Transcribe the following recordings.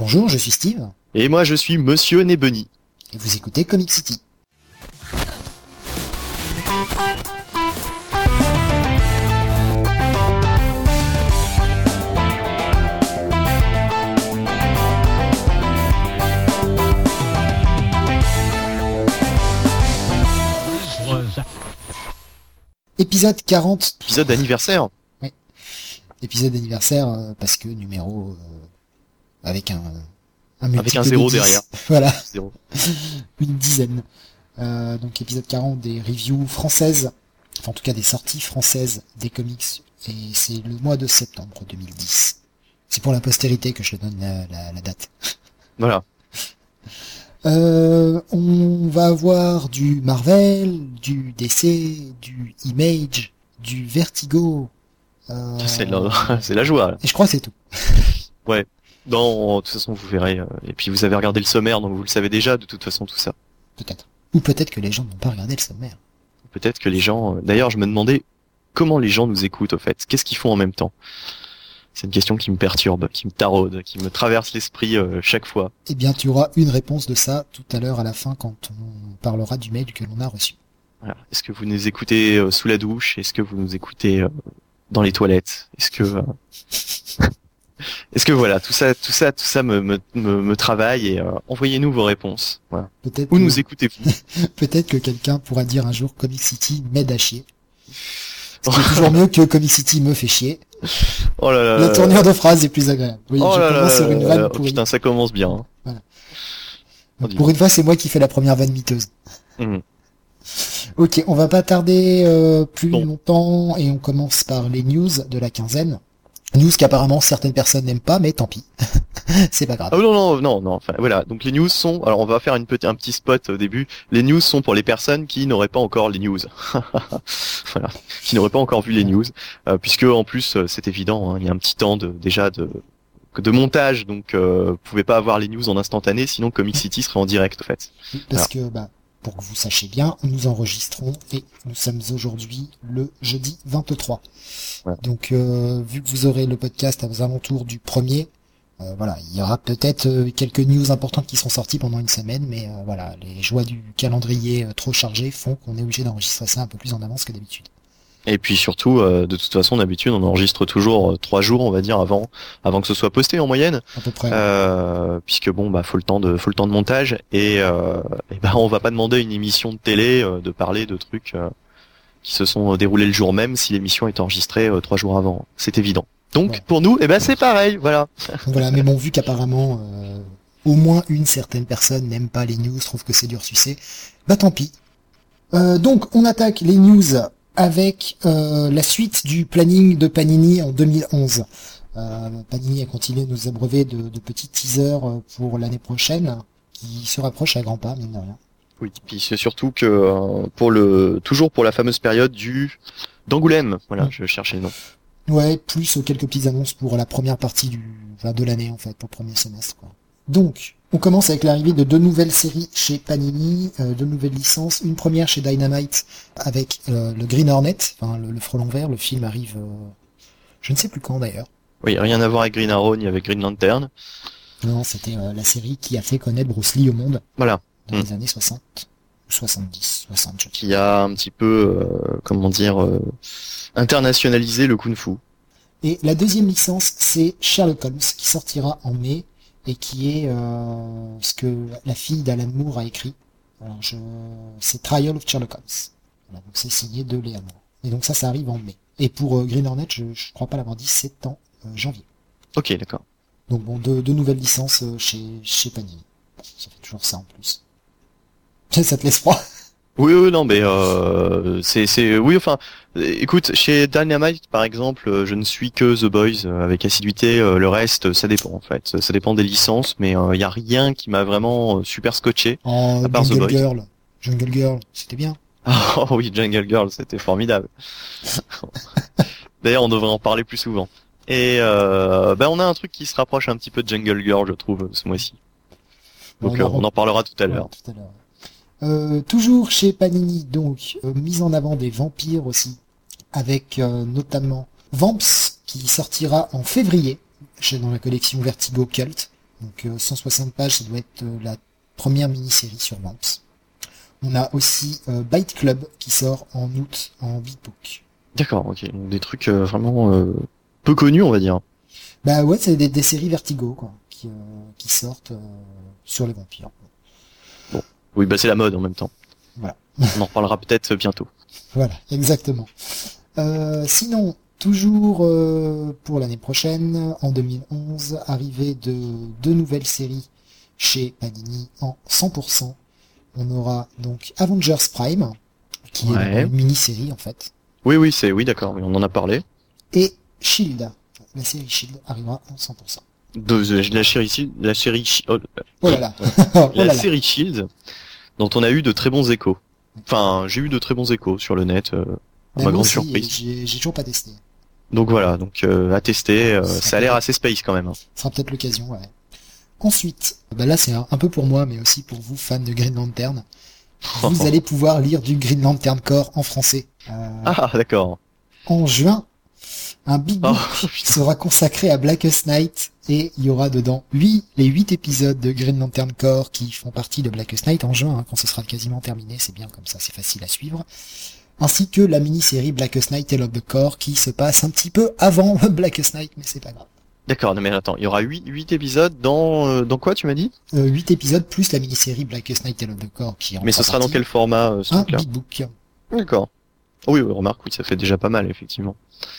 Bonjour, je suis Steve. Et moi je suis Monsieur Nebeni. Et vous écoutez Comic City. Épisode 40. Épisode d'anniversaire. Oui. Épisode d'anniversaire parce que numéro avec un avec un zéro derrière. Voilà. Zéro. Une dizaine. Donc épisode 40 des reviews françaises, enfin en tout cas des sorties françaises des comics, et c'est le mois de septembre 2010. C'est pour la postérité que je donne la date. Voilà. On va avoir du Marvel, du DC, du Image, du Vertigo. C'est la joie. Là. Et je crois que c'est tout. Ouais. Non, de toute façon vous verrez. Et puis vous avez regardé le sommaire, donc vous le savez déjà de toute façon tout ça. Peut-être. Ou peut-être que les gens n'ont pas regardé le sommaire. Peut-être que les gens... D'ailleurs, je me demandais comment les gens nous écoutent, au fait. Qu'est-ce qu'ils font en même temps? C'est une question qui me perturbe, qui me taraude, qui me traverse l'esprit chaque fois. Eh bien, tu auras une réponse de ça tout à l'heure à la fin quand on parlera du mail que l'on a reçu. Voilà. Est-ce que vous nous écoutez sous la douche? Est-ce que vous nous écoutez dans les toilettes? Est-ce que voilà, tout ça me travaille et envoyez-nous vos réponses. Voilà. Où nous écoutez-vous? Peut-être que quelqu'un pourra dire un jour Comic City m'aide à chier. C'est toujours mieux que Comic City me fait chier. Oh là là. La tournure de phrase est plus agréable. Oui, oh je là commence là sur une vanne pourrie. Putain, ça commence bien. Hein. Voilà. Donc, pour une fois, c'est moi qui fais la première vanne miteuse. Ok, on va pas tarder plus longtemps et on commence par les news de la quinzaine. News qu'apparemment certaines personnes n'aiment pas, mais tant pis. C'est pas grave. Ah non. Enfin, voilà. Donc les news sont. Alors on va faire un petit spot au début. Les news sont pour les personnes qui n'auraient pas encore les news. Voilà. Qui n'auraient pas encore vu les news, puisque en plus c'est évident. Hein, il y a un petit temps de montage, donc vous pouvez pas avoir les news en instantané, sinon Comic City serait en direct en fait. Parce que pour que vous sachiez bien, nous enregistrons et nous sommes aujourd'hui le jeudi 23. Ouais. Donc vu que vous aurez le podcast aux alentours du 1er, voilà, il y aura peut-être quelques news importantes qui sont sorties pendant une semaine, mais voilà, les joies du calendrier trop chargé font qu'on est obligé d'enregistrer ça un peu plus en avance que d'habitude. Et puis surtout, de toute façon, d'habitude, on enregistre toujours 3 jours, on va dire, avant que ce soit posté en moyenne. À peu près. Puisque faut le temps de montage et on va pas demander à une émission de télé de parler de trucs qui se sont déroulés le jour même si l'émission est enregistrée 3 jours avant. C'est évident. Donc pour nous, c'est pareil, voilà. Voilà, mais bon, vu qu'apparemment au moins une certaine personne n'aime pas les news, trouve que c'est dur sucé, tant pis. Donc on attaque les news avec la suite du planning de Panini en 2011. Panini a continué de nous abreuver de petits teasers pour l'année prochaine, qui se rapprochent à grands pas, mine de rien. Oui, puis c'est surtout que toujours pour la fameuse période d'Angoulême, voilà, je cherchais le nom. Ouais, plus quelques petites annonces pour la première partie de l'année en fait, pour le premier semestre, quoi. Donc, on commence avec l'arrivée de 2 nouvelles séries chez Panini, 2 nouvelles licences. Une première chez Dynamite avec le Green Hornet, enfin le frelon vert. Le film arrive, je ne sais plus quand d'ailleurs. Oui, rien à voir avec Green Arrow ni avec Green Lantern. Non, c'était la série qui a fait connaître Bruce Lee au monde. Voilà. Dans les années 60, 70, 60. Qui a un petit peu, internationalisé le kung-fu. Et la deuxième licence, c'est Sherlock Holmes, qui sortira en mai. Et qui est ce que la fille d'Alan Moore a écrit. Alors c'est Trial of Sherlock Holmes. Voilà, donc c'est signé de Léa Moore. Et donc ça arrive en mai. Et pour Green Hornet, je crois pas l'avoir dit, c'est en janvier. Ok, d'accord. Donc bon, deux nouvelles licences chez Panini. Ça fait toujours ça en plus. Ça te laisse froid? Oui, non, mais oui, enfin, écoute, chez Dynamite, par exemple, je ne suis que The Boys avec assiduité. Le reste, ça dépend en fait. Ça dépend des licences, mais il y a rien qui m'a vraiment super scotché. À part The Boys. Jungle Girl, c'était bien. Oh oui, Jungle Girl, c'était formidable. D'ailleurs, on devrait en parler plus souvent. Et on a un truc qui se rapproche un petit peu de Jungle Girl, je trouve, ce mois-ci. Donc on en parlera tout à l'heure. Toujours chez Panini, donc, mise en avant des vampires aussi, avec notamment Vamps, qui sortira en février, dans la collection Vertigo Cult. Donc 160 pages, ça doit être la première mini-série sur Vamps. On a aussi Byte Club qui sort en août en Beatbook. D'accord, ok. Donc, des trucs vraiment peu connus, on va dire. Bah ouais, c'est des séries Vertigo quoi, qui sortent sur les vampires. Bon, oui, bah c'est la mode en même temps. Voilà. On en reparlera peut-être bientôt. Voilà, exactement. Sinon, toujours pour l'année prochaine, en 2011, arrivée de deux nouvelles séries chez Panini en 100%. On aura donc Avengers Prime, qui est une mini-série en fait. Oui, oui, d'accord, oui, on en a parlé. Et Shield, la série Shield arrivera en 100%. La série Shield, dont on a eu de très bons échos. Enfin, j'ai eu de très bons échos sur le net, à ma grande surprise. J'ai toujours pas testé. Donc voilà, à tester, ça a l'air assez space quand même. Hein. Ça sera peut-être l'occasion, ouais. Ensuite, là c'est un peu pour moi, mais aussi pour vous, fans de Green Lantern. Vous allez pouvoir lire du Green Lantern Corps en français. Ah, d'accord. En juin, un big book sera consacré à Blackest Night et il y aura dedans les 8 épisodes de Green Lantern Corps qui font partie de Blackest Night en juin, quand ce sera quasiment terminé, c'est bien comme ça, c'est facile à suivre. Ainsi que la mini-série Blackest Night Tale of the Corps qui se passe un petit peu avant Blackest Night, mais c'est pas grave. D'accord, non mais attends, il y aura 8 épisodes dans quoi tu m'as dit 8 épisodes plus la mini-série Blackest Night Tale of the Corps qui en Mais ce sera dans quel format ce un truc-là big book. D'accord. Oui, remarque, oui, ça fait déjà pas mal, effectivement.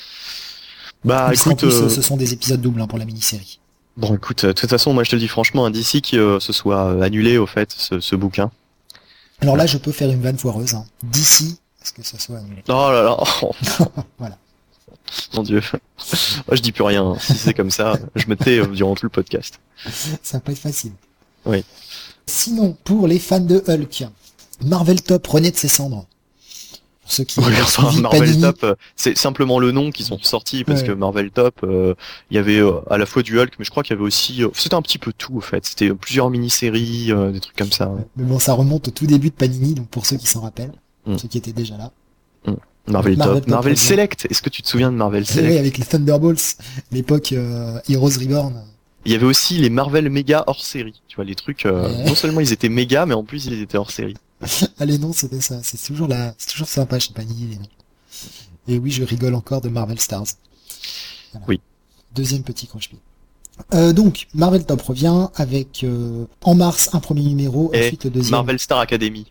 Bah, Mais écoute... en plus, ce sont des épisodes doubles pour la mini-série. Bon, écoute, de toute façon, moi je te le dis franchement, d'ici que ce soit annulé, au fait, ce bouquin. Alors là, je peux faire une vanne foireuse. D'ici, à ce que ça soit annulé. Oh là là. Voilà. Mon Dieu. Moi, je dis plus rien. Si c'est comme ça, je me tais durant tout le podcast. Ça va pas être facile. Oui. Sinon, pour les fans de Hulk, Marvel Top renaît de ses cendres. Pour ceux qui Marvel Panini. Top, c'est simplement le nom qu'ils sont sortis parce que Marvel Top, il y avait à la fois du Hulk, mais je crois qu'il y avait aussi, c'était un petit peu tout, en fait. C'était plusieurs mini-séries, des trucs comme ça. Ouais. Mais bon, ça remonte au tout début de Panini, donc pour ceux qui s'en rappellent, ceux qui étaient déjà là. Marvel Top, Marvel Select. Est-ce que tu te souviens de Marvel Select? Oui, avec les Thunderbolts, l'époque Heroes Reborn. Il y avait aussi les Marvel méga hors série. Tu vois, les trucs, non seulement ils étaient méga, mais en plus ils étaient hors série. Ah, les noms, c'était ça. C'est toujours sympa chez Panini, les noms. Et oui, je rigole encore de Marvel Stars. Voilà. Oui. Deuxième petit croche-pied. Donc, Marvel Top revient avec, en mars, un premier numéro, ensuite le deuxième. Marvel Star Academy.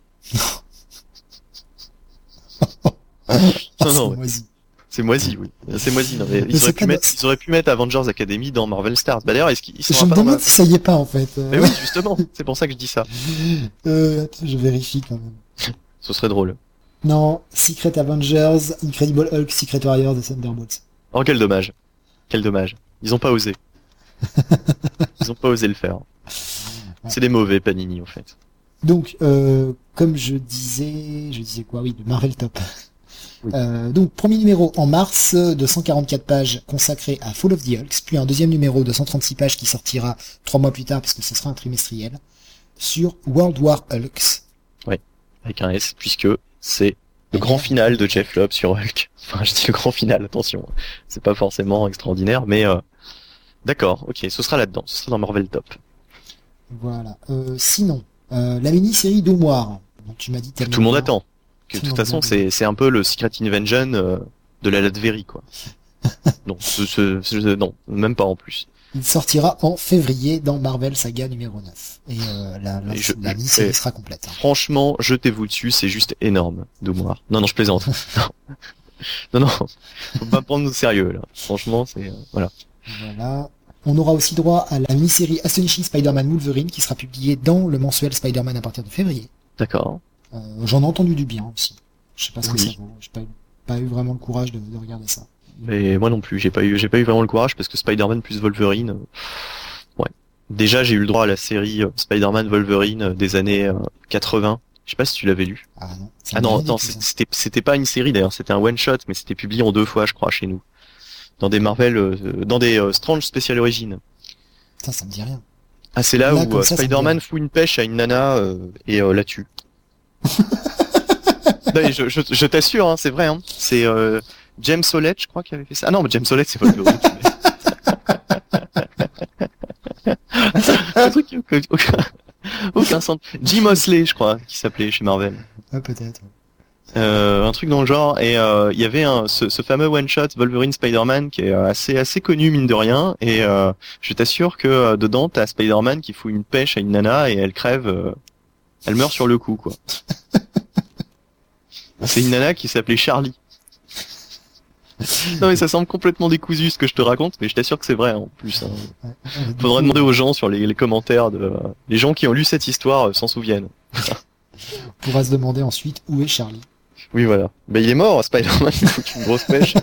Non, c'est moisi, oui. C'est moisi, non, mais ils auraient pu mettre Avengers Academy dans Marvel Stars. Bah d'ailleurs, je me demande si ça y est pas, en fait. Mais oui, justement, c'est pour ça que je dis ça. Attends, je vérifie quand même. Ce serait drôle. Non, Secret Avengers, Incredible Hulk, Secret Warrior, The Thunderbolts. Oh, quel dommage. Quel dommage. Ils ont pas osé. Ils ont pas osé le faire. Ouais. C'est des mauvais Panini, en fait. Donc, comme je disais quoi? Oui, de Marvel Top. Oui. Donc, premier numéro en mars de 144 pages consacré à Fall of the Hulks, puis un deuxième numéro de 136 pages qui sortira 3 mois plus tard parce que ce sera un trimestriel sur World War Hulks. Oui, avec un S, puisque c'est le grand final de Jeff Loeb sur Hulk. Enfin, je dis le grand final, attention. C'est pas forcément extraordinaire, mais d'accord, ok, ce sera là-dedans, ce sera dans Marvel Top. Voilà. Sinon, la mini-série d'Omoir, dont tu m'as dit... Tout le monde attend. De toute façon, c'est un peu le Secret Invasion de la Latverie, quoi. Non, non, même pas en plus. Il sortira en février dans Marvel Saga numéro 9. Et la mini-série sera complète. Hein. Franchement, jetez-vous dessus, c'est juste énorme, d'Omoir. Non, je plaisante. non, faut pas prendre au sérieux, là. Franchement, c'est... voilà. Voilà. On aura aussi droit à la mini-série Astonishing Spider-Man Wolverine qui sera publiée dans le mensuel Spider-Man à partir de février. D'accord. J'en ai entendu du bien aussi. Je sais pas ce que ça vaut. J'ai pas eu vraiment le courage de regarder ça. Mais moi non plus, j'ai pas eu vraiment le courage parce que Spider-Man plus Wolverine. Ouais. Déjà, j'ai eu le droit à la série Spider-Man Wolverine des années 80. Je sais pas si tu l'avais lu. Ah non. Ah non, attends, c'était pas une série d'ailleurs, c'était un one shot, mais c'était publié en 2 fois, je crois, chez nous. Dans des Marvel, dans des Strange Special Origins. Putain, ça me dit rien. Ah, c'est là où Spider-Man fout une pêche à une nana et la tue. Non, je t'assure, hein, c'est vrai. Hein. C'est James Solette, je crois, qui avait fait ça. Ah non, mais James Solette, c'est pas le Un truc qui aucun sens. Jim Mosley, je crois, qui s'appelait chez Marvel. Ah, peut-être. Un truc dans le genre, et il y avait ce fameux one-shot Wolverine Spider-Man qui est assez connu mine de rien, et je t'assure que dedans t'as Spider-Man qui fout une pêche à une nana et elle crève, elle meurt sur le coup quoi. C'est une nana qui s'appelait Charlie. Non mais ça semble complètement décousu ce que je te raconte, mais je t'assure que c'est vrai en plus. Hein. Ouais, Faudrait demander aux gens sur les commentaires les gens qui ont lu cette histoire s'en souviennent. on pourra se demander ensuite où est Charlie. Oui voilà. Ben il est mort, Spider-Man, il fout une grosse pêche.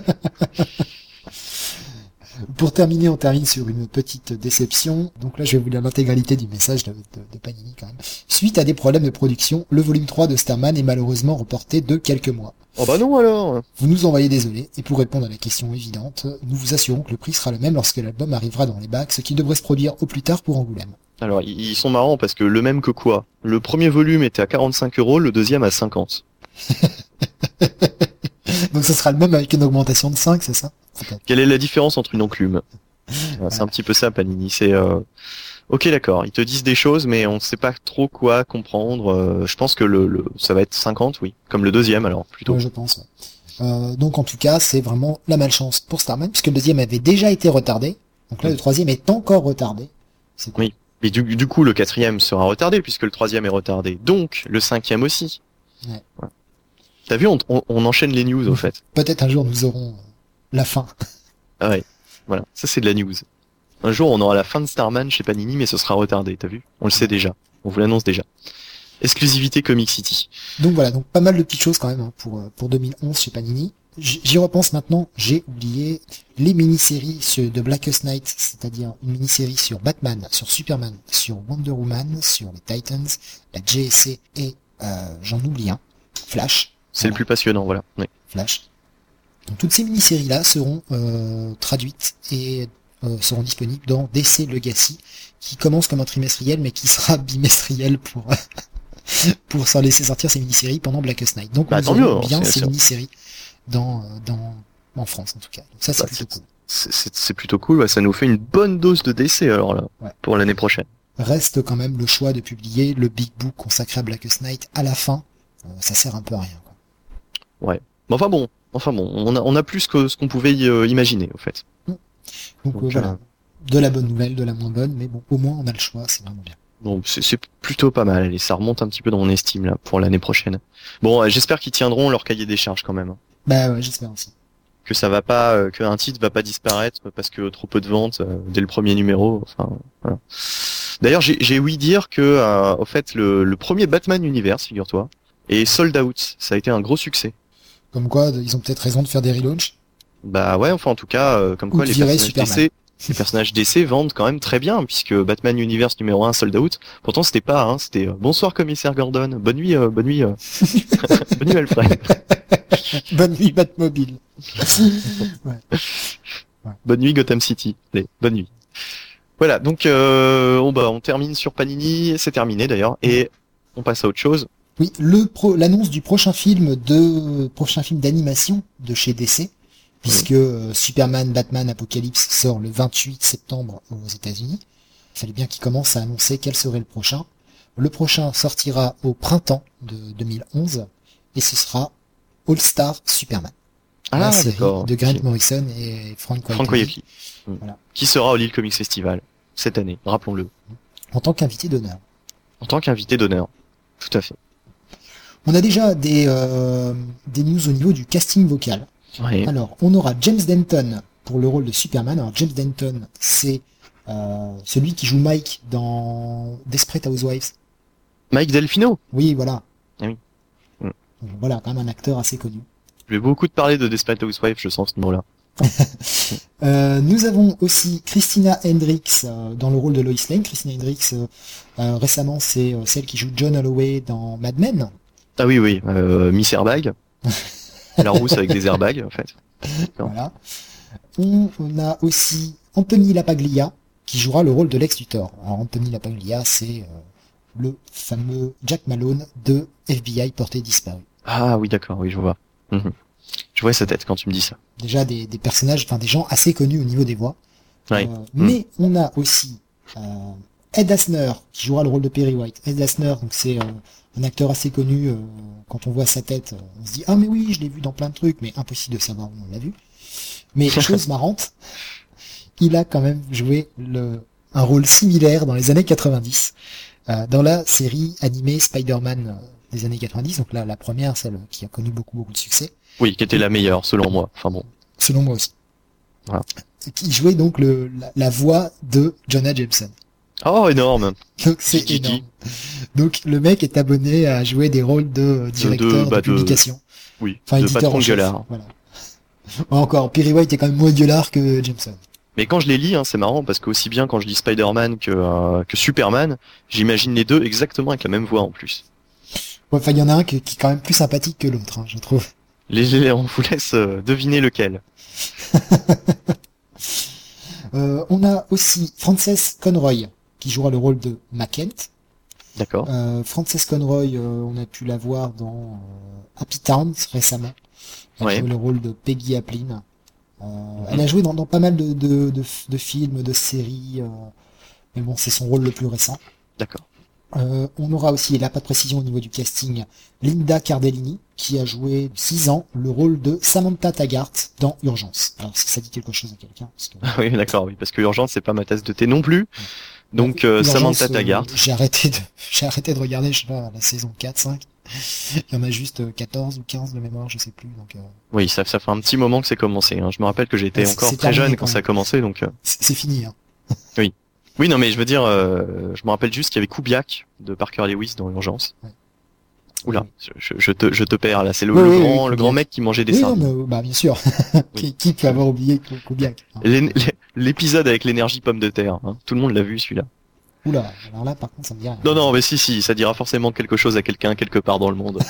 Pour terminer, on termine sur une petite déception. Donc là, je vais vous lire l'intégralité du message de Panini quand même. Suite à des problèmes de production, le volume 3 de Starman est malheureusement reporté de quelques mois. Oh bah non alors. Vous nous envoyez désolé, et pour répondre à la question évidente, nous vous assurons que le prix sera le même lorsque l'album arrivera dans les bacs, ce qui devrait se produire au plus tard pour Angoulême. Alors ils sont marrants parce que le même que quoi? Le premier volume était à 45€, le deuxième à 50. Donc ce sera le même avec une augmentation de 5, c'est ça? Quelle est la différence entre une enclume? C'est un petit peu ça, Panini. C'est ok, d'accord. Ils te disent des choses, mais on ne sait pas trop quoi comprendre. Je pense que ça va être 50, oui, comme le deuxième, alors plutôt. Ouais, je pense. Ouais. Donc en tout cas, c'est vraiment la malchance pour Starman, puisque le deuxième avait déjà été retardé. Donc là, le troisième est encore retardé. C'est cool. Oui. Mais du coup, le quatrième sera retardé puisque le troisième est retardé. Donc, le cinquième aussi. Ouais. Ouais. T'as vu, on enchaîne les news, au fait. Peut-être un jour nous aurons la fin. Ah ouais. Voilà. Ça, c'est de la news. Un jour, on aura la fin de Starman chez Panini, mais ce sera retardé, t'as vu? On le sait déjà. On vous l'annonce déjà. Exclusivité Comic City. Donc voilà, donc pas mal de petites choses quand même hein, pour 2011 chez Panini. J'y repense maintenant, j'ai oublié les mini-séries de Blackest Night, c'est-à-dire une mini-série sur Batman, sur Superman, sur Wonder Woman, sur les Titans, la JSA et j'en oublie un, Flash. C'est le plus passionnant, voilà. Oui. Flash. Donc toutes ces mini-séries-là seront traduites et seront disponibles dans DC Legacy, qui commence comme un trimestriel, mais qui sera bimestriel pour s'en laisser sortir ces mini-séries pendant Blackest Night. Donc on aura bien ces mini-séries en France en tout cas. Donc ça c'est plutôt cool. C'est plutôt cool, ouais, ça nous fait une bonne dose de DC alors là, ouais. Pour l'année prochaine. Reste quand même le choix de publier le Big Book consacré à Blackest Night à la fin. Ça sert un peu à rien. Quoi. Ouais. Mais enfin bon, on a plus que ce qu'on pouvait imaginer au fait. Donc voilà. De la bonne nouvelle, de la moins bonne, mais bon, au moins on a le choix, c'est vraiment bien. Bon, c'est plutôt pas mal, et ça remonte un petit peu dans mon estime là pour l'année prochaine. Bon, j'espère qu'ils tiendront leur cahier des charges quand même. Bah ouais, j'espère aussi. Que ça va pas, que un titre va pas disparaître parce que trop peu de ventes dès le premier numéro. Enfin, voilà. D'ailleurs, j'ai ouï dire que, au fait, le premier Batman Universe, figure-toi, est sold out. Ça a été un gros succès. Comme quoi, ils ont peut-être raison de faire des relaunchs. Bah ouais, enfin en tout cas, comme quoi les personnages DC vendent quand même très bien, puisque Batman Universe numéro 1 sold out. Pourtant c'était pas, hein, c'était bonsoir commissaire Gordon, bonne nuit, bonne nuit Alfred. Bonne nuit Batmobile. Ouais. Bonne nuit Gotham City. Allez, bonne nuit. Voilà, donc on termine sur Panini, c'est terminé d'ailleurs, et on passe à autre chose. Oui, l'annonce du prochain film d'animation de chez DC. Puisque Superman, Batman, Apocalypse sort le 28 septembre aux États-Unis. Il fallait bien qu'ils commencent à annoncer quel serait le prochain. Le prochain sortira au printemps de 2011 et ce sera All Star Superman. La série de Grant Morrison et Frank Quitely. Voilà. Qui sera au Lille Comics Festival cette année, rappelons-le. En tant qu'invité d'honneur. En tant qu'invité d'honneur, tout à fait. On a déjà des news au niveau du casting vocal. Oui. Alors, on aura James Denton pour le rôle de Superman. Alors, James Denton, c'est celui qui joue Mike dans Desperate Housewives. Mike Delfino. Oui, voilà. Ah oui. Donc, voilà, quand même un acteur assez connu. Je vais beaucoup te parler de Desperate Housewives, je sens ce mot-là. Nous avons aussi Christina Hendricks dans le rôle de Lois Lane. Christina Hendricks, récemment, c'est celle qui joue John Holloway dans Mad Men. Ah oui, Miss Airbag. La rousse avec des airbags, en fait. Voilà. On a aussi Anthony Lapaglia, qui jouera le rôle de Lex Luthor. Alors, Anthony Lapaglia, c'est le fameux Jack Malone de FBI porté disparu. Ah oui, d'accord, oui, je vois. Je vois sa tête quand tu me dis ça. Déjà des personnages, enfin des gens assez connus au niveau des voix. Ouais. Mais on a aussi Ed Asner, qui jouera le rôle de Perry White. Ed Asner, donc c'est un acteur assez connu. Quand on voit sa tête, on se dit ah mais oui, je l'ai vu dans plein de trucs, mais impossible de savoir où on l'a vu. Mais chose marrante, il a quand même joué un rôle similaire dans les années 90 dans la série animée Spider-Man des années 90. Donc là, la première, celle qui a connu beaucoup de succès. Oui, qui était la meilleure selon moi. Enfin bon. Selon moi aussi. Voilà. Qui jouait donc la voix de Jonah Jameson. Oh, énorme. Donc c'est énorme. Donc le mec est abonné à jouer des rôles de directeur de publication. Oui, enfin, de éditeur patron en chef. gueulard. Voilà. Encore, Perry White est quand même moins gueulard que Jameson. Mais quand je les lis, hein, c'est marrant parce qu'aussi bien quand je lis Spider-Man que Superman, j'imagine les deux exactement avec la même voix en plus. Ouais, enfin, il y en a un qui est quand même plus sympathique que l'autre, hein, je trouve. On vous laisse deviner lequel. On a aussi Frances Conroy qui jouera le rôle de Mackent. D'accord. Frances Conroy, on a pu la voir dans Happy Towns récemment. Elle a joué le rôle de Peggy Applin. Elle a joué dans pas mal de films, de séries, mais bon, c'est son rôle le plus récent. D'accord. On aura aussi, et là pas de précision au niveau du casting, Linda Cardellini, qui a joué 6 ans le rôle de Samantha Taggart dans Urgence. Alors si ça dit quelque chose à quelqu'un. Parce que... oui, d'accord, oui, parce que Urgence c'est pas ma tasse de thé non plus. Donc Urgence, Samantha Taggart. J'ai arrêté de regarder, je sais pas, la saison 4, 5. Il y en a juste 14 ou 15 de mémoire, je sais plus. Donc, oui, ça fait un petit moment que c'est commencé. Hein. Je me rappelle que j'étais encore très jeune quand ça a commencé, donc. C'est fini. Hein. Oui. Oui, non, mais je veux dire, je me rappelle juste qu'il y avait Kubiak de Parker Lewis dans Urgence. Ouais. Oula, je te perds là. C'est le grand mec qui mangeait des sardines. Non, mais, bah bien sûr. Qui peut avoir oublié Kubiak, hein. L'épisode avec l'énergie pomme de terre. Hein. Tout le monde l'a vu celui-là. Oula, alors là par contre ça me dit rien. Non, mais si, ça dira forcément quelque chose à quelqu'un quelque part dans le monde.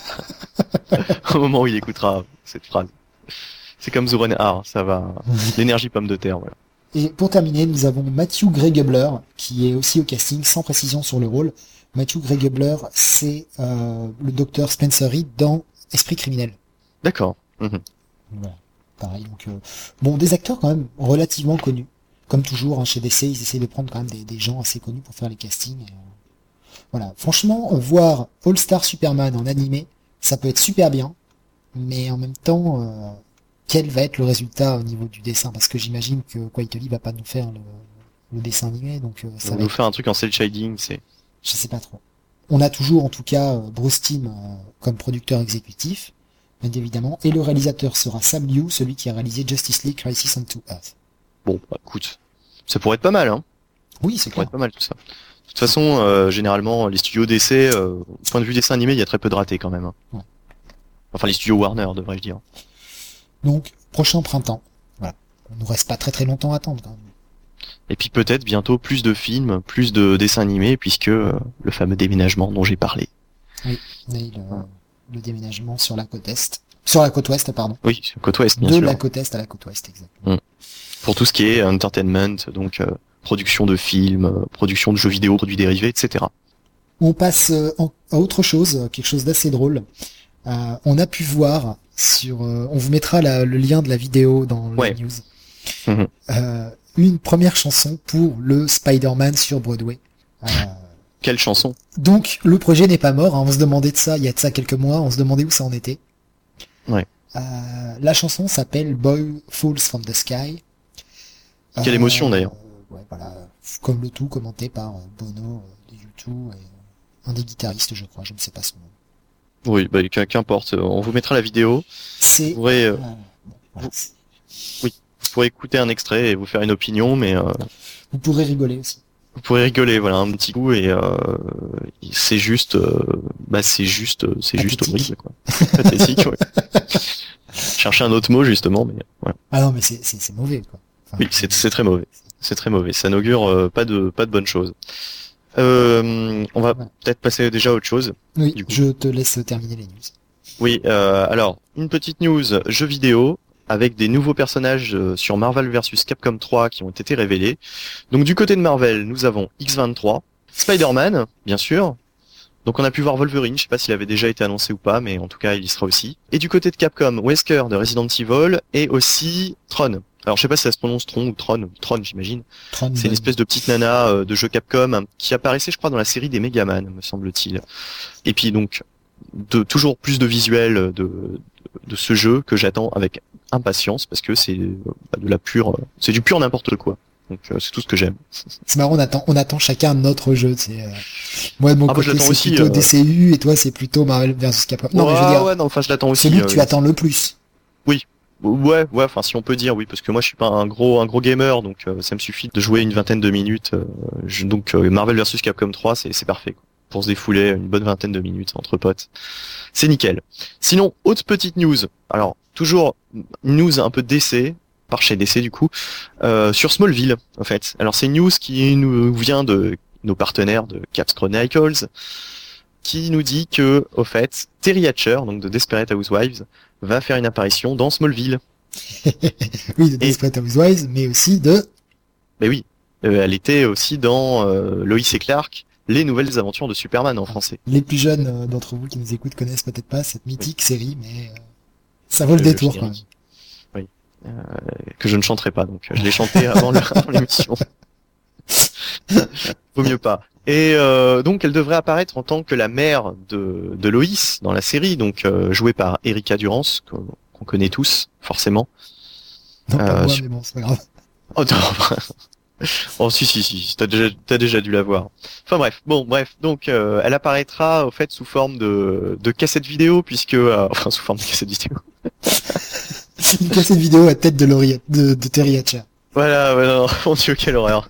Au moment où il écoutera cette phrase. C'est comme Zurenhar, ça va. L'énergie pomme de terre, voilà. Et pour terminer, nous avons Matthew Gray Gubler, qui est aussi au casting, sans précision sur le rôle. Matthew Gray Gubler, c'est le docteur Spencer Reed dans Esprit criminel. D'accord. Voilà, pareil. Donc, bon, des acteurs quand même relativement connus. Comme toujours, hein, chez DC, ils essayent de prendre quand même des gens assez connus pour faire les castings. Et, voilà. Franchement, voir All Star Superman en animé, ça peut être super bien, mais en même temps, quel va être le résultat au niveau du dessin? Parce que j'imagine que Quitely va pas nous faire le dessin animé, donc ça va nous faire un truc en cel shading, c'est. Je sais pas trop. On a toujours, en tout cas, Bruce Timm comme producteur exécutif, bien évidemment, et le réalisateur sera Sam Liu, celui qui a réalisé Justice League Crisis on Earth. Bon, bah, écoute, ça pourrait être pas mal, hein. Oui, c'est pourrait être pas mal tout ça. De toute façon, généralement, les studios DC, au point de vue dessin animé, il y a très peu de ratés quand même. Hein. Ouais. Enfin, les studios Warner, devrais-je dire. Donc, prochain printemps. Voilà. On nous reste pas très longtemps à attendre quand même. Et puis peut-être bientôt plus de films, plus de dessins animés, puisque le fameux déménagement dont j'ai parlé. Oui, le déménagement sur la côte est. Sur la côte ouest, pardon. Oui, sur la côte ouest, bien sûr. De la côte est à la côte ouest, exactement. Pour tout ce qui est entertainment, donc production de films, production de jeux vidéo, produits dérivés, etc. On passe à autre chose, quelque chose d'assez drôle. On a pu voir sur... on vous mettra le lien de la vidéo dans la news. Une première chanson pour le Spider-Man sur Broadway. Quelle chanson? Donc, le projet n'est pas mort, hein, on se demandait de ça, il y a de ça quelques mois, on se demandait où ça en était. Ouais. La chanson s'appelle Boy Falls from the Sky. Quelle émotion d'ailleurs. Ouais, voilà, comme le tout commenté par Bono de U2 et un des guitaristes, je crois, je ne sais pas son nom. Oui, bah qu'importe, on vous mettra la vidéo. C'est... Vous pourrez, voilà, oui, vous pourrez écouter un extrait et vous faire une opinion, mais... Vous pourrez rigoler aussi. Vous pourrez rigoler, voilà, un petit coup, et c'est juste... c'est juste horrible, quoi. Pathétique, ouais. Chercher un autre mot, justement, mais... Voilà. Ah non, mais c'est mauvais, quoi. Enfin, oui, c'est très mauvais. C'est très mauvais. Ça n'augure pas de bonnes choses. On va peut-être passer déjà à autre chose. Oui, je te laisse terminer les news. Oui, alors, une petite news jeux vidéo avec des nouveaux personnages sur Marvel vs Capcom 3 qui ont été révélés. Donc du côté de Marvel, nous avons X-23, Spider-Man, bien sûr. Donc on a pu voir Wolverine, je sais pas s'il avait déjà été annoncé ou pas, mais en tout cas il y sera aussi. Et du côté de Capcom, Wesker de Resident Evil et aussi Tron. Alors je sais pas si ça se prononce Tron ou Tron j'imagine. Tron C'est une Bonne. espèce de petite nana de jeu Capcom qui apparaissait je crois dans la série des Megaman me semble-t-il. Et puis donc toujours plus de visuels de ce jeu que j'attends avec impatience parce que c'est de la pure c'est du pur n'importe quoi. Donc c'est tout ce que j'aime. C'est marrant, on attend chacun notre jeu. Moi de mon Ah, bah, je côté l'attends c'est aussi, plutôt DCU et toi c'est plutôt Marvel vs Capcom. Non mais je veux dire, ouais non enfin je l'attends aussi. celui que tu attends le plus. Ouais, enfin si on peut dire oui, parce que moi je suis pas un gros gamer, donc ça me suffit de jouer une vingtaine de minutes. Donc Marvel vs Capcom 3, c'est parfait quoi. Pour se défouler une bonne vingtaine de minutes entre potes, c'est nickel. Sinon, autre petite news. Alors toujours une news un peu DC, par chez DC du coup, sur Smallville en fait. Alors c'est une news qui nous vient de nos partenaires de Caps Chronicles, qui nous dit que au fait Terry Hatcher, donc de Desperate Housewives, va faire une apparition dans Smallville. Oui, de Desperate Housewives, mais aussi de... Mais oui, elle était aussi dans Lois et Clark, les nouvelles aventures de Superman en français. Les plus jeunes d'entre vous qui nous écoutent connaissent peut-être pas cette mythique série, mais ça vaut le détour quand même. Oui, que je ne chanterai pas, donc je l'ai chanté avant l'émission. Vaut mieux pas. Et donc elle devrait apparaître en tant que la mère de Loïs dans la série, donc jouée par Erika Durance, qu'on connaît tous, forcément. Non, pas moi, mais bon, c'est pas grave. Oh, oh si, t'as déjà dû la voir. Enfin bref, donc elle apparaîtra au fait sous forme de cassette vidéo, puisque enfin sous forme de cassette vidéo. Une cassette vidéo à tête de Terry Hatcher. Voilà, non, mon Dieu, quelle horreur.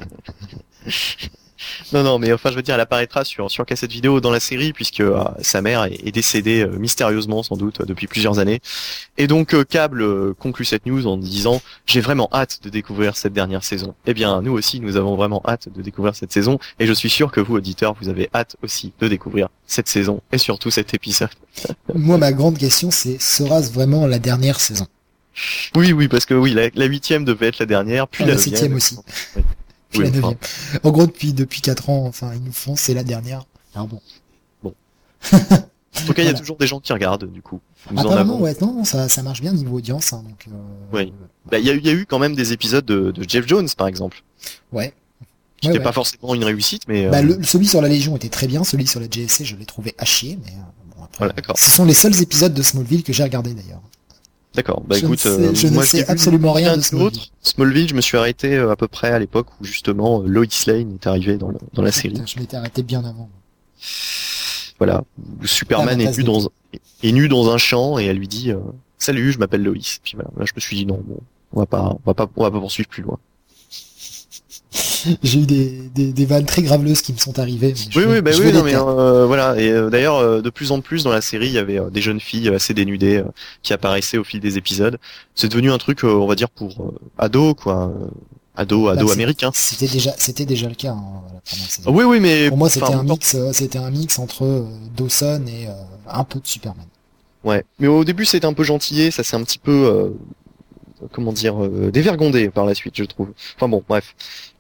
Non, mais enfin, je veux dire, elle apparaîtra sur cassette vidéo dans la série puisque sa mère est décédée mystérieusement, sans doute, depuis plusieurs années. Et donc, Cable conclut cette news en disant « J'ai vraiment hâte de découvrir cette dernière saison. » Eh bien, nous aussi, nous avons vraiment hâte de découvrir cette saison. Et je suis sûr que vous, auditeurs, vous avez hâte aussi de découvrir cette saison et surtout cet épisode. Moi, ma grande question, c'est, sera-ce vraiment la dernière saison? Oui, parce que oui, la 8e devait être la dernière, puis la 9e. 7e aussi. Oui. Puis la 9e. En gros, depuis 4 ans, enfin, ils nous font, c'est la dernière. Alors bon. En tout cas, il y a Voilà. toujours des gens qui regardent, du coup. Nous en Apparemment, avons. ouais, non, ça marche bien niveau audience, hein, donc. Oui. Bah, il y a eu quand même des épisodes de Jeff Jones, par exemple. Ouais. Qui Ouais, n'était ouais. pas forcément une réussite, mais. Bah, celui sur la Légion était très bien, celui sur la GSC, je l'ai trouvé à chier, mais bon, après. Voilà, d'accord. Ce sont les seuls épisodes de Smallville que j'ai regardé d'ailleurs. D'accord. Bah Je ne écoute, sais- je ne moi sais j'ai vu absolument rien plein de Smallville. d'autres. Smallville, je me suis arrêté à peu près à l'époque où justement Lois Lane est arrivé dans la série. Putain, je m'étais arrêté bien avant. Voilà. Où Superman Ah, est la nu dans un champ et elle lui dit salut, je m'appelle Lois. Puis voilà. Là, je me suis dit non, bon, on va pas poursuivre plus loin. J'ai eu des vannes très graveleuses qui me sont arrivées. Mais je vais non les mais taire. voilà. Et d'ailleurs, de plus en plus dans la série, il y avait des jeunes filles assez dénudées qui apparaissaient au fil des épisodes. C'est devenu un truc, on va dire pour ados quoi, ado Bah, américain. C'était déjà le cas, hein, la première saison. Oui, mais Pour moi, c'était enfin, un mix entre Dawson et un peu de Superman. ouais, mais au début c'était un peu gentillé, ça s'est un petit peu comment dire dévergondé par la suite, je trouve. Enfin bon, bref.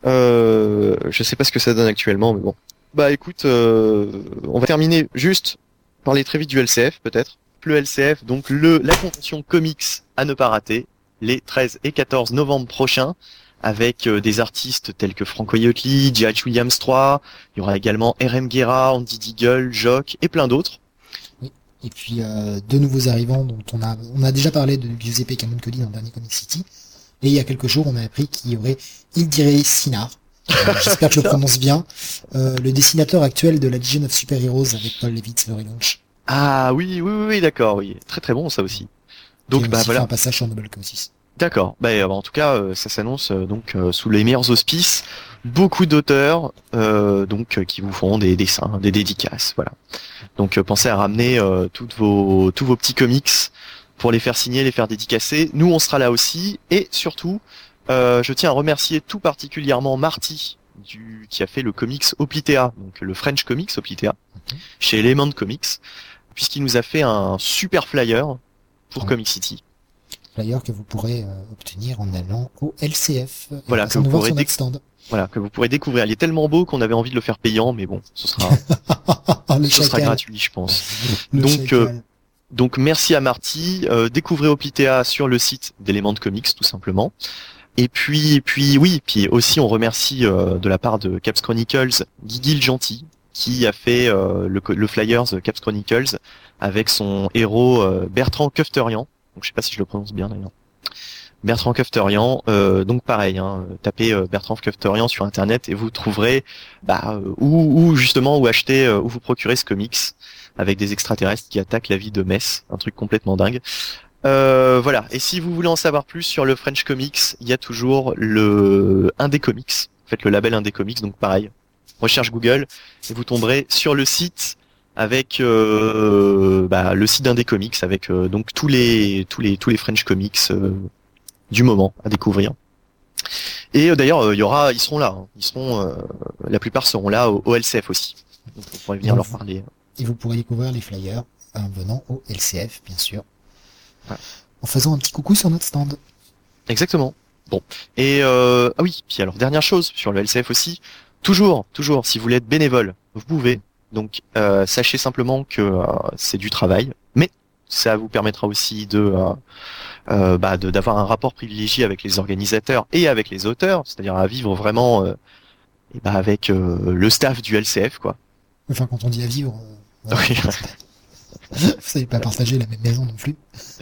Je sais pas ce que ça donne actuellement, mais bon. Bah écoute, on va terminer juste parler très vite du LCF peut-être. Le LCF, donc la convention comics à ne pas rater, les 13 et 14 novembre prochains, avec des artistes tels que Frank Coyote, J.H. Williams 3, il y aura également R.M. Guerra, Andy Deagle, Jock et plein d'autres. Et puis deux nouveaux arrivants dont on a déjà parlé de Giuseppe Camuncoli dans le dernier Comic City. Et il y a quelques jours, on a appris qu'il y aurait Ildire Sinar. J'espère que je le prononce bien. Le dessinateur actuel de la Legion of Super Heroes avec Paul Levitz, le relaunch. Ah oui, d'accord, oui. Très très bon ça aussi. Donc Qui a bah aussi fait voilà. un passage sur Noble Chaos. D'accord. Bah, en tout cas, ça s'annonce donc sous les meilleurs auspices. Beaucoup d'auteurs qui vous font des dessins, des dédicaces, voilà. Donc pensez à ramener tous vos petits comics pour les faire signer, les faire dédicacer. Nous, on sera là aussi et surtout, je tiens à remercier tout particulièrement Marty qui a fait le comics Oplitea, donc le French Comics Oplitea, chez Element Comics, puisqu'il nous a fait un super flyer pour Comic City. Flyer que vous pourrez obtenir en allant au LCF. Voilà, que vous pourrez sur notre stand. Voilà, que vous pourrez découvrir. Il est tellement beau qu'on avait envie de le faire payant, mais bon, ce sera Le ce sera chacal. gratuit, je pense. Le Donc, chacal. Donc merci à Marty. Découvrez Oplitea sur le site d'Element Comics tout simplement. Et puis aussi on remercie de la part de Caps Chronicles Guigui le Gentil qui a fait le Flyers Caps Chronicles avec son héros Bertrand Kefterian. Donc je sais pas si je le prononce bien d'ailleurs. Bertrand Kefterian, donc pareil, tapez Bertrand Kefterian sur internet et vous trouverez où acheter, où vous procurer ce comics avec des extraterrestres qui attaquent la ville de Metz, un truc complètement dingue. Voilà. Et si vous voulez en savoir plus sur le French Comics, il y a toujours le Indé Comics. Faites le label Indé Comics, donc pareil. Recherche Google et vous tomberez sur le site avec le site d'Indé Comics avec donc tous les French Comics du moment à découvrir. Et d'ailleurs ils seront là. La plupart seront là au LCF aussi. Donc on pourrait venir leur parler. Et vous pourrez découvrir les flyers en venant au LCF, bien sûr. Ouais. En faisant un petit coucou sur notre stand. Exactement. Bon. Et puis alors dernière chose sur le LCF aussi, toujours, si vous voulez être bénévole, vous pouvez. Donc sachez simplement que c'est du travail, mais ça vous permettra aussi d'avoir un rapport privilégié avec les organisateurs et avec les auteurs, c'est-à-dire à vivre vraiment avec le staff du LCF, quoi. Enfin, quand on dit à vivre, oui. Vous savez pas partager la même maison non plus.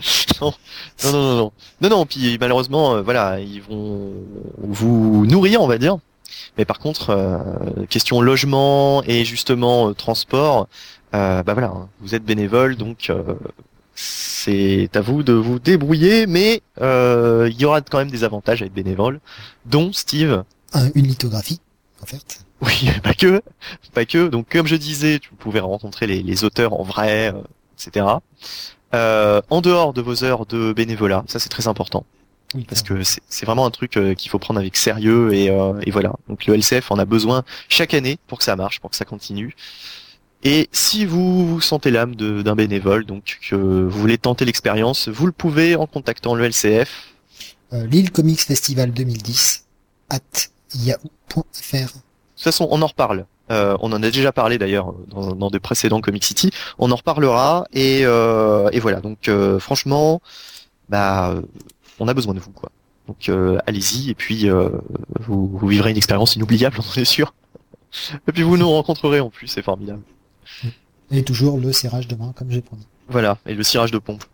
Non. Puis malheureusement, ils vont vous nourrir, on va dire. Mais par contre, question logement et justement transport, vous êtes bénévole, donc c'est à vous de vous débrouiller. Mais il y aura quand même des avantages à être bénévole, dont Steve. Une lithographie offerte. Oui, pas que. Donc comme je disais, vous pouvez rencontrer les auteurs en vrai, etc. En dehors de vos heures de bénévolat, ça c'est très important. Oui, parce que c'est vraiment un truc qu'il faut prendre avec sérieux et voilà. Donc le LCF en a besoin chaque année pour que ça marche, pour que ça continue. Et si vous sentez l'âme d'un bénévole, donc que vous voulez tenter l'expérience, vous le pouvez en contactant le LCF. Lille Comics Festival 2010 @yahoo.fr. De toute façon, on en reparle. On en a déjà parlé d'ailleurs dans de précédents Comic City. On en reparlera et voilà. Donc franchement, on a besoin de vous, quoi. Donc allez-y et puis vous vivrez une expérience inoubliable, on est sûr. Et puis vous nous rencontrerez en plus, c'est formidable. Et toujours le serrage de main, comme j'ai promis. Voilà, et le cirage de pompe.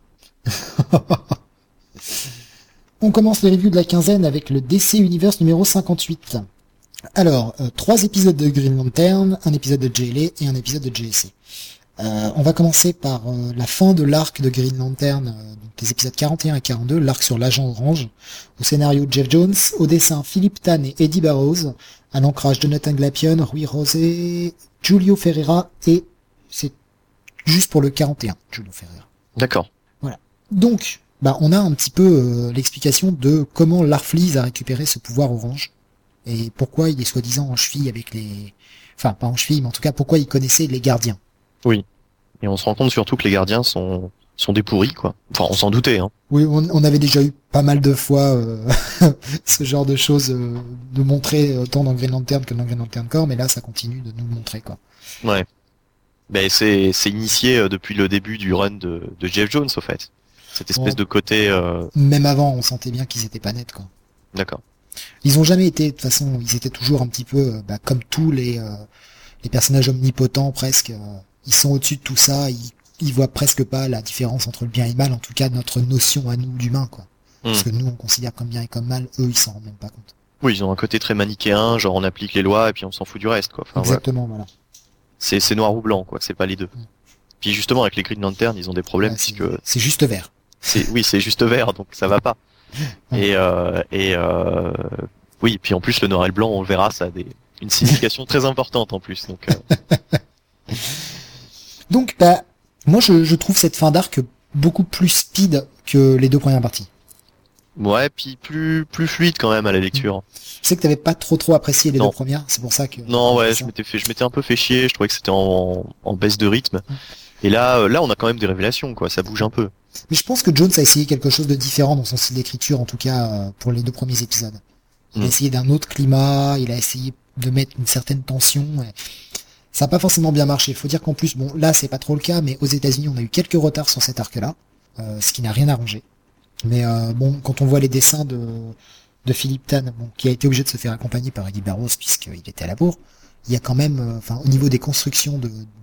On commence les reviews de la quinzaine avec le DC Universe numéro 58. Alors, 3 épisodes de Green Lantern, un épisode de JLA et un épisode de JSA. On va commencer par la fin de l'arc de Green Lantern, donc les épisodes 41 et 42, l'arc sur l'agent orange, au scénario Jeff Jones, au dessin Philippe Tan et Eddie Barrows, à l'ancrage Jonathan Glapion, Rui Rosé, Julio Ferreira, et c'est juste pour le 41, Julio Ferreira. D'accord. Voilà. Donc, on a un petit peu l'explication de comment Larfleeze a récupéré ce pouvoir orange, et pourquoi il est soi-disant en cheville avec les... Enfin, pas en cheville, mais en tout cas, pourquoi il connaissait les gardiens. Oui. Et on se rend compte surtout que les gardiens sont des pourris, quoi. Enfin, on s'en doutait, hein. Oui, on avait déjà eu pas mal de fois ce genre de choses de montrer autant dans Green Lantern que dans Green Lantern Corps, mais là, ça continue de nous le montrer, quoi. Ouais. C'est initié depuis le début du run de Jeff Jones, au fait. Cette espèce de côté... Même avant, on sentait bien qu'ils étaient pas nets, quoi. D'accord. Ils ont jamais été, de toute façon, ils étaient toujours un petit peu, comme tous les personnages omnipotents, presque. Ils sont au-dessus de tout ça, ils voient presque pas la différence entre le bien et le mal, en tout cas notre notion à nous d'humains, quoi. Parce que nous, on considère comme bien et comme mal, eux, ils s'en rendent même pas compte. Oui, ils ont un côté très manichéen, genre on applique les lois et puis on s'en fout du reste, quoi. Enfin, exactement, voilà. C'est noir ou blanc, quoi, c'est pas les deux. Puis justement, avec les Green Lantern, ils ont des problèmes, puisque... C'est juste vert. Oui, c'est juste vert, donc ça va pas. Oui, puis en plus, le noir et le blanc, on le verra, ça a une signification très importante en plus, donc... Donc, moi, je trouve cette fin d'arc beaucoup plus speed que les deux premières parties. Ouais, puis plus fluide quand même à la lecture. Je sais que t'avais pas trop apprécié les deux premières, c'est pour ça que... Non, ouais, je m'étais un peu fait chier, je trouvais que c'était en baisse de rythme. Et là, on a quand même des révélations, quoi, ça bouge un peu. Mais je pense que Jones a essayé quelque chose de différent dans son style d'écriture, en tout cas, pour les deux premiers épisodes. Il a essayé d'un autre climat, il a essayé de mettre une certaine tension, Ça a pas forcément bien marché. Faut dire qu'en plus, bon, là, c'est pas trop le cas, mais aux États-Unis, on a eu quelques retards sur cet arc-là, ce qui n'a rien arrangé. Mais bon, quand on voit les dessins de Philippe Tan, bon, qui a été obligé de se faire accompagner par Eddie Barros puisqu'il était à la bourre, il y a quand même, au niveau des constructions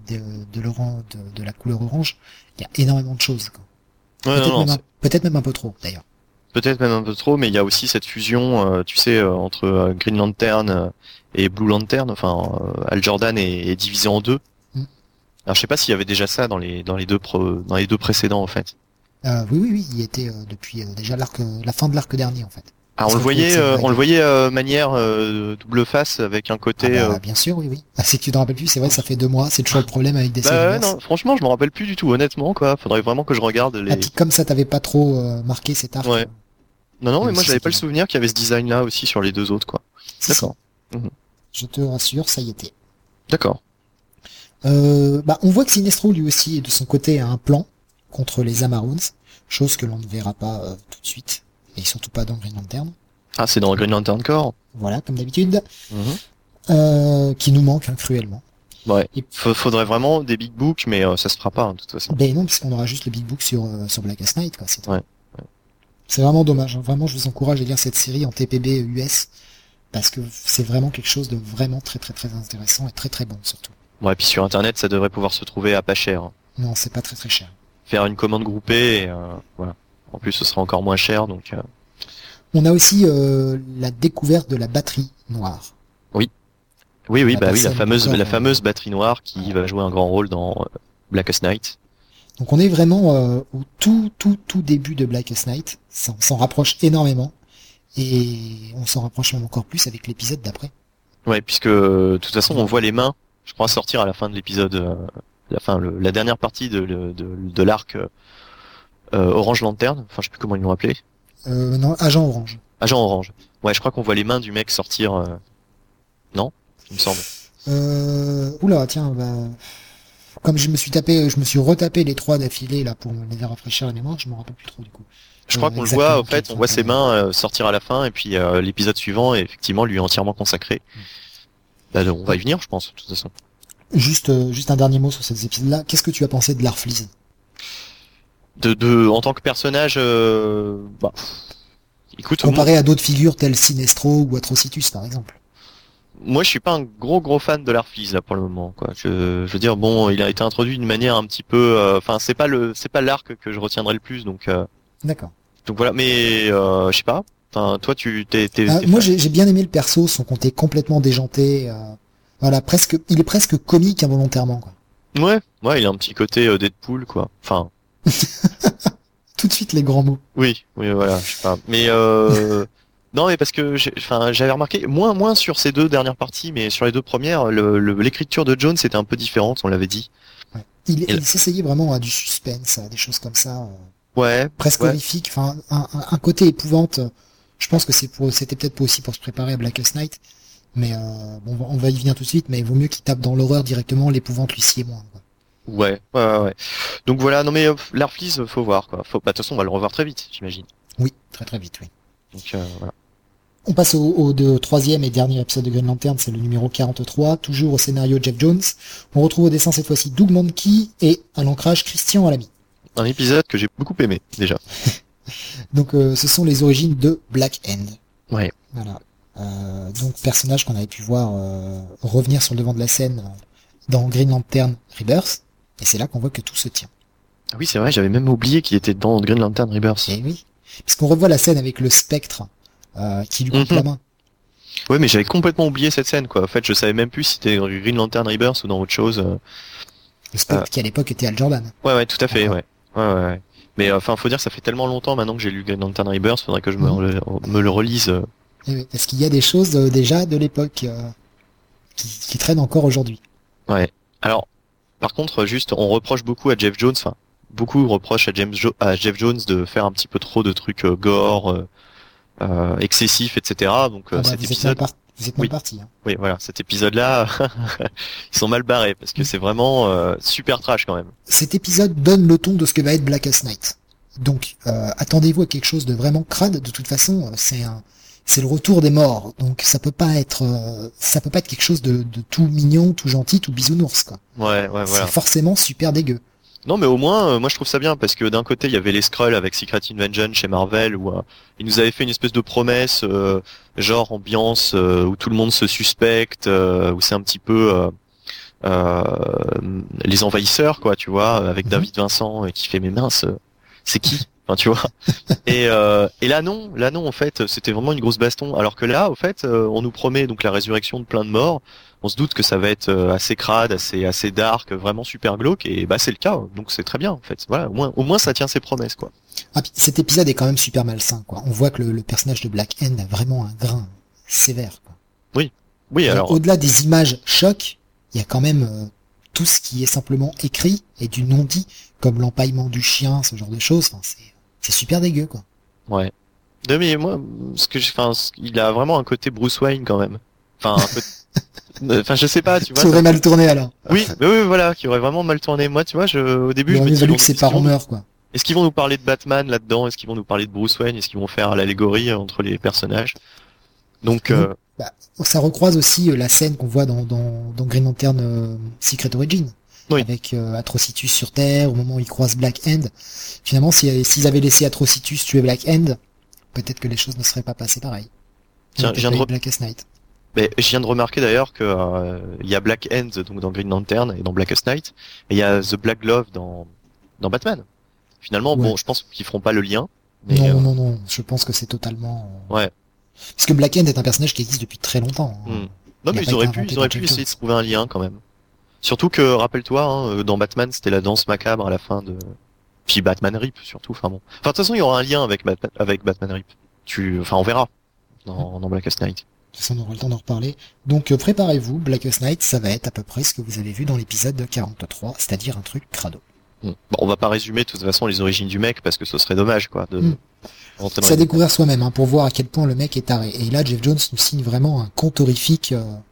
de la couleur orange, il y a énormément de choses, quoi. Ouais, Peut-être même un peu trop, d'ailleurs. peut-être même un peu trop, mais il y a aussi cette fusion, tu sais, entre Green Lantern et Blue Lantern. Enfin, Hal Jordan est divisé en deux. Mm. Alors, je sais pas s'il y avait déjà ça dans les deux précédents, en fait. Oui, il y était depuis déjà la fin de l'arc dernier, en fait. Ah, on le voyait manière double face avec un côté. Bien sûr, oui. Ah, si tu te rappelles plus, c'est vrai, ça fait 2 mois, c'est toujours le problème avec des séries. Non, franchement, je me rappelle plus du tout, honnêtement, quoi. Faudrait vraiment que je regarde les. Comme ça, t'avais pas trop marqué cet arc. Ouais. Non, mais moi, j'avais pas le bien. souvenir qu'il y avait ce design-là aussi sur les deux autres, quoi. Si, D'accord. si. Je te rassure, ça y était. D'accord. On voit que Sinestro, lui aussi, de son côté, a un plan contre les Amaroons, chose que l'on ne verra pas tout de suite, et surtout pas dans Green Lantern. Ah, c'est dans Green Lantern Corps. Voilà, comme d'habitude. Qui nous manque cruellement. Ouais. Et- Faudrait vraiment des big books, mais ça se fera pas, de toute façon. Ben non, puisqu'on aura juste le Big Book sur Blackest Night, quoi. C'est tout. Ouais. C'est vraiment dommage. Hein. Vraiment, je vous encourage à lire cette série en TPB US, parce que c'est vraiment quelque chose de vraiment très très très intéressant et très très bon surtout. Ouais, puis sur Internet, ça devrait pouvoir se trouver à pas cher, hein. Non, c'est pas très très cher. Faire une commande groupée, et voilà. En plus, ce sera encore moins cher, donc. On a aussi la découverte de la batterie noire. Oui, la fameuse batterie noire qui va jouer un grand rôle dans Blackest Night. Donc on est vraiment au tout début de Blackest Night. Ça, on s'en rapproche énormément. Et on s'en rapproche même encore plus avec l'épisode d'après. Ouais, puisque de toute façon, on voit les mains, je crois, sortir à la fin de l'épisode, la dernière partie de l'arc Orange Lanterne. Enfin, je sais plus comment ils l'ont appelé. Non, Agent Orange. Agent Orange. Ouais, je crois qu'on voit les mains du mec sortir. Non, il me semble. Oula, tiens, comme je me suis retapé les 3 d'affilée là pour me les rafraîchir la mémoire, je me rappelle plus trop du coup. Je crois qu'on le voit, en fait, on voit ses mains sortir à la fin, et puis l'épisode suivant, est effectivement, lui est entièrement consacré. Bah, on va y venir, je pense, de toute façon. Juste un dernier mot sur ces épisodes-là. Qu'est-ce que tu as pensé de Larfleeze? En tant que personnage, écoute, Comparé à d'autres figures telles Sinestro ou Atrocitus, par exemple. moi, je suis pas un gros fan de Larfleeze là pour le moment, quoi. Je veux dire, bon, il a été introduit d'une manière un petit peu, enfin, c'est pas l'arc que je retiendrai le plus, donc. D'accord. Donc voilà, mais je sais pas. Enfin, toi, t'es moi, fan. j'ai bien aimé le perso, son côté complètement déjanté. Voilà, il est presque comique involontairement, quoi. Ouais, il a un petit côté Deadpool, quoi. Enfin, Tout de suite les grands mots. oui, voilà, je sais pas. Mais non, mais parce que j'avais remarqué moins sur ces deux dernières parties, mais sur les deux premières, l'écriture de Jones était un peu différente, on l'avait dit. Ouais. Il s'essayait vraiment à du suspense, à des choses comme ça. Ouais. Presque ouais. horrifique. Enfin, un côté épouvante. Je pense que c'était peut-être aussi pour se préparer à Blackest Night. Mais bon, on va y venir tout de suite. Mais il vaut mieux qu'il tape dans l'horreur directement. L'épouvante lui sied moins, quoi. Ouais. Donc voilà, non mais Larfleeze, faut voir, quoi. De toute façon, on va le revoir très vite, j'imagine. Oui, très très vite, oui. Donc voilà. On passe au troisième et dernier épisode de Green Lantern, c'est le numéro 43, toujours au scénario Jeff Jones. On retrouve au dessin cette fois-ci Doug Mankey et à l'ancrage Christian Alamy. Un épisode que j'ai beaucoup aimé, déjà. Donc ce sont les origines de Black End. Ouais. Voilà. Donc personnage qu'on avait pu voir revenir sur le devant de la scène dans Green Lantern Rebirth. Et c'est là qu'on voit que tout se tient. Ah oui, c'est vrai, j'avais même oublié qu'il était dans Green Lantern Rebirth. Et oui. Parce qu'on revoit la scène avec le spectre qui lui coupe la main. Ouais, mais j'avais complètement oublié cette scène, quoi. En fait, je savais même plus si c'était dans Green Lantern Rebirth ou dans autre chose. Le spectre qui à l'époque était Hal Jordan. Ouais, tout à fait, D'accord. ouais. Mais enfin, faut dire, ça fait tellement longtemps maintenant que j'ai lu Green Lantern Rebirth, faudrait que je me le relise. Et oui, parce qu'il y a des choses déjà de l'époque qui traînent encore aujourd'hui. Ouais. Alors, par contre, juste, on reproche beaucoup à Jeff Jones, enfin, beaucoup reprochent à Jeff Jones de faire un petit peu trop de trucs gore, excessifs, etc. Donc cet épisode, vous êtes mal parti. Hein. oui, voilà, cet épisode-là, ils sont mal barrés parce que c'est vraiment super trash quand même. Cet épisode donne le ton de ce que va être Blackest Night. Donc attendez-vous à quelque chose de vraiment crade. De toute façon, c'est le retour des morts, donc ça peut pas être quelque chose de tout mignon, tout gentil, tout bisounours, quoi. Ouais, voilà. C'est forcément super dégueu. Non, mais au moins, moi je trouve ça bien parce que d'un côté il y avait les Skrulls avec Secret Invasion chez Marvel où ils nous avaient fait une espèce de promesse, genre ambiance où tout le monde se suspecte, où c'est un petit peu les envahisseurs, quoi, tu vois, avec David Vincent qui fait mais mince, c'est qui? Enfin, tu vois. Et là non, en fait, c'était vraiment une grosse baston. Alors que là, au fait, on nous promet donc la résurrection de plein de morts. On se doute que ça va être assez crade, assez dark, vraiment super glauque, et bah c'est le cas, donc c'est très bien en fait. Voilà, au moins ça tient ses promesses, quoi. Ah, puis cet épisode est quand même super malsain, quoi. On voit que le personnage de Black Hand a vraiment un grain sévère, quoi. Oui, alors au-delà des images chocs, il y a quand même tout ce qui est simplement écrit et du non-dit, comme l'empaillement du chien, ce genre de choses. Enfin, c'est super dégueu, quoi. ouais. Non, mais moi, il a vraiment un côté Bruce Wayne quand même. Enfin, je sais pas, tu vois. Ça aurait mal tourné alors. Oui, mais oui, voilà, qui aurait vraiment mal tourné. Moi, tu vois, au début, Il je me aurait dis, fallu que ses parents meurent, quoi. est-ce qu'ils vont nous parler de Batman là-dedans? Est-ce qu'ils vont nous parler de Bruce Wayne? Est-ce qu'ils vont faire l'allégorie entre les personnages? Donc, Bah, ça recroise aussi la scène qu'on voit dans Green Lantern Secret Origin. Oui. Avec Atrocitus sur Terre, au moment où il croise Black Hand. Finalement, s'ils avaient laissé Atrocitus tuer Black Hand, peut-être que les choses ne seraient pas passées pareil. Tiens, je Blackest Night. Mais je viens de remarquer d'ailleurs que il y a Black Hand donc dans Green Lantern et dans Blackest Night, et il y a The Black Glove dans Batman. Finalement, Ouais. bon, je pense qu'ils feront pas le lien. Mais Non, je pense que c'est totalement... Ouais. Parce que Black Hand est un personnage qui existe depuis très longtemps. Non, mais ils auraient pu essayer de trouver un lien quand même. Surtout que, rappelle-toi, dans Batman, c'était la danse macabre à la fin de... Puis Batman Rip, surtout, enfin bon. Enfin, de toute façon, il y aura un lien avec Batman Rip. On verra dans Blackest Night. De toute façon, on aura le temps d'en reparler. Donc, préparez-vous, Blackest Night, ça va être à peu près ce que vous avez vu dans l'épisode 43, c'est-à-dire un truc crado. Bon, on va pas résumer de toute façon les origines du mec, parce que ce serait dommage, quoi, de rentrer dans C'est à les découvrir soi-même, hein, pour voir à quel point le mec est taré. Et là, Jeff Jones nous signe vraiment un conte horrifique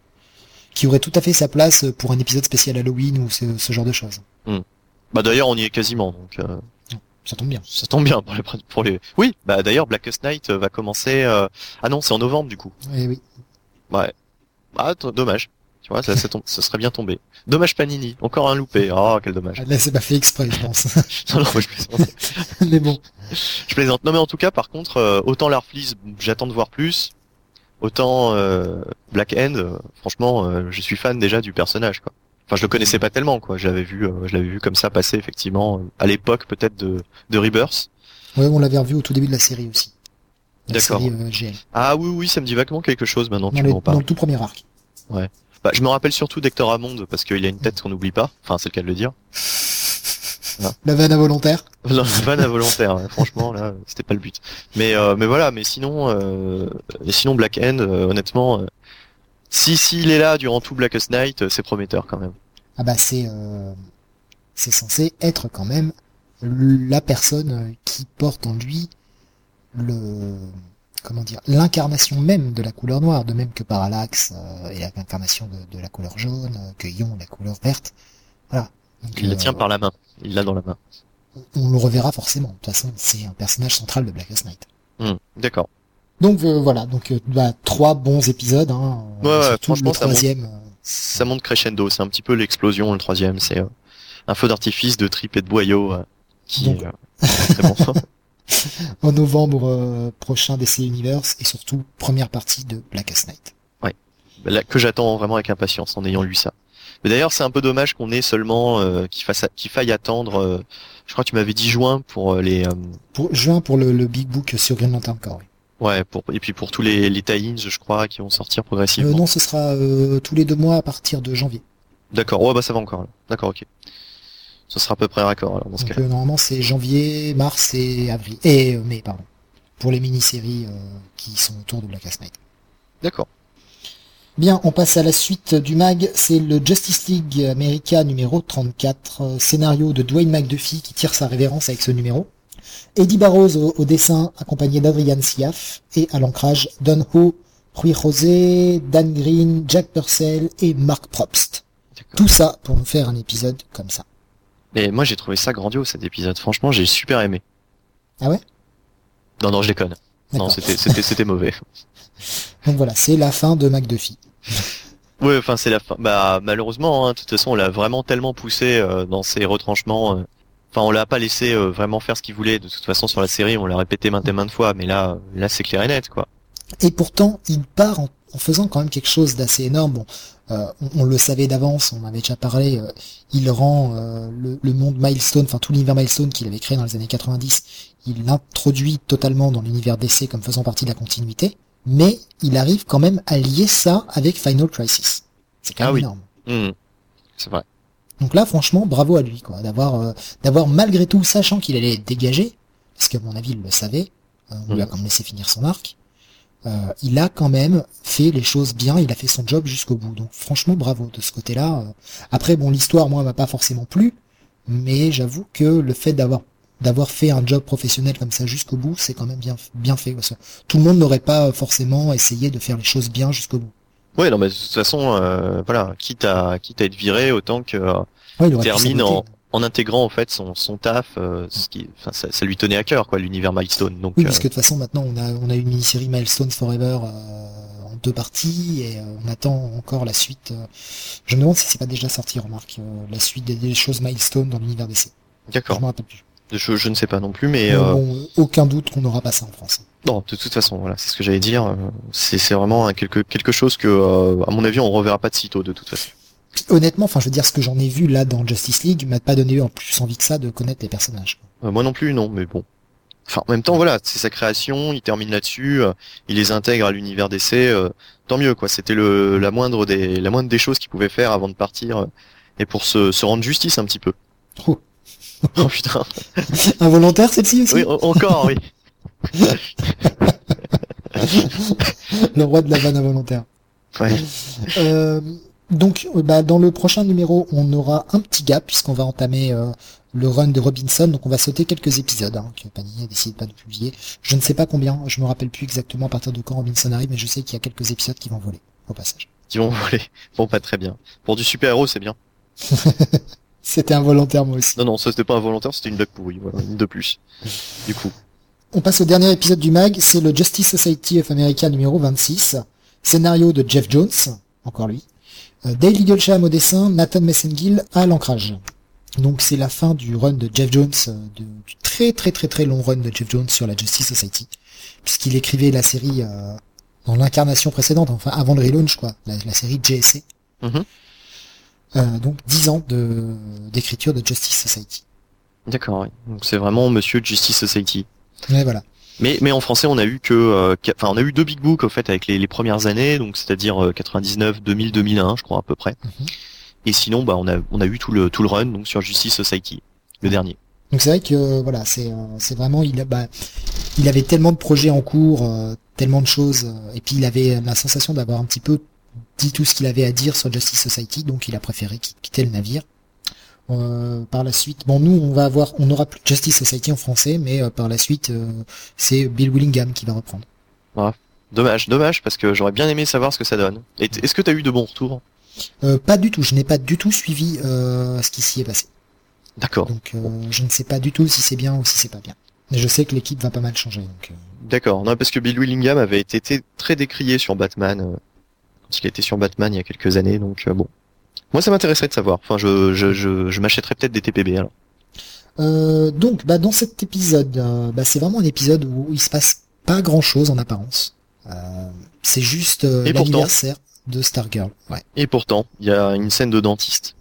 qui aurait tout à fait sa place pour un épisode spécial Halloween ou ce genre de choses. Bah d'ailleurs, on y est quasiment, donc... Ça tombe bien. Ça tombe bien pour les... Oui, bah d'ailleurs, Blackest Night va commencer... Ah non, c'est en novembre, du coup. Eh oui. Ouais. Ah, dommage. Tu vois, ça serait bien tombé. Dommage Panini. Encore un loupé. Oh, quel dommage. Là, c'est pas fait exprès, je pense. Non, moi, je plaisante. Mais bon. Je plaisante. Non, mais en tout cas, par contre, autant Larfleeze, j'attends de voir plus. Autant Black Hand, franchement, je suis fan déjà du personnage, quoi. Enfin, je le connaissais pas tellement, quoi. Je l'avais vu comme ça passer, effectivement, à l'époque peut-être de Rebirth. Ouais, on l'avait revu au tout début de la série aussi. D'accord. La série GL. Ah oui, ça me dit vaguement quelque chose maintenant. Dans le tout premier arc. Ouais. Bah, je me rappelle surtout d'Hector Hammond parce qu'il a une tête qu'on n'oublie pas. Enfin, c'est le cas de le dire. Voilà. La vanne involontaire. La vanne involontaire, hein. Franchement, là, c'était pas le but. Mais voilà, mais sinon Black Hand, honnêtement, s'il est là durant tout Blackest Night, c'est prometteur quand même. Ah bah c'est censé être quand même la personne qui porte en lui l'incarnation même de la couleur noire, de même que Parallax et l'incarnation de la couleur jaune, que Ion la couleur verte. Voilà. Donc, Il la tient par la main. Il l'a dans la main. On le reverra forcément. De toute façon, c'est un personnage central de Blackest Night. D'accord. Donc voilà, 3 bons épides, hein. Ouais, surtout franchement, le troisième. Ça monte crescendo. C'est un petit peu l'explosion. Le troisième, c'est un feu d'artifice de tripes et de boyaux qui est très bon. En novembre prochain DC Universe et surtout première partie de Blackest Night. Ouais. Là, que j'attends vraiment avec impatience en ayant lu ça. Mais d'ailleurs, c'est un peu dommage qu'on ait seulement qu'il faille attendre. Je crois que tu m'avais dit juin pour les. Pour juin pour le Big Book sur Green Lantern Corps. Oui. Ouais, et puis pour tous les tie-ins, je crois, qui vont sortir progressivement. Non, ce sera tous les 2 mois à partir de janvier. D'accord. Ouais, bah ça va encore. Là. D'accord, ok. Ce sera à peu près raccord alors dans ce cas. Normalement, c'est janvier, mars et avril et mai, pardon. Pour les mini-séries qui sont autour de Blackest Night. D'accord. Bien, on passe à la suite du mag, c'est le Justice League America numéro 34, scénario de Dwayne McDuffie qui tire sa révérence avec ce numéro. Eddie Barrows au dessin, accompagné d'Adrian Siaf, et à l'ancrage, Don Ho, Rui José, Dan Green, Jack Purcell et Mark Probst. Tout ça pour nous faire un épisode comme ça. Mais moi j'ai trouvé ça grandiose cet épisode, franchement j'ai super aimé. Ah ouais? Non, je déconne. Non, c'était mauvais. Donc voilà, c'est la fin de McDuffie. Ouais, enfin c'est la fin. Bah malheureusement, hein, de toute façon, on l'a vraiment tellement poussé dans ses retranchements. Enfin, on l'a pas laissé vraiment faire ce qu'il voulait. De toute façon, sur la série, on l'a répété maintes et maintes fois, mais là, c'est clair et net, quoi. Et pourtant, il part en faisant quand même quelque chose d'assez énorme. Bon, on le savait d'avance, on en avait déjà parlé. Il rend le monde Milestone, enfin tout l'univers Milestone qu'il avait créé dans les années 90, il l'introduit totalement dans l'univers DC comme faisant partie de la continuité. Mais il arrive quand même à lier ça avec Final Crisis. C'est quand même énorme. C'est vrai. Donc là, franchement, bravo à lui, quoi, d'avoir malgré tout, sachant qu'il allait être dégagé, parce qu'à mon avis, il le savait, on lui a quand même laissé finir son arc, il a quand même fait les choses bien, il a fait son job jusqu'au bout. Donc franchement, bravo de ce côté-là. Après, bon, l'histoire, moi, m'a pas forcément plu, mais j'avoue que le fait d'avoir fait un job professionnel comme ça jusqu'au bout, c'est quand même bien fait. Parce que tout le monde n'aurait pas forcément essayé de faire les choses bien jusqu'au bout. Ouais, non, mais de toute façon, voilà, quitte à être viré, autant que termine en intégrant en fait son taf, ça lui tenait à cœur, quoi, l'univers Milestone. Donc, oui, parce que de toute façon, maintenant, on a une mini-série Milestone Forever en 2 parties et on attend encore la suite. Je me demande si c'est pas déjà sorti, remarque, la suite des choses Milestone dans l'univers DC. D'accord. Je me rappelle plus. Je ne sais pas non plus, mais bon, aucun doute qu'on n'aura pas ça en France. Non, de toute façon, voilà, c'est ce que j'allais dire. C'est vraiment quelque chose que, à mon avis, on reverra pas de sitôt, de toute façon. Honnêtement, enfin, je veux dire, ce que j'en ai vu là dans Justice League m'a pas donné en plus envie que ça de connaître les personnages. Moi non plus, non, mais bon. Enfin, en même temps, voilà, c'est sa création, il termine là-dessus, il les intègre à l'univers DC, tant mieux, quoi. C'était la moindre des choses qu'il pouvait faire avant de partir, et pour se rendre justice un petit peu. Oh, oh putain. Involontaire celle-ci aussi. Oui, encore, oui. Le roi de la vanne involontaire. Ouais. Donc, dans le prochain numéro, on aura un petit gap puisqu'on va entamer le run de Robinson. Donc, on va sauter quelques épisodes que Panini a décidé de pas de publier. Je ne sais pas combien, je me rappelle plus exactement à partir de quand Robinson arrive, mais je sais qu'il y a quelques épisodes qui vont voler au passage. Qui vont voler. Bon, pas très bien. Pour du super-héros, c'est bien. C'était involontaire, moi aussi. Non, ça c'était pas involontaire, c'était une blague pourrie. Voilà, une de plus. Du coup. On passe au dernier épisode du mag, c'est le Justice Society of America numéro 26. Scénario de Jeff Jones, encore lui. Dale Eaglesham au dessin, Nathan Messengill à l'ancrage. Donc c'est la fin du run de Jeff Jones, du très très très très long run de Jeff Jones sur la Justice Society, puisqu'il écrivait la série dans l'incarnation précédente, enfin avant le relaunch, quoi, la série JSA. Donc 10 ans d'écriture de Justice Society. D'accord, oui. Donc c'est vraiment Monsieur Justice Society. Ouais, voilà. Mais en français, on a eu on a eu 2 big books, en fait, avec les premières années, donc c'est-à-dire 99, 2000, 2001, je crois, à peu près. Et sinon, on a eu tout le run, donc sur Justice Society, le dernier. Donc c'est vrai que, voilà, c'est vraiment, il avait tellement de projets en cours, tellement de choses, et puis il avait la sensation d'avoir un petit peu dit tout ce qu'il avait à dire sur Justice Society, donc il a préféré quitter le navire. Par la suite, bon, nous on n'aura plus Justice Society en français, mais par la suite c'est Bill Willingham qui va reprendre. Ah, dommage parce que j'aurais bien aimé savoir ce que ça donne. Et est-ce que t'as eu de bons retours? Pas du tout, je n'ai pas du tout suivi ce qui s'y est passé. D'accord. Donc je ne sais pas du tout si c'est bien ou si c'est pas bien. Mais je sais que l'équipe va pas mal changer. Donc, D'accord, non, parce que Bill Willingham avait été très décrié sur Batman quand il était sur Batman il y a quelques années, donc bon. Moi, ça m'intéresserait de savoir. Enfin, je m'achèterais peut-être des TPB alors. Donc, dans cet épisode, c'est vraiment un épisode où il se passe pas grand-chose en apparence. C'est juste l'anniversaire de Stargirl. Ouais. Et pourtant, il y a une scène de dentiste.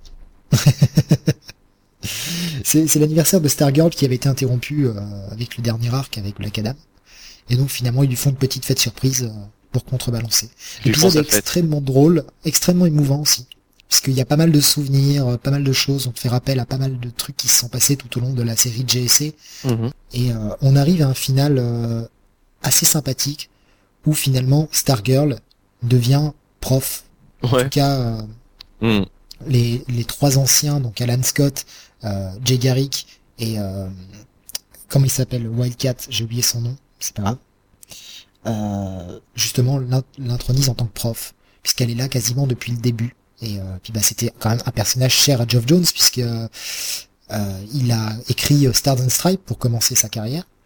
C'est l'anniversaire de Stargirl qui avait été interrompu avec le dernier arc avec Black Adam. Et donc, finalement, ils lui font une petite fête surprise pour contrebalancer. L'épisode est extrêmement drôle, extrêmement émouvant aussi. Parce qu'il y a pas mal de souvenirs, pas mal de choses, on te fait rappel à pas mal de trucs qui se sont passés tout au long de la série JSA. Et on arrive à un final assez sympathique, où finalement Stargirl devient prof. En tout cas, les 3 anciens, donc Alan Scott, Jay Garrick et comment il s'appelle, Wildcat, j'ai oublié son nom, c'est pas grave. Justement, l'intronise en tant que prof, puisqu'elle est là quasiment depuis le début. Et puis c'était quand même un personnage cher à Geoff Jones puisque il a écrit Stars and Stripes pour commencer sa carrière.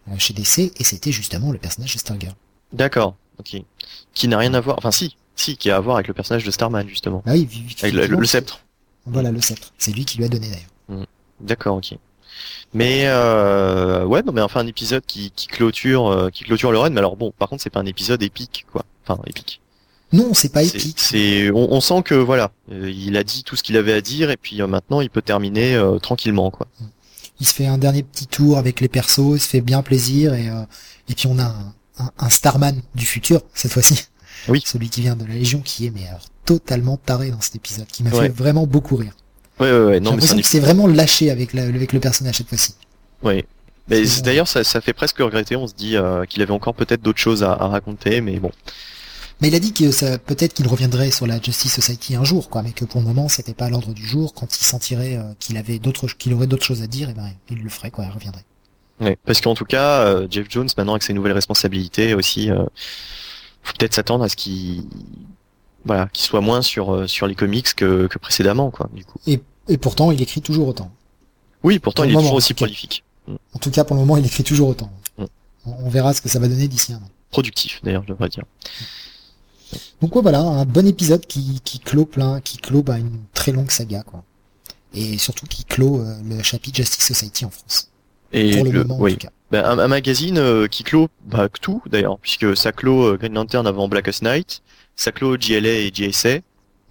chez DC, et c'était justement le personnage de Stargirl. D'accord, ok. Qui n'a rien à voir, enfin si, qui a à voir avec le personnage de Starman justement. Ah oui, Avec le sceptre. Voilà, le sceptre. C'est lui qui lui a donné d'ailleurs. D'accord, ok. Mais ouais, non, mais enfin un épisode qui clôture le run. Mais alors bon, par contre, c'est pas un épisode épique, quoi. Enfin, épique. Non, c'est pas épique. On sent que voilà, il a dit tout ce qu'il avait à dire, et puis maintenant, il peut terminer tranquillement, quoi. Il se fait un dernier petit tour avec les persos, il se fait bien plaisir, et puis on a un Starman du futur cette fois-ci. Oui. Celui qui vient de la Légion, qui est mais alors totalement taré dans cet épisode, qui m'a fait vraiment beaucoup rire. Ouais. Non, mais j'ai l'impression qu'il s'est vraiment lâché avec le personnage cette fois-ci. Ouais. Mais d'ailleurs, ça fait presque regretter. On se dit qu'il avait encore peut-être d'autres choses à raconter, mais bon. Mais il a dit que peut-être qu'il reviendrait sur la Justice Society un jour, quoi, mais que pour le moment, c'était pas à l'ordre du jour. Quand il sentirait qu'il aurait d'autres choses à dire, et ben, il le ferait, quoi, il reviendrait. Ouais, parce qu'en tout cas, Jeff Jones, maintenant avec ses nouvelles responsabilités aussi, faut peut-être s'attendre à ce qu'il soit moins sur les comics que précédemment, quoi, du coup. Et pourtant, il écrit toujours autant. Oui, pourtant, il est toujours aussi prolifique. En tout cas, pour le moment, il écrit toujours autant. On verra ce que ça va donner d'ici un an. Productif, d'ailleurs, je devrais dire. Donc ouais, voilà, un bon épisode qui clôt une très longue saga, quoi. Et surtout qui clôt le chapitre Justice Society en France. Et pour le moment, en tout cas. Ben, un magazine qui clôt tout, d'ailleurs, puisque ça clôt Green Lantern avant Blackest Night, ça clôt JLA et JSA.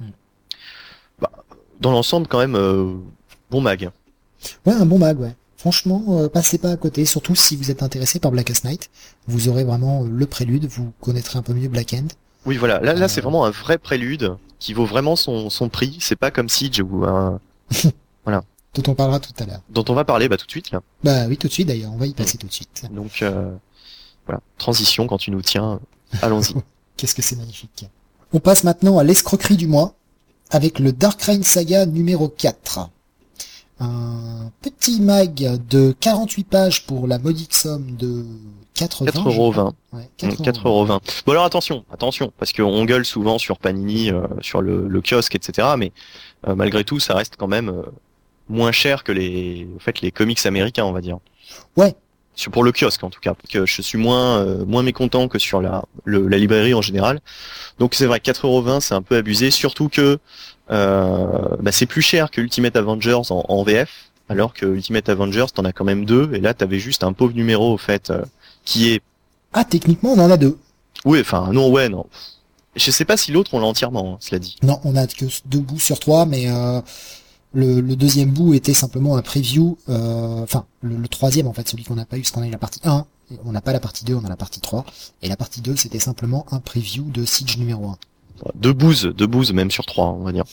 Dans l'ensemble, quand même, bon mag. Ouais, un bon mag, ouais. Franchement, passez pas à côté, surtout si vous êtes intéressé par Blackest Night. Vous aurez vraiment le prélude, vous connaîtrez un peu mieux Black End. Oui, voilà. Là, c'est vraiment un vrai prélude qui vaut vraiment son prix. C'est pas comme Siege ou un... Voilà. Dont on parlera tout à l'heure. Dont on va parler, tout de suite, là. Bah oui, tout de suite, d'ailleurs. On va y passer tout de suite. Donc, voilà. Transition, quand tu nous tiens, allons-y. Qu'est-ce que c'est magnifique. On passe maintenant à l'escroquerie du mois, avec le Dark Reign Saga numéro 4. Un petit mag de 48 pages pour la modique somme de 4,20 €. Ouais, 4,20 €. Bon alors attention, parce qu'on gueule souvent sur Panini, sur le kiosque, etc. Mais malgré tout, ça reste quand même moins cher que les comics américains, on va dire. Ouais. Pour le kiosque en tout cas, parce que je suis moins mécontent que sur la librairie en général. Donc c'est vrai, 4,20 €, c'est un peu abusé, surtout que c'est plus cher que Ultimate Avengers en VF, alors que Ultimate Avengers t'en as quand même 2, et là t'avais juste un pauvre numéro au fait qui est... Ah, techniquement on en a 2. Oui, enfin non. Je sais pas si l'autre on l'a entièrement, cela dit. Non, on a que 2 bouts sur 3, mais le deuxième bout était simplement un preview, le troisième en fait, celui qu'on n'a pas eu, parce qu'on a eu la partie 1, et on n'a pas la partie 2, on a la partie 3, et la partie 2 c'était simplement un preview de Siege numéro 1. 2 bouses même sur 3, on va dire.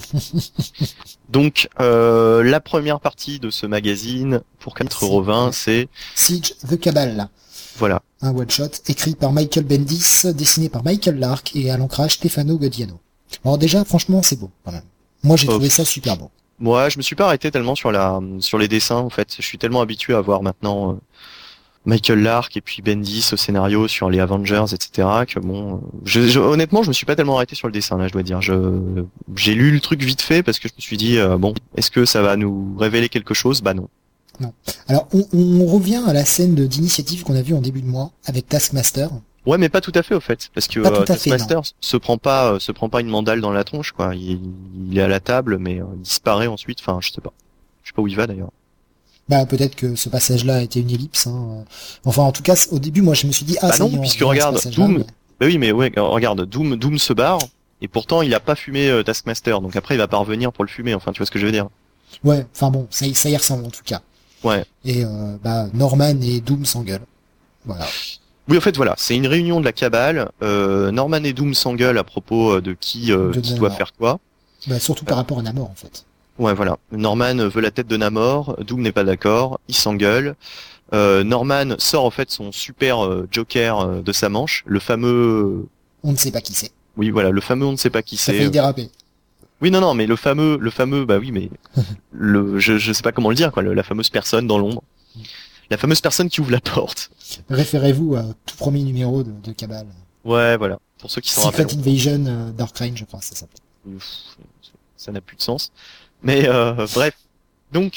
Donc la première partie de ce magazine pour 4,20 €, c'est Siege The Cabal. Voilà. Un one-shot écrit par Michael Bendis, dessiné par Michael Lark et à l'ancrage Stefano Godiano. Alors déjà, franchement, c'est beau quand même. Moi, j'ai trouvé ça super beau. Moi, je me suis pas arrêté tellement sur les dessins en fait. Je suis tellement habitué à voir maintenant Michael Lark et puis Bendis au scénario sur les Avengers, etc. que bon, honnêtement, je me suis pas tellement arrêté sur le dessin là, je dois dire. J'ai lu le truc vite fait parce que je me suis dit est-ce que ça va nous révéler quelque chose? Bah non. Non. Alors on revient à la scène d'initiative qu'on a vue en début de mois avec Taskmaster. Ouais, mais pas tout à fait au fait, parce que Taskmaster se prend pas une mandale dans la tronche quoi. Il est à la table, mais il disparaît ensuite. Enfin, je sais pas où il va d'ailleurs. Bah peut-être que ce passage-là a été une ellipse. Enfin, en tout cas, au début, moi, je me suis dit puisque regarde Doom. Bah oui, mais ouais, regarde Doom se barre et pourtant il a pas fumé Taskmaster, donc après il va pas revenir pour le fumer. Enfin, tu vois ce que je veux dire. Ouais. Enfin bon, ça y ressemble en tout cas. Ouais. Et Norman et Doom s'engueulent. Voilà. Oui, en fait, voilà, c'est une réunion de la cabale. Norman et Doom s'engueulent à propos de qui doit faire quoi. Bah, surtout par rapport à Namor, en fait. Ouais, voilà. Norman veut la tête de Namor, Doom n'est pas d'accord, ils s'engueulent. Norman sort en fait son super Joker de sa manche, le fameux... On ne sait pas qui c'est. Oui, voilà, le fameux on ne sait pas qui c'est. Ça fait déraper. Oui, non, mais le fameux, bah oui, mais je sais pas comment le dire, quoi, la fameuse personne dans l'ombre. La fameuse personne qui ouvre la porte. Référez-vous à tout premier numéro de Cabal. Ouais, voilà. Pour ceux qui s'en rappellent. Secret Invasion, Dark Reign, je crois, ça s'appelle. Ça n'a plus de sens. Mais bref. Donc,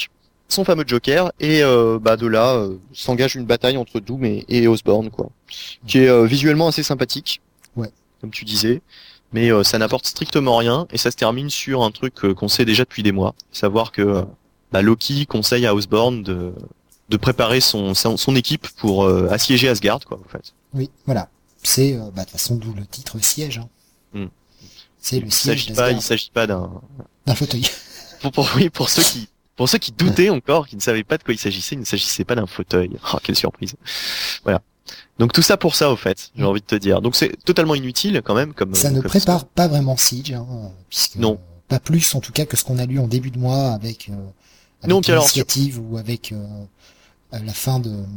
son fameux Joker, et de là s'engage une bataille entre Doom et Osborn, quoi, qui est visuellement assez sympathique, comme tu disais, mais ça n'apporte strictement rien, et ça se termine sur un truc qu'on sait déjà depuis des mois, savoir que Loki conseille à Osborn de préparer son équipe pour assiéger Asgard, quoi, en fait. Oui, voilà. C'est de toute façon d'où le titre Siège. Hein. C'est le siège d'Asgard. Il s'agit pas d'un fauteuil. Pour ceux qui doutaient encore, qui ne savaient pas de quoi il s'agissait, il ne s'agissait pas d'un fauteuil. Oh, quelle surprise. Voilà. Donc tout ça pour ça, au fait, j'ai envie de te dire. Donc c'est totalement inutile quand même. Ça ne prépare pas vraiment Siege, hein, puisque non. Pas plus en tout cas que ce qu'on a lu en début de mois avec l'initiative ou avec la fin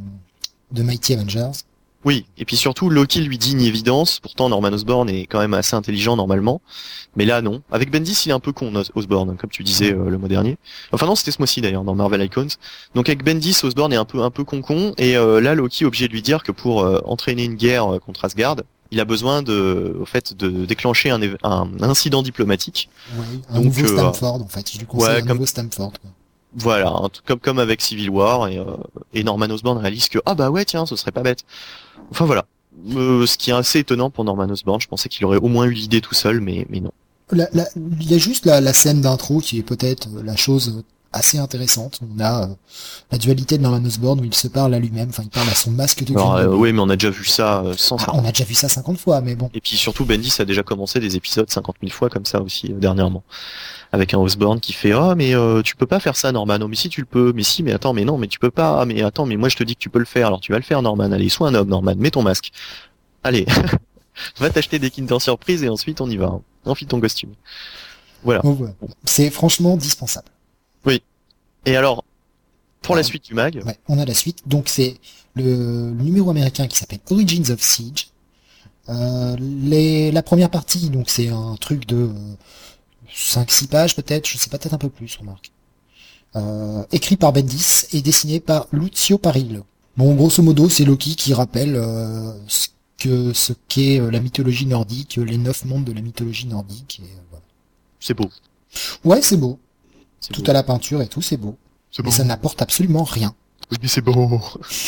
de Mighty Avengers. Oui, et puis surtout, Loki lui dit une évidence, pourtant Norman Osborn est quand même assez intelligent normalement, mais là non. Avec Bendis, il est un peu con, Osborn, comme tu disais le mois dernier. Enfin non, c'était ce mois-ci d'ailleurs, dans Marvel Icons. Donc avec Bendis, Osborn est un peu con, et là Loki est obligé de lui dire que pour entraîner une guerre contre Asgard, il a besoin de déclencher un incident diplomatique. Oui, nouveau Stamford en fait, je lui conseille nouveau Stamford. Quoi. Voilà, comme avec Civil War, et Norman Osborn réalise que tiens, ce serait pas bête. Enfin voilà, ce qui est assez étonnant pour Norman Osborn, je pensais qu'il aurait au moins eu l'idée tout seul, mais non. Il y a juste la scène d'intro qui est peut-être la chose assez intéressante. On a la dualité de Norman Osborn où il se parle à lui-même, enfin il parle à son masque de oui, mais on a déjà vu ça on a déjà vu ça 50 fois, mais bon. Et puis surtout, Bendis a déjà commencé des épisodes 50 000 fois comme ça aussi dernièrement. Avec un Osborn qui fait mais tu peux pas faire ça, Norman. Oh mais si tu le peux, mais si, mais attends, mais non, mais tu peux pas. Mais attends, mais moi je te dis que tu peux le faire, alors tu vas le faire, Norman. Allez, sois un homme, Norman, mets ton masque. Allez, va t'acheter des Kinder Surprise et ensuite on y va. Enfile ton costume. Voilà. C'est franchement dispensable. Oui. Et alors, pour la suite du mag. Ouais, on a la suite. Donc c'est le numéro américain qui s'appelle Origins of Siege. La première partie, donc c'est un truc de 5-6 pages peut-être, je sais pas, peut-être un peu plus, remarque. Écrit par Bendis et dessiné par Lucio Parrillo. Bon, grosso modo, c'est Loki qui rappelle ce qu'est la mythologie nordique, les 9 mondes de la mythologie nordique. Et, voilà. C'est beau. Ouais, c'est beau. Tout à la peinture et tout, c'est beau. Mais ça n'apporte absolument rien. Oui, mais c'est beau.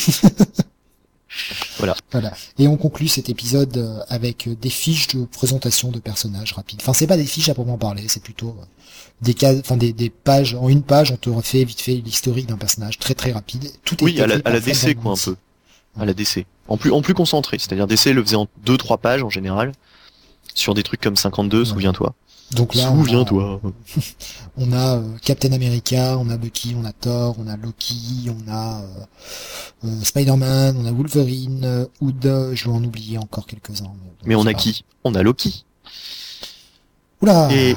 Voilà. Et on conclut cet épisode avec des fiches de présentation de personnages rapides. Enfin, c'est pas des fiches à proprement parler, c'est plutôt des pages. En une page, on te refait vite fait l'historique d'un personnage très très rapide. Tout est à la DC quoi, un peu. À la DC. En plus concentré. C'est-à-dire DC le faisait en 2-3 pages en général. Sur des trucs comme 52, souviens-toi. Donc là, souviens-toi. On a Captain America, on a Bucky, on a Thor, on a Loki, on a Spider-Man, on a Wolverine, Hood, je vais en oublier encore quelques-uns. Mais on a qui? On a Loki. Oula. Et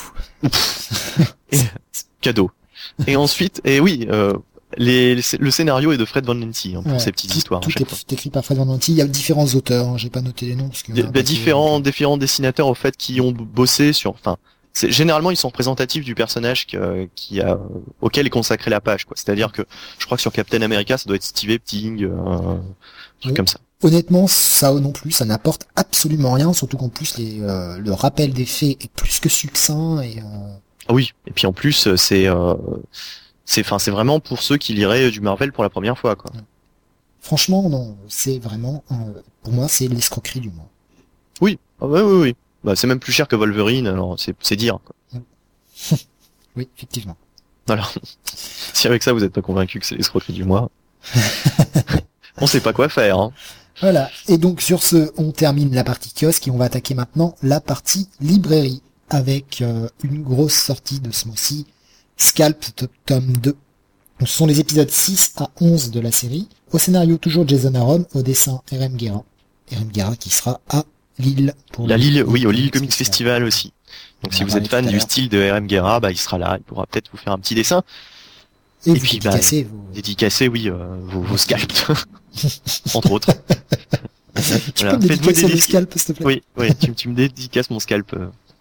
cadeau. Et ensuite, le scénario est de Fred Van Lente pour ces petites histoires. Tout est écrit par Fred Van Lente. Il y a différents auteurs, hein, j'ai pas noté les noms parce que différents dessinateurs au fait qui ont bossé sur. Enfin, généralement ils sont représentatifs du personnage auquel est consacrée la page, quoi. C'est-à-dire que je crois que sur Captain America, ça doit être Steve Epting, un truc comme ça. Honnêtement, ça non plus, ça n'apporte absolument rien, surtout qu'en plus le rappel des faits est plus que succinct et. Ah oui, et puis en plus c'est vraiment pour ceux qui liraient du Marvel pour la première fois, quoi. Franchement, non, c'est vraiment, pour moi, c'est l'escroquerie du mois. Oui, oui. Bah, c'est même plus cher que Wolverine, alors c'est dire, quoi. Oui, effectivement. Voilà. Si avec ça vous êtes pas convaincu que c'est l'escroquerie du mois, on sait pas quoi faire, hein. Voilà. Et donc, sur ce, on termine la partie kiosque et on va attaquer maintenant la partie librairie avec une grosse sortie de ce mois-ci. Scalp tome 2. Ce sont les épisodes 6 à 11 de la série. Au scénario, toujours Jason Aaron. Au dessin, R.M. Guerra. R.M. Guerra qui sera à Lille. Pour au Lille Comics Festival aussi. Donc si vous êtes fan du style de R.M. Guerra, il sera là. Il pourra peut-être vous faire un petit dessin. Et puis dédicacer, vos scalps. Entre autres. Tu peux me dédicacer le scalp, s'il te plaît? Oui, tu me dédicaces mon scalp.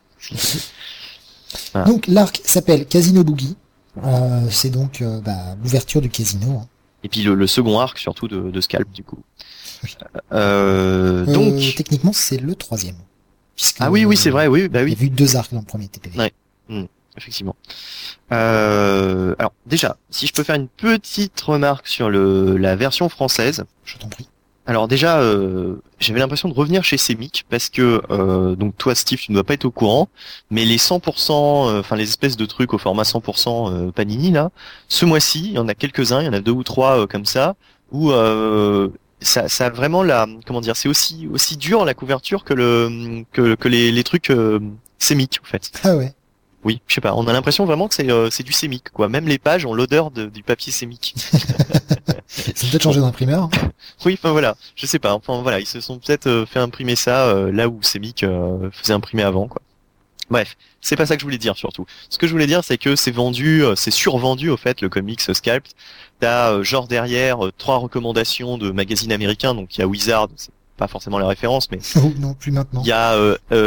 Voilà. Donc l'arc s'appelle Casino Boogie. C'est donc l'ouverture du casino. Hein. Et puis le second arc surtout de Scalp du coup. Donc techniquement c'est le troisième. Oui c'est vrai, oui, bah oui. Il y a eu 2 arcs dans le premier TPV. Ouais. Effectivement. alors déjà, si je peux faire une petite remarque sur la version française. Je t'en prie. Alors déjà, j'avais l'impression de revenir chez Semic parce que donc toi Steve, tu ne dois pas être au courant, mais les 100%, enfin les espèces de trucs au format 100% Panini là, ce mois-ci, il y en a quelques-uns, il y en a 2 ou 3 comme ça, où ça a vraiment comment dire, c'est aussi dur la couverture que les trucs Semic en fait. Ah ouais. Oui, je sais pas, on a l'impression vraiment que c'est du Semic quoi. Même les pages ont l'odeur du papier Semic. Ils ont peut-être changé d'imprimeur. Oui, enfin voilà, je sais pas. Enfin voilà, ils se sont peut-être fait imprimer ça là où Semic faisait imprimer avant, quoi. Bref, c'est pas ça que je voulais dire surtout. Ce que je voulais dire, c'est que c'est vendu, c'est survendu au fait le comics Sculpt. T'as genre derrière 3 recommandations de magazines américains, donc il y a Wizard, c'est pas forcément la référence, mais Oh non, plus maintenant. il y a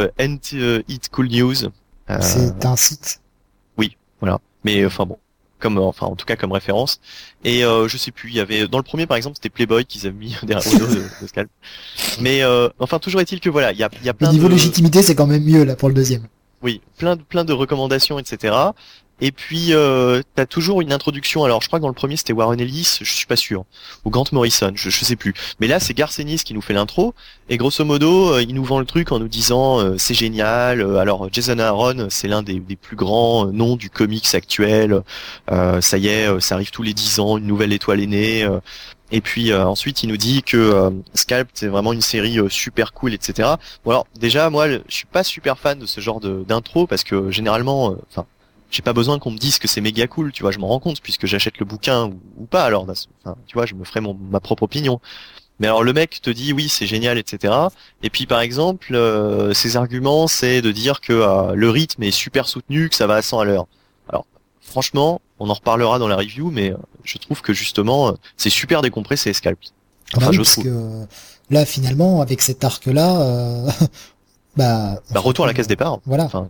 It Cool News. C'est un site. Oui, voilà. Mais enfin bon, enfin en tout cas comme référence. Et je sais plus, il y avait dans le premier par exemple c'était Playboy qu'ils avaient mis derrière au dos de Scalp. Mais enfin toujours est-il que voilà, il y a plein Au niveau de légitimité, c'est quand même mieux là pour le deuxième. oui, plein de recommandations, etc. Et puis t'as toujours une introduction. Alors je crois que dans le premier c'était Warren Ellis, je suis pas sûr, ou Grant Morrison, je sais plus. Mais là c'est Garth Ennis qui nous fait l'intro et grosso modo il nous vend le truc en nous disant c'est génial. Alors Jason Aaron c'est l'un des plus grands noms du comics actuel. Ça y est, ça arrive tous les 10 ans, une nouvelle étoile est née. Et puis ensuite il nous dit que Scalp c'est vraiment une série super cool, etc. Bon alors déjà moi je suis pas super fan de ce genre d'intro parce que généralement, enfin j'ai pas besoin qu'on me dise que c'est méga cool, tu vois, je m'en rends compte puisque j'achète le bouquin ou pas alors, enfin, tu vois, je me ferai ma propre opinion. Mais alors le mec te dit oui c'est génial, etc. Et puis par exemple ses arguments c'est de dire que le rythme est super soutenu, que ça va à 100 à l'heure. Alors franchement on en reparlera dans la review, mais je trouve que justement c'est super décompressé Scalp. Enfin, oui, parce que là finalement avec cet arc là, retour à la case départ. Voilà. Enfin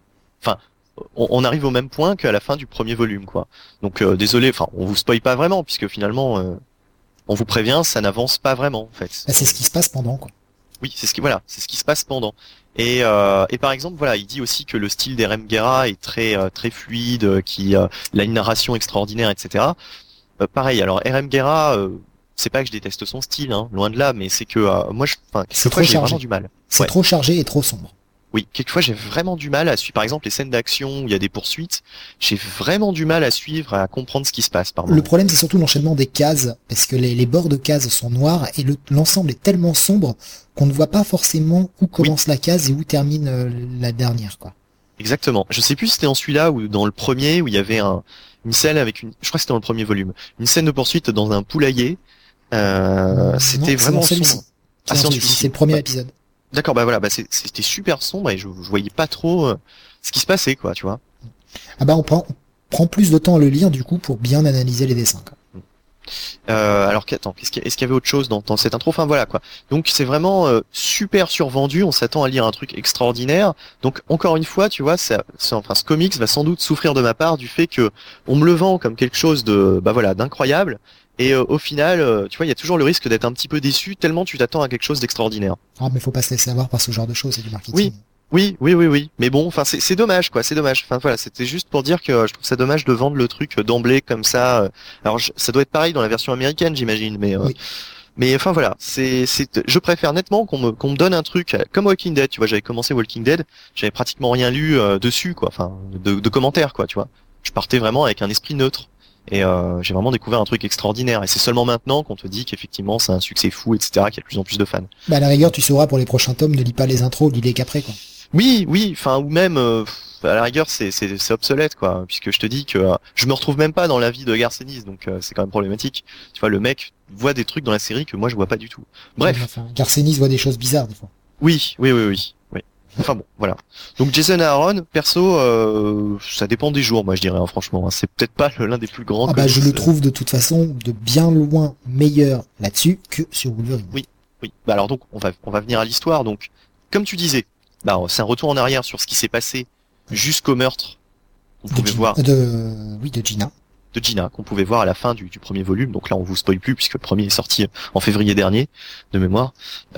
on arrive au même point qu'à la fin du premier volume, quoi. Donc désolé, enfin on vous spoil pas vraiment puisque finalement on vous prévient, ça n'avance pas vraiment en fait. Bah, c'est ce qui se passe pendant, quoi. Oui, c'est ce qui se passe pendant. Et par exemple, voilà, il dit aussi que le style d'Erem Guerra est très fluide, il a une narration extraordinaire, etc. Pareil, alors Erem Guerra, c'est pas que je déteste son style, hein, loin de là, mais c'est que moi, quelquefois j'ai vraiment du mal. C'est trop chargé et trop sombre. Oui, quelquefois j'ai vraiment du mal à suivre. Par exemple, les scènes d'action où il y a des poursuites, j'ai vraiment du mal à suivre, à comprendre ce qui se passe. Le problème, c'est surtout l'enchaînement des cases, parce que les bords de cases sont noirs et l'ensemble est tellement sombre qu'on ne voit pas forcément où commence la case et où termine la dernière, quoi. Exactement. Je sais plus si c'était dans celui-là ou dans le premier où il y avait une scène avec je crois que c'était dans le premier volume, une scène de poursuite dans un poulailler. C'était vraiment sombre. Ah, c'est le premier épisode. D'accord, bah voilà, c'était super sombre et je voyais pas trop ce qui se passait, quoi, tu vois. Ah bah on prend plus de temps à le lire du coup pour bien analyser les dessins, quoi. Alors attends, est-ce qu'il y avait autre chose dans cette intro? Enfin voilà quoi. Donc c'est vraiment super survendu. On s'attend à lire un truc extraordinaire. Donc encore une fois, tu vois, ce comics va sans doute souffrir de ma part du fait que on me le vend comme quelque chose de d'incroyable. Et au final, tu vois, il y a toujours le risque d'être un petit peu déçu tellement tu t'attends à quelque chose d'extraordinaire. Ah mais faut pas se laisser avoir par ce genre de choses, c'est du marketing. Oui. Mais bon, enfin, c'est dommage, quoi. C'est dommage. Enfin, voilà, c'était juste pour dire que je trouve ça dommage de vendre le truc d'emblée comme ça. Alors, ça doit être pareil dans la version américaine, j'imagine. Mais, oui. Mais enfin voilà, je préfère nettement qu'on me donne un truc comme Walking Dead. Tu vois, j'avais commencé Walking Dead, j'avais pratiquement rien lu dessus, quoi. Enfin, de commentaires, quoi. Tu vois, je partais vraiment avec un esprit neutre. Et j'ai vraiment découvert un truc extraordinaire. Et c'est seulement maintenant qu'on te dit qu'effectivement c'est un succès fou, etc., qu'il y a de plus en plus de fans. Bah à la rigueur, tu sauras pour les prochains tomes, ne lis pas les intros, lis-les qu'après, quoi. Oui, enfin ou même à la rigueur c'est obsolète, quoi, puisque je te dis que je me retrouve même pas dans la vie de Garth Ennis, donc c'est quand même problématique. Tu vois, le mec voit des trucs dans la série que moi je vois pas du tout. Bref. Enfin, Garth Ennis voit des choses bizarres des fois. Oui. Enfin bon, voilà. Donc Jason Aaron, perso, ça dépend des jours, moi je dirais, hein, franchement. Hein. C'est peut-être pas l'un des plus grands. Ah bah je le trouve de toute façon de bien loin meilleur là-dessus que sur Wolverine. Oui. Bah alors donc on va venir à l'histoire. Donc comme tu disais, bah c'est un retour en arrière sur ce qui s'est passé jusqu'au meurtre. On pouvait voir de Gina. De Gina, qu'on pouvait voir à la fin du premier volume. Donc là, on vous spoil plus puisque le premier est sorti en février dernier, de mémoire.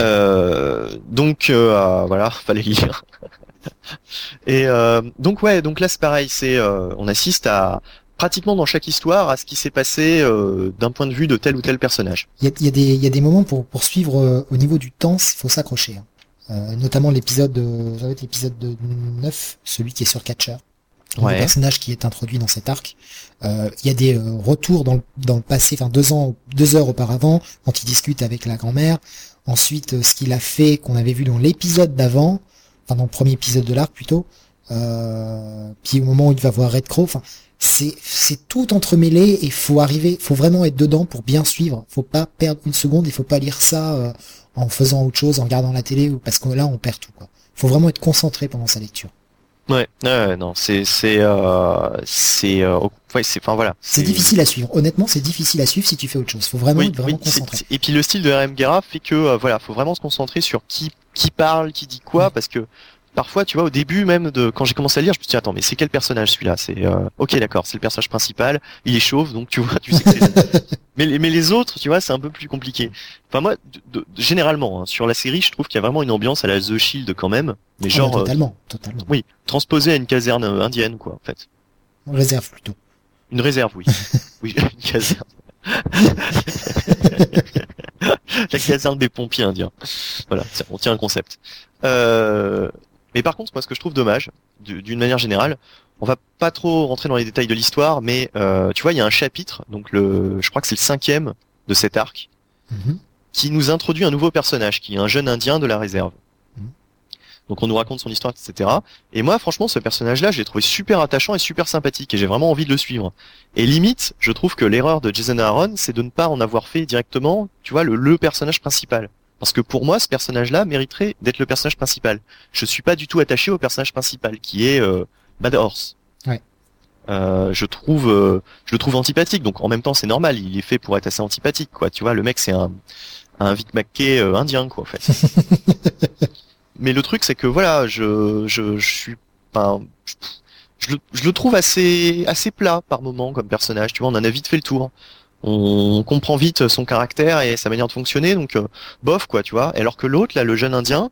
Donc voilà, fallait lire. Et donc là c'est pareil, on assiste à pratiquement dans chaque histoire à ce qui s'est passé d'un point de vue de tel ou tel personnage. Il y a des moments pour suivre au niveau du temps, il faut s'accrocher. Notamment l'épisode ça va être l'épisode de 9, celui qui est sur Catcher. Le personnage qui est introduit dans cet arc. Il y a des retours dans le passé, enfin 2 heures auparavant, quand il discute avec la grand-mère. Ensuite, ce qu'il a fait, qu'on avait vu dans l'épisode d'avant, enfin dans le premier épisode de l'arc plutôt. Puis au moment où il va voir Red Crow, enfin c'est tout entremêlé et faut vraiment être dedans pour bien suivre. Faut pas perdre une seconde, il faut pas lire ça en faisant autre chose, en regardant la télé, ou parce que là on perd tout quoi. Faut vraiment être concentré pendant sa lecture. Non, enfin voilà. C'est difficile à suivre. Honnêtement, c'est difficile à suivre si tu fais autre chose. Faut vraiment être vraiment concentré. Et puis le style de R.M. Guerra fait que voilà, faut vraiment se concentrer sur qui parle, qui dit quoi, parce que parfois, tu vois, au début même quand j'ai commencé à lire, je me suis dit attends, mais c'est quel personnage celui-là? C'est ok, d'accord, c'est le personnage principal. Il est chauve, donc tu vois, tu sais que c'est. mais les autres, tu vois, c'est un peu plus compliqué. Enfin moi, généralement, sur la série, je trouve qu'il y a vraiment une ambiance à la The Shield quand même, mais genre totalement. Oui, transposé à une caserne indienne, quoi, en fait. Une réserve plutôt. Une réserve, oui. Oui, une caserne. La caserne des pompiers indiens. Voilà, on tient un concept. Mais par contre, moi, ce que je trouve dommage, d'une manière générale, on va pas trop rentrer dans les détails de l'histoire, mais tu vois, il y a un chapitre, donc je crois que c'est le 5e de cet arc, qui nous introduit un nouveau personnage, qui est un jeune indien de la réserve. Donc on nous raconte son histoire, etc. Et moi, franchement, ce personnage-là, je l'ai trouvé super attachant et super sympathique, et j'ai vraiment envie de le suivre. Et limite, je trouve que l'erreur de Jason Aaron, c'est de ne pas en avoir fait directement, tu vois, le personnage principal. Parce que pour moi, ce personnage-là mériterait d'être le personnage principal. Je suis pas du tout attaché au personnage principal, qui est Bad Horse. Ouais. Je le trouve antipathique, donc en même temps, c'est normal. Il est fait pour être assez antipathique, quoi. Tu vois, le mec, c'est un Vic Mackey indien, quoi, en fait. Mais le truc, c'est que voilà, je le trouve assez plat par moment comme personnage. Tu vois, on en a vite fait le tour. On comprend vite son caractère et sa manière de fonctionner, donc bof quoi, tu vois. Alors que l'autre, là, le jeune indien,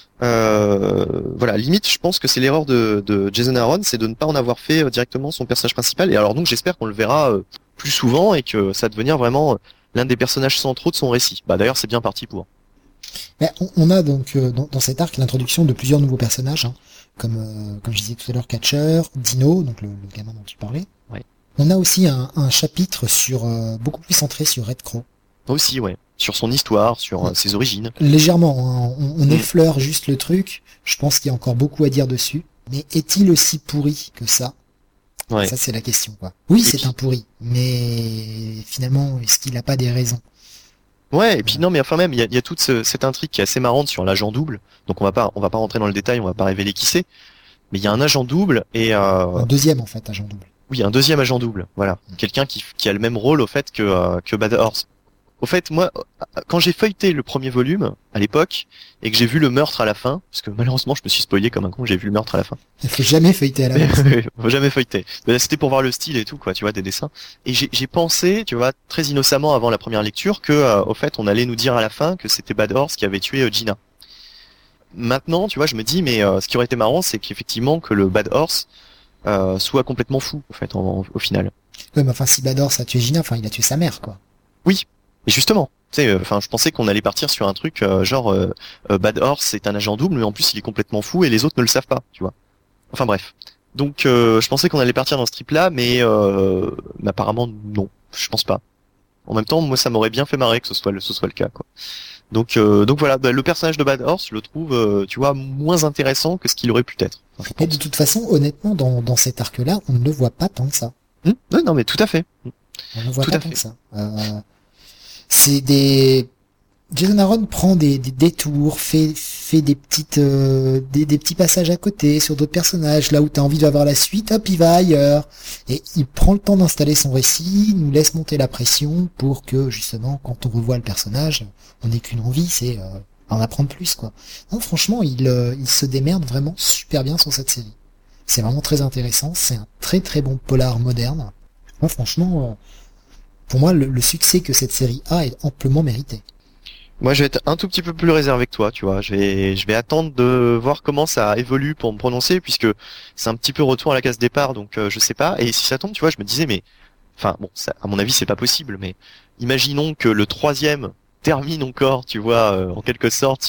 voilà, limite, je pense que c'est l'erreur de Jason Aaron, c'est de ne pas en avoir fait directement son personnage principal. Et alors donc, j'espère qu'on le verra plus souvent et que ça va devenir vraiment l'un des personnages centraux de son récit. Bah d'ailleurs, c'est bien parti pour. Mais on a donc dans cet arc l'introduction de plusieurs nouveaux personnages, comme je disais tout à l'heure, Catcher, Dino, donc le gamin dont tu parlais. Ouais. On a aussi un chapitre sur beaucoup plus centré sur Red Crow. Aussi, ouais. Sur son histoire, sur ses origines. Légèrement, on effleure juste le truc. Je pense qu'il y a encore beaucoup à dire dessus. Mais est-il aussi pourri que ça? Ouais. Ça, c'est la question, quoi. Oui, c'est un pourri, mais finalement, est-ce qu'il a pas des raisons? Ouais, et puis non, mais enfin même, il y a toute cette intrigue qui est assez marrante sur l'agent double. Donc on va pas rentrer dans le détail, on va pas révéler qui c'est. Mais il y a un agent double et un deuxième en fait agent double. Oui, un deuxième agent double, voilà. Quelqu'un qui a le même rôle au fait que Bad Horse. Au fait, moi, quand j'ai feuilleté le premier volume, à l'époque, et que j'ai vu le meurtre à la fin, parce que malheureusement je me suis spoilé comme un con, j'ai vu le meurtre à la fin. Il faut jamais feuilleter à la fin. Faut jamais feuilleter. Mais c'était pour voir le style et tout, quoi, tu vois, des dessins. Et j'ai pensé, tu vois, très innocemment avant la première lecture, que, au fait, on allait nous dire à la fin que c'était Bad Horse qui avait tué Gina. Maintenant, tu vois, je me dis, mais ce qui aurait été marrant, c'est qu'effectivement, que le Bad Horse soit complètement fou, au fait, au final. Ouais, mais enfin, si Bad Horse a tué Gina, enfin, il a tué sa mère, quoi. Oui. Mais justement, tu sais, enfin, je pensais qu'on allait partir sur un truc genre Bad Horse est un agent double, mais en plus il est complètement fou et les autres ne le savent pas, tu vois. Enfin bref. Donc je pensais qu'on allait partir dans ce trip-là, mais apparemment non, je pense pas. En même temps, moi ça m'aurait bien fait marrer que ce soit le cas, quoi. Donc voilà, le personnage de Bad Horse, je le trouve, tu vois, moins intéressant que ce qu'il aurait pu être. Enfin, et de toute façon, honnêtement, dans cet arc-là, on ne le voit pas tant que ça. Non, mais tout à fait. On ne le voit pas tant que ça. C'est Jason Aaron prend des détours, fait des petites des petits passages à côté sur d'autres personnages, là où t'as envie d'avoir la suite, hop, il va ailleurs. Et il prend le temps d'installer son récit, nous laisse monter la pression pour que, justement, quand on revoit le personnage, on n'ait qu'une envie, c'est en apprendre plus, quoi. Non, franchement, il se démerde vraiment super bien sur cette série. C'est vraiment très intéressant, c'est un très très bon polar moderne. Non, franchement, pour moi, le succès que cette série a est amplement mérité. Moi, je vais être un tout petit peu plus réservé que toi, tu vois. Je vais attendre de voir comment ça évolue pour me prononcer, puisque c'est un petit peu retour à la case départ, donc je sais pas. Et si ça tombe, tu vois, je me disais, mais, enfin, bon, ça, à mon avis, c'est pas possible, mais imaginons que le troisième termine encore, tu vois, en quelque sorte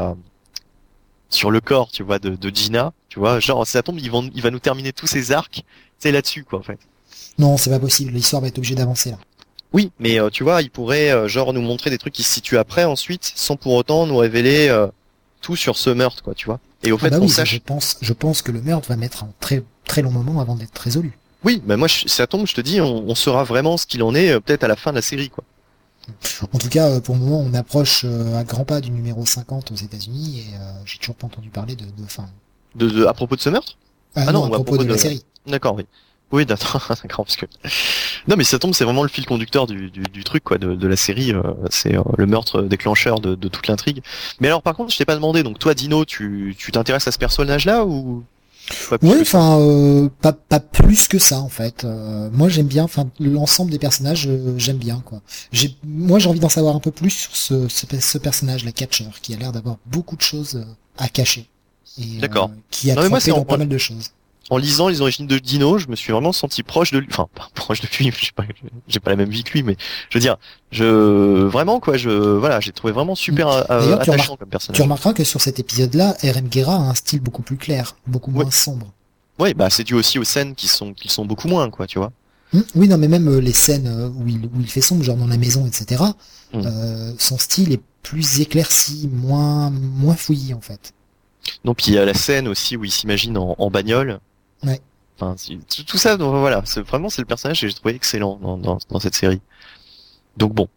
sur le corps, tu vois, de Gina, tu vois. Genre, si ça tombe, il va nous terminer tous ces arcs, c'est là-dessus, quoi, en fait. Non, c'est pas possible. L'histoire va être obligée d'avancer là. Oui, mais tu vois, il pourrait genre nous montrer des trucs qui se situent après ensuite, sans pour autant nous révéler tout sur ce meurtre, quoi, tu vois. Et au Ah fait bah qu'on oui, ça, je sache. pense, je pense que le meurtre va mettre un très très long moment avant d'être résolu. Oui, bah moi, si ça tombe, je te dis, on saura vraiment ce qu'il en est peut-être à la fin de la série, quoi. En tout cas, pour le moment, on approche à grands pas du numéro 50 aux États-Unis et j'ai toujours pas entendu parler de fin. À propos de ce meurtre? Ah Ah non, non, à ou à propos propos de la de. série. D'accord, oui. Oui, d'accord, d'accord, parce que. Non, mais si ça tombe, c'est vraiment le fil conducteur du truc, quoi, de la série. C'est le meurtre déclencheur de toute l'intrigue. Mais alors, par contre, je t'ai pas demandé. Donc, toi, Dino, tu t'intéresses à ce personnage-là ou pas plus Oui, que ça? enfin, pas plus que ça en fait. Moi, j'aime bien, enfin, l'ensemble des personnages, j'aime bien quoi. Moi, j'ai envie d'en savoir un peu plus sur ce personnage, la Catcher, qui a l'air d'avoir beaucoup de choses à cacher et D'accord. qui a Non, mais moi, trempé dans pas mal de choses. en lisant les origines de Dino, je me suis vraiment senti proche de lui. Enfin, pas proche de lui, je sais pas, j'ai pas la même vie que lui, mais je veux dire, vraiment quoi, voilà, j'ai trouvé vraiment super D'ailleurs, attachant comme tu personnage. remarqueras que sur cet épisode-là, R.M. Guerra a un style beaucoup plus clair, beaucoup Ouais, moins sombre. ouais, bah c'est dû aussi aux scènes qui sont beaucoup moins, quoi, tu vois. Oui, non, mais même les scènes où il fait sombre, genre dans la maison, etc. Hmm. Son style est plus éclairci, moins fouillis en fait. Donc puis il y a la scène aussi où il s'imagine en bagnole. Ouais. Enfin, tout ça, donc, voilà, c'est le personnage que j'ai trouvé excellent dans cette série. Donc bon,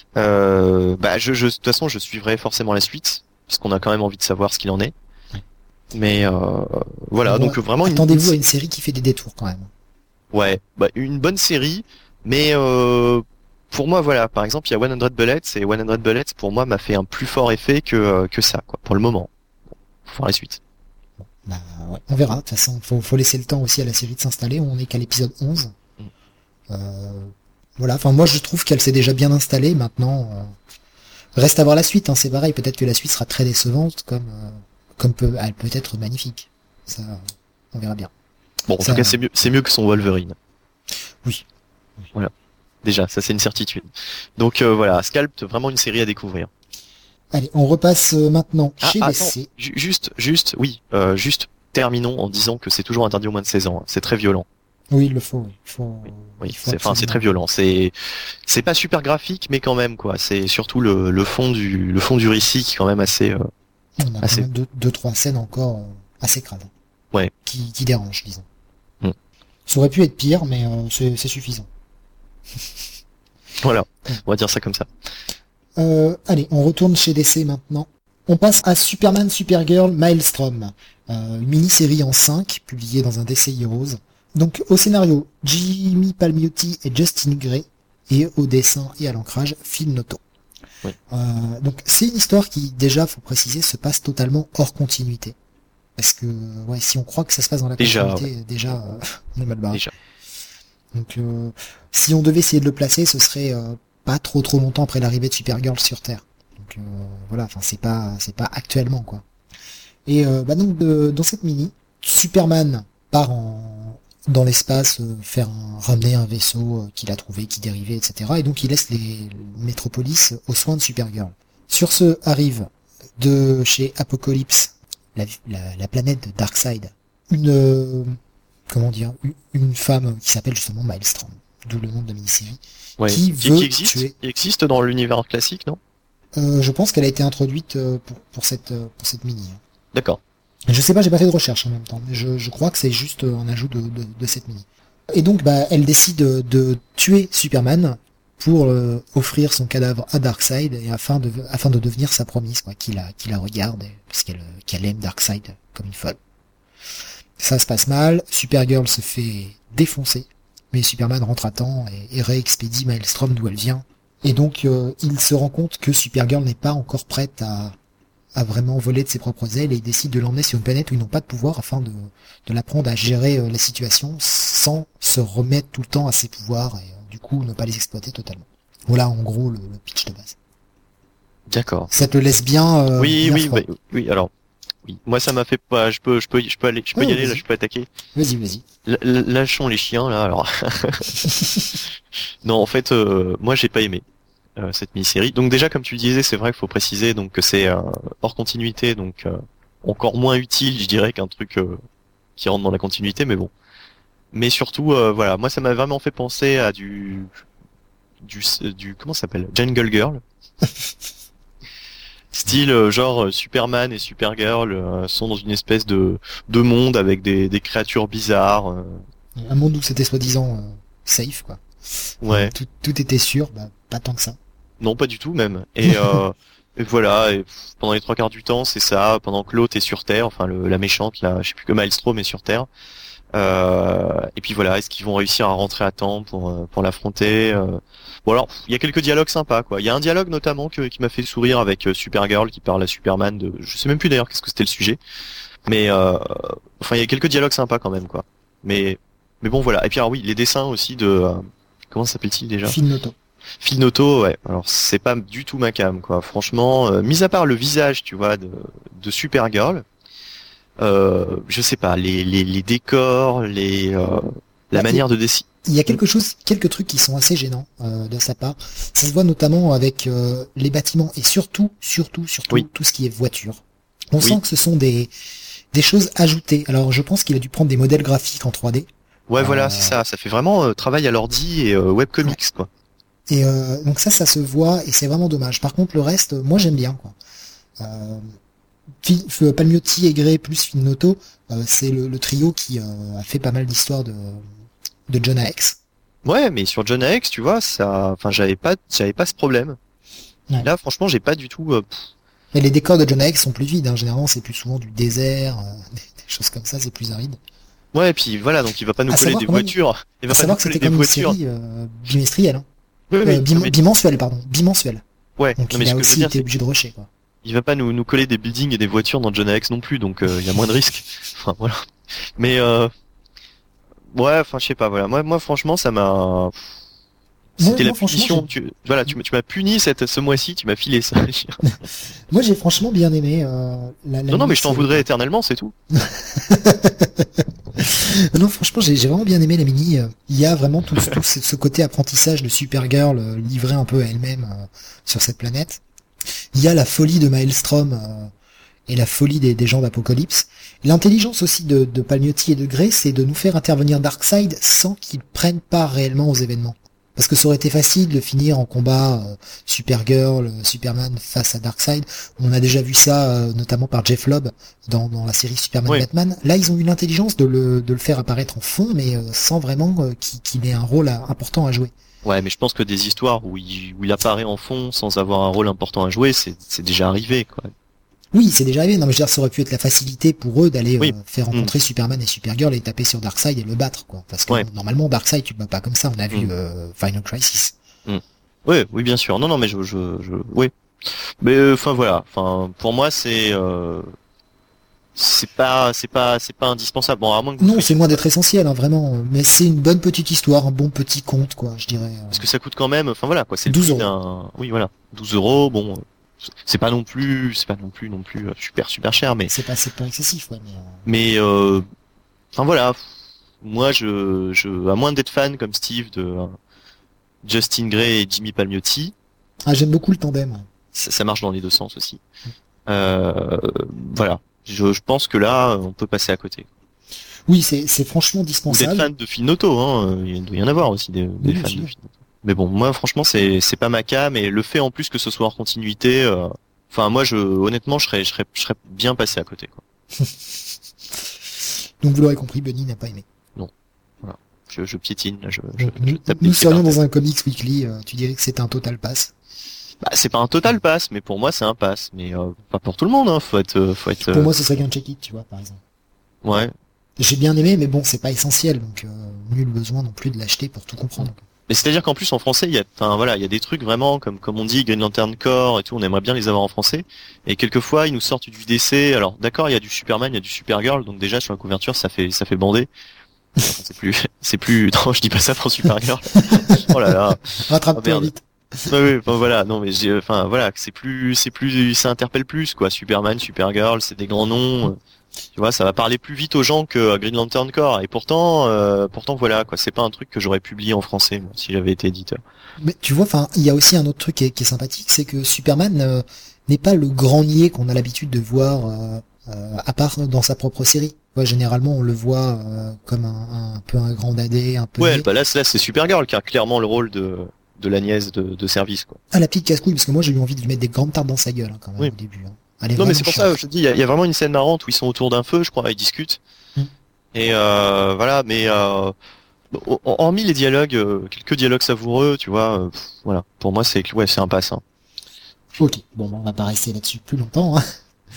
bah de toute façon, je suivrai forcément la suite parce qu'on a quand même envie de savoir ce qu'il en est. Mais voilà, Moi, donc vraiment attendez-vous à une série qui fait des détours quand même. ouais, bah, une bonne série, mais pour moi, voilà, par exemple, il y a 100 Bullets, et 100 Bullets, pour moi, m'a fait un plus fort effet que ça, quoi, pour le moment. Faut voir la suite. Bah, ouais, on verra. De toute façon, faut laisser le temps aussi à la série de s'installer. On est qu'à l'épisode 11. Mm. Voilà. Enfin, moi, je trouve qu'elle s'est déjà bien installée. Maintenant, reste à voir la suite. Hein, c'est pareil. Peut-être que la suite sera très décevante, elle peut être magnifique. Ça, on verra bien. Bon, en Ça, tout cas, c'est mieux que son Wolverine. oui. Voilà. Déjà, ça c'est une certitude. Donc voilà, Scalp, vraiment une série à découvrir. Allez, on repasse maintenant Ah, chez attends, DC. oui, juste terminons en disant que c'est toujours interdit aux moins de 16 ans. Hein. C'est très violent. Oui, il le faut. Oui, Il faut c'est très absolument. violent. C'est pas super graphique, mais quand même quoi. C'est surtout le fond du récit qui est quand même On a quand assez. même deux, trois scènes encore assez crades. Ouais. Qui dérangent, disons. Mm. Ça aurait pu être pire, mais c'est suffisant. Voilà, on va dire ça comme ça. Allez, on retourne chez DC maintenant. On passe à Superman Supergirl Maelstrom, une mini-série en 5, publiée dans un DC Heroes. Donc au scénario, Jimmy Palmiotti et Justin Gray, et au dessin et à l'ancrage, Phil Noto. Oui. Donc c'est une histoire qui, déjà, faut préciser, se passe totalement hors continuité. Parce que ouais, si on croit que ça se passe dans la Déjà, continuité, déjà, on est mal barré. Déjà. Donc si on devait essayer de le placer, ce serait pas trop longtemps après l'arrivée de Supergirl sur Terre. Donc voilà, enfin c'est pas actuellement quoi. Et donc dans cette mini, Superman part dans l'espace ramener un vaisseau qu'il a trouvé, qui dérivait, etc. Et donc il laisse les métropolis aux soins de Supergirl. Sur ce arrive de chez Apocalypse, la planète de Darkseid, une femme qui s'appelle justement Maelstrom, d'où le nom de la mini-série, Ouais. qui veut Qui existe dans l'univers classique, non? je pense qu'elle a été introduite pour cette mini. D'accord. Je sais pas, j'ai pas fait de recherche en même temps, mais je crois que c'est juste un ajout de cette mini. Et donc, elle décide de tuer Superman pour offrir son cadavre à Darkseid et afin de devenir sa promise, quoi, qui la regarde, parce qu'elle aime Darkseid comme une folle. Ça se passe mal, Supergirl se fait défoncer, mais Superman rentre à temps et réexpédie Maelstrom d'où elle vient. Et donc, il se rend compte que Supergirl n'est pas encore prête à vraiment voler de ses propres ailes et il décide de l'emmener sur une planète où ils n'ont pas de pouvoir afin de l'apprendre à gérer la situation sans se remettre tout le temps à ses pouvoirs et du coup ne pas les exploiter totalement. Voilà en gros le pitch de base. D'accord. Ça te laisse bien, Oui, bien oui, froid. oui. Alors, oui. Moi, ça m'a fait pas. Je peux Ouais, y aller là. vas-y, Je peux attaquer. vas-y. Lâchons les chiens là. Alors, non, en fait, moi, j'ai pas aimé cette mini-série. Donc déjà, comme tu le disais, c'est vrai qu'il faut préciser donc que c'est hors continuité, donc encore moins utile, je dirais, qu'un truc qui rentre dans la continuité. Mais bon. Mais surtout, voilà, moi, ça m'a vraiment fait penser à du comment ça s'appelle? Jungle Girl. Style genre Superman et Supergirl sont dans une espèce de monde avec des créatures bizarres. Un monde où c'était soi-disant safe, quoi. Ouais, Tout était sûr, bah, pas tant que ça. non pas du tout même. Et voilà, pendant les trois quarts du temps c'est ça, pendant que l'autre est sur Terre, enfin la méchante là, je sais plus que Maelstrom est sur Terre. Et puis voilà, est-ce qu'ils vont réussir à rentrer à temps pour l'affronter Bon alors, il y a quelques dialogues sympas quoi. Il y a un dialogue notamment qui m'a fait sourire avec Supergirl qui parle à Superman de, je sais même plus d'ailleurs qu'est-ce que c'était le sujet, mais enfin il y a quelques dialogues sympas quand même quoi. Mais bon voilà. Et puis alors oui, les dessins aussi de comment s'appelle-t-il déjà? Film Noto. Phil Noto, ouais. Alors c'est pas du tout ma came quoi. Franchement, mis à part le visage, tu vois, de Supergirl. Je sais pas, les décors, la Bah, manière de dessiner. il y a quelques trucs qui sont assez gênants de sa part. Ça se voit notamment avec les bâtiments et surtout Oui. tout ce qui est voiture. On Oui. sent que ce sont des choses ajoutées. Alors je pense qu'il a dû prendre des modèles graphiques en 3D. Ouais, voilà, Euh, c'est ça. Ça fait vraiment travail à l'ordi et webcomics, quoi. et donc ça se voit et c'est vraiment dommage. Par contre le reste, moi j'aime bien quoi. Palmiotti, Aigret plus Finnoto, c'est le trio qui a fait pas mal d'histoires de Jonah Hex. Ouais, mais sur John X, tu vois, ça, enfin, j'avais pas ce problème. Ouais. Là, franchement, j'ai pas du tout. Mais les décors de Jonah Hex sont plus vides, hein. Généralement c'est plus souvent du désert, des choses comme ça, c'est plus aride. Ouais, et puis voilà, donc il va pas nous À coller savoir des quand même- voitures. Il va À pas nous savoir que coller c'était des comme une voitures. série bimestrielle, hein. Oui, oui, non, mais- Bimensuelle, pardon, bimensuelle. ouais. Donc Non, mais il ce a que je veux aussi dire, été c'est obligé de rusher, quoi. qu'il va pas nous coller des buildings et des voitures dans John X non plus, donc il y a moins de risques. Enfin voilà. Mais ouais, enfin je sais pas, voilà. Moi franchement, ça m'a. C'était la Moi, franchement, punition. Voilà, tu m'as puni ce mois-ci, tu m'as filé ça. moi j'ai franchement bien aimé la Non, non, mais je t'en mini-série. voudrais éternellement, c'est tout. Non, franchement, j'ai vraiment bien aimé la mini. Il y a vraiment tout ce côté apprentissage de Supergirl livré un peu à elle-même sur cette planète. Il y a la folie de Maelstrom et la folie des gens d'Apocalypse. L'intelligence aussi de Palmiotti et de Grey, c'est de nous faire intervenir Darkseid sans qu'ils prennent part réellement aux événements. Parce que ça aurait été facile de finir en combat Supergirl, Superman face à Darkseid. On a déjà vu ça notamment par Jeff Lobb dans la série Superman Oui. Batman. Là, ils ont eu l'intelligence de le faire apparaître en fond, mais sans vraiment qu'il ait un rôle important à jouer. Ouais, mais je pense que des histoires où il apparaît en fond sans avoir un rôle important à jouer, c'est déjà arrivé, quoi. Oui, c'est déjà arrivé. Non, mais je veux dire, ça aurait pu être la facilité pour eux d'aller Oui. faire rencontrer Superman et Supergirl et taper sur Darkseid et le battre, quoi. Parce que Ouais. normalement, Darkseid, tu le bats pas comme ça. On a vu Final Crisis. Oui, oui, bien sûr. Non, non, mais oui. Mais enfin voilà. Enfin, pour moi, c'est pas indispensable. Bon, à moins que vous Non, soyez- c'est loin d'être essentiel, hein, vraiment. Mais c'est une bonne petite histoire, un bon petit conte, quoi, je dirais. parce que ça coûte quand même. Enfin voilà, quoi. C'est le 12 prix euros. d'un. Oui, voilà. 12 euros. Bon, c'est pas non plus super cher, mais C'est pas excessif, ouais, mais enfin voilà. Moi, à moins d'être fan comme Steve de Justin Gray et Jimmy Palmiotti, ah, j'aime beaucoup le tandem. ça marche dans les deux sens aussi. Voilà. Je pense que là, on peut passer à côté. Oui, c'est franchement Ou d'être dispensable. fan de Finotto, hein. Il doit y en avoir aussi des Oui, fans bien de sûr. Finotto. Mais bon, moi, franchement, c'est pas ma cam, et le fait en plus que ce soit en continuité, enfin, moi, honnêtement, je serais bien passé à côté, quoi. Donc vous l'aurez compris, Bunny n'a pas aimé. Je piétine, là, je Donc, tape nous des pieds serions par terre. dans un comics weekly, tu dirais que c'est un total pass. Bah, c'est pas un total pass, mais pour moi, c'est un pass. Mais pas pour tout le monde, hein. Faut être, Pour moi, ce serait qu'un check-it, tu vois, par exemple. ouais. J'ai bien aimé, mais bon, c'est pas essentiel, donc nul besoin non plus de l'acheter pour tout comprendre. Mais c'est-à-dire qu'en plus en français, enfin voilà, il y a des trucs vraiment comme on dit Green Lantern Corps et tout, on aimerait bien les avoir en français. Et quelquefois, ils nous sortent du DC. Alors d'accord, il y a du Superman, il y a du Supergirl, donc déjà sur la couverture, ça fait bander. Enfin, c'est plus, non, je dis pas ça pour Supergirl. Oh là là, oh Rattrape-toi merde. vite. Ouais, enfin voilà, non mais enfin voilà, ça interpelle plus quoi. Superman, Supergirl, c'est des grands noms. Tu vois, ça va parler plus vite aux gens que Green Lantern Corps. Et pourtant voilà quoi, c'est pas un truc que j'aurais publié en français moi, si j'avais été éditeur. Mais tu vois, enfin, il y a aussi un autre truc qui est sympathique, c'est que Superman n'est pas le grand niais qu'on a l'habitude de voir, à part dans sa propre série. Ouais, généralement, on le voit comme un peu un grand dadé, un peu Ouais, niais. bah là c'est Supergirl qui a clairement le rôle de la nièce de service quoi. Ah, la petite casse-couille, parce que moi j'ai eu envie de lui mettre des grandes tartes dans sa gueule, hein, quand même, Oui. au début. Hein. Elle est Non mais vraiment c'est pour chiante. ça, je te dis, il y a vraiment une scène marrante où ils sont autour d'un feu, je crois, ils discutent. Mm. Et voilà, mais hormis les dialogues, quelques dialogues savoureux, tu vois, voilà. Pour moi, c'est un pass. Hein. Ok, bon, bah, on va pas rester là-dessus plus longtemps. Hein.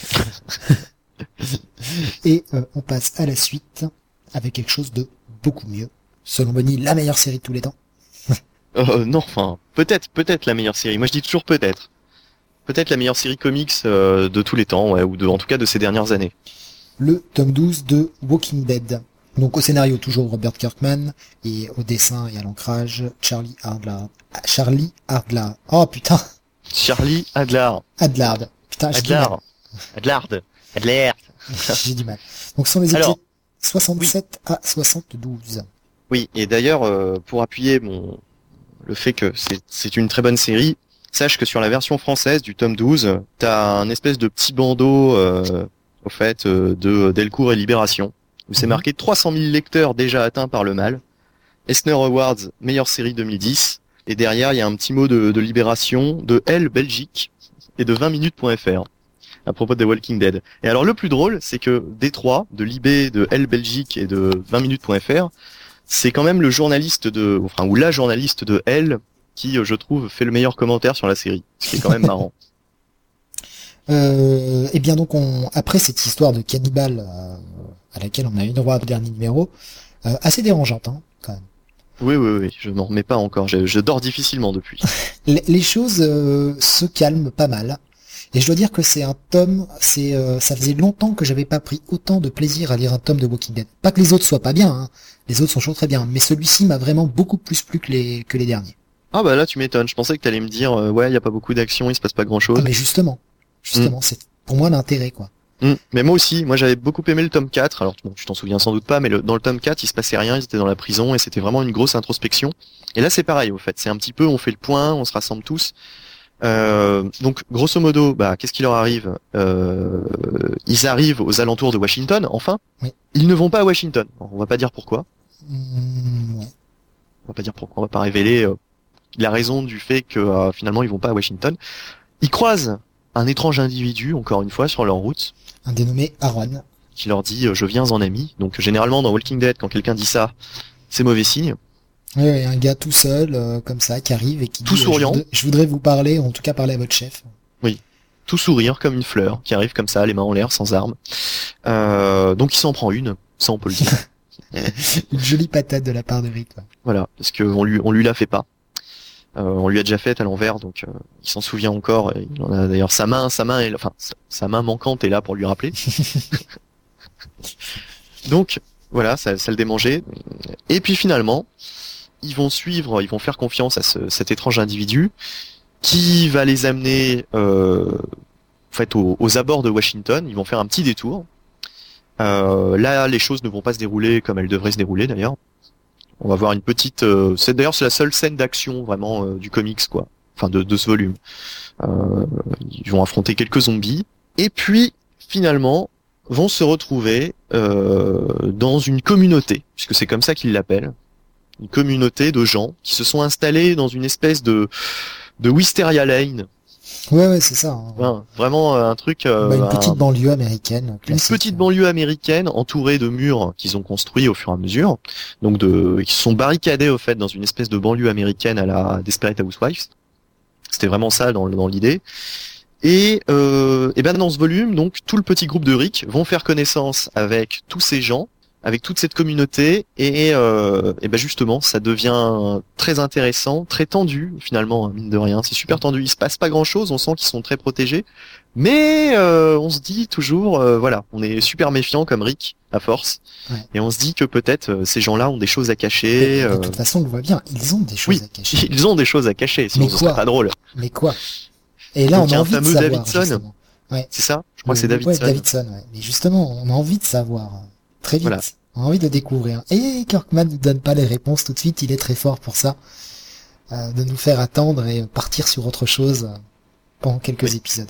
Et on passe à la suite avec quelque chose de beaucoup mieux. Selon Bonnie, la meilleure série de tous les temps. Non, enfin, peut-être la meilleure série. Moi, je dis toujours peut-être. Peut-être la meilleure série comics de tous les temps, ouais, en tout cas de ces dernières années. Le tome 12 de Walking Dead. Donc au scénario toujours Robert Kirkman et au dessin et à l'ancrage Charlie Adlard. Charlie Adlard. Oh putain, Charlie Adlard. Adlard. Putain, j'ai du mal. Adlard. Adlard. J'ai du mal. Donc ce sont les épisodes Alors, 67 à 72. oui, et d'ailleurs, pour appuyer le fait que c'est une très bonne série, sache que sur la version française du tome 12, t'as un espèce de petit bandeau, au fait, de Delcourt et Libération, où c'est Mhm. marqué 300 000 lecteurs déjà atteints par le mal, Eisner Awards, meilleure série 2010, et derrière, il y a un petit mot de Libération, de Elle Belgique, et de 20minutes.fr, à propos de The Walking Dead. Et alors, le plus drôle, c'est que D3, de Libé, de Elle Belgique et de 20minutes.fr, c'est quand même le journaliste ou la journaliste de Elle qui, je trouve, fait le meilleur commentaire sur la série. Ce qui est quand même marrant. Et bien donc après cette histoire de cannibale à laquelle on a eu droit au dernier numéro, assez dérangeante hein, quand même. Oui, je m'en remets pas encore. Je dors difficilement depuis. Les choses se calment pas mal. Et je dois dire que c'est un tome, ça faisait longtemps que j'avais pas pris autant de plaisir à lire un tome de Walking Dead. Pas que les autres soient pas bien, hein. Les autres sont toujours très bien, mais celui-ci m'a vraiment beaucoup plus plu que les derniers. Ah bah là, tu m'étonnes. Je pensais que t'allais me dire, ouais, il y a pas beaucoup d'action, il se passe pas Ah grand-chose. mais justement, c'est pour moi l'intérêt quoi. Mais moi aussi, moi j'avais beaucoup aimé le tome 4. Alors bon, tu t'en souviens sans doute pas, mais dans le tome 4, il se passait rien, ils étaient dans la prison et c'était vraiment une grosse introspection. Et là, c'est pareil au fait. C'est un petit peu, on fait le point, on se rassemble tous. Donc grosso modo, bah qu'est-ce qui leur arrive Ils arrivent aux alentours de Washington, enfin. Oui. Ils ne vont pas à Washington. On va pas dire pourquoi. Ouais. On va pas dire pourquoi. On va pas révéler la raison du fait que finalement ils vont pas à Washington. Ils croisent un étrange individu, encore une fois, sur leur route, Un dénommé Aaron. qui leur dit je viens en ami. Donc généralement dans Walking Dead, quand quelqu'un dit ça, c'est mauvais signe. Ouais, un gars tout seul, comme ça, qui arrive et qui Tout dit souriant. je voudrais vous parler, ou en tout cas parler à votre chef. Tout sourire comme une fleur, qui arrive comme ça, les mains en l'air, sans armes. Donc il s'en prend une, ça on peut le dire. Une jolie patate de la part de Rick. Quoi. Voilà, parce que on lui la fait pas. On lui a déjà fait à l'envers, donc il s'en souvient encore. Et il en a d'ailleurs sa main sa main manquante est là pour lui rappeler. Donc voilà, ça le démangeait. Et puis finalement, ils vont faire confiance à cet étrange individu qui va les amener en fait aux abords de Washington. Ils vont faire un petit détour. Là, les choses ne vont pas se dérouler comme elles devraient se dérouler d'ailleurs. On va voir une petite. C'est la seule scène d'action vraiment du comics quoi. Enfin de ce volume. Ils vont affronter quelques zombies et puis finalement vont se retrouver dans une communauté, puisque c'est comme ça qu'ils l'appellent, une communauté de gens qui se sont installés dans une espèce de Wisteria Lane. Ouais, c'est ça. Hein. Enfin, vraiment un truc. Une petite banlieue américaine. Une Classique. petite banlieue américaine entourée de murs qu'ils ont construits au fur et à mesure, donc qui se sont barricadés au fait dans une espèce de banlieue américaine à la Desperate Housewives. C'était vraiment ça dans l'idée. Et ben dans ce volume, donc tout le petit groupe de Rick vont faire connaissance avec tous ces gens avec toute cette communauté et ben justement ça devient très intéressant, très tendu finalement, hein, mine de rien. C'est super tendu. Il se passe pas grand chose. On sent qu'ils sont très protégés, mais on se dit toujours, voilà, on est super méfiant comme Rick à force, et on se dit que peut-être ces gens-là ont des choses à cacher. De toute façon, on le voit bien, ils ont des choses à cacher. Ils ont des choses à cacher, sinon ce serait pas drôle. Mais quoi? Et là, donc, on a envie de savoir. Davidson. Justement. Ouais. C'est ça? Je crois que c'est Davidson. Ouais, Davidson, ouais. Mais justement, on a envie de savoir très vite. Voilà. On a envie de le découvrir. Et Kirkman ne donne pas les réponses tout de suite. Il est très fort pour ça, de nous faire attendre et partir sur autre chose pendant quelques épisodes.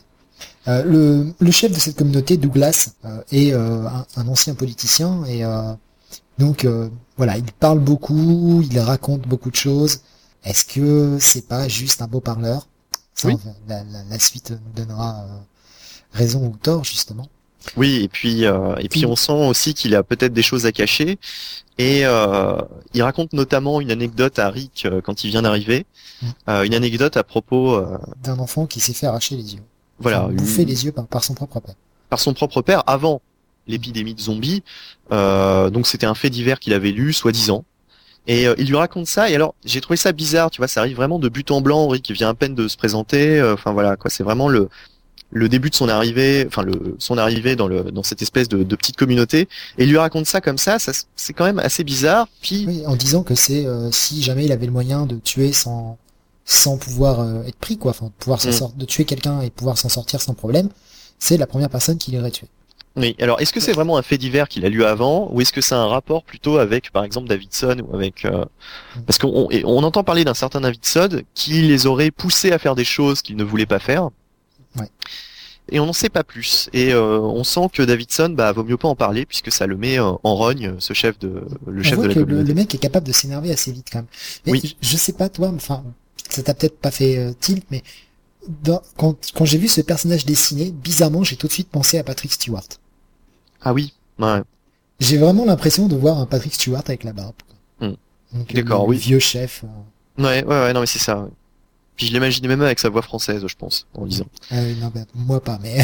Le chef de cette communauté, Douglas, est un ancien politicien et donc voilà, il parle beaucoup, il raconte beaucoup de choses. Est-ce que c'est pas juste un beau parleur? Ça, la suite nous donnera raison ou tort, justement. Oui, et puis on sent aussi qu'il a peut-être des choses à cacher, et il raconte notamment une anecdote à Rick quand il vient d'arriver, une anecdote à propos d'un enfant qui s'est fait arracher les yeux. Voilà, bouffer les yeux par son propre père. Par son propre père avant l'épidémie de zombies. Donc c'était un fait divers qu'il avait lu, soi-disant. Et il lui raconte ça, et alors j'ai trouvé ça bizarre, tu vois, ça arrive vraiment de but en blanc, Rick vient à peine de se présenter, enfin voilà quoi, c'est vraiment le début de son arrivée, enfin son arrivée dans cette espèce de petite communauté, et il lui raconte ça comme ça c'est quand même assez bizarre. Puis oui, en disant que c'est si jamais il avait le moyen de tuer sans pouvoir être pris, quoi, enfin pouvoir de tuer quelqu'un et pouvoir s'en sortir sans problème, c'est la première personne qu'il irait tuer. Oui, alors est-ce que c'est vraiment un fait divers qu'il a lu avant, ou est-ce que c'est un rapport plutôt avec, par exemple, Davidson, ou avec parce qu'on entend parler d'un certain Davidson qui les aurait poussés à faire des choses qu'ils ne voulaient pas faire. Ouais. Et on n'en sait pas plus. Et on sent que Davidson, vaut mieux pas en parler puisque ça le met en rogne, le chef de la communauté. Le mec est capable de s'énerver assez vite quand même. Mais oui. Je sais pas toi, enfin ça t'a peut-être pas fait tilt, mais quand j'ai vu ce personnage dessiné, bizarrement j'ai tout de suite pensé à Patrick Stewart. Ah oui, ouais. J'ai vraiment l'impression de voir un Patrick Stewart avec la barbe. Donc, d'accord, le vieux chef. Ouais, non mais c'est ça. Ouais. Puis je l'imaginais même avec sa voix française, je pense, en lisant. Non, moi pas, mais.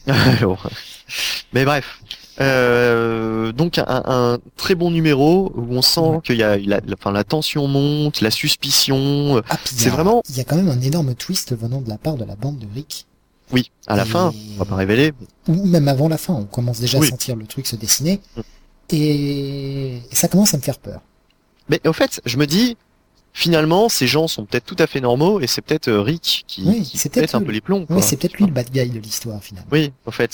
Mais bref. Donc un très bon numéro où on sent qu'il y a la tension monte, la suspicion. C'est vraiment. Il y a quand même un énorme twist venant de la part de la bande de Rick. Oui, à la fin, on va pas révéler. Ou même avant la fin, on commence déjà à sentir le truc se dessiner. Et ça commence à me faire peur. Mais au fait, je me dis, finalement, ces gens sont peut-être tout à fait normaux, et c'est peut-être Rick qui pète un peu les plombs. Oui, c'est peut-être lui le bad guy de l'histoire, finalement. Oui, en fait,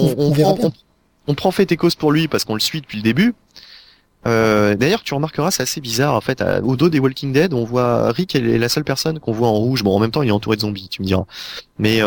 on prend fait et cause pour lui parce qu'on le suit depuis le début. D'ailleurs, tu remarqueras, c'est assez bizarre, en fait, au dos des Walking Dead, on voit Rick est la seule personne qu'on voit en rouge. Bon, en même temps, il est entouré de zombies, tu me diras. Mais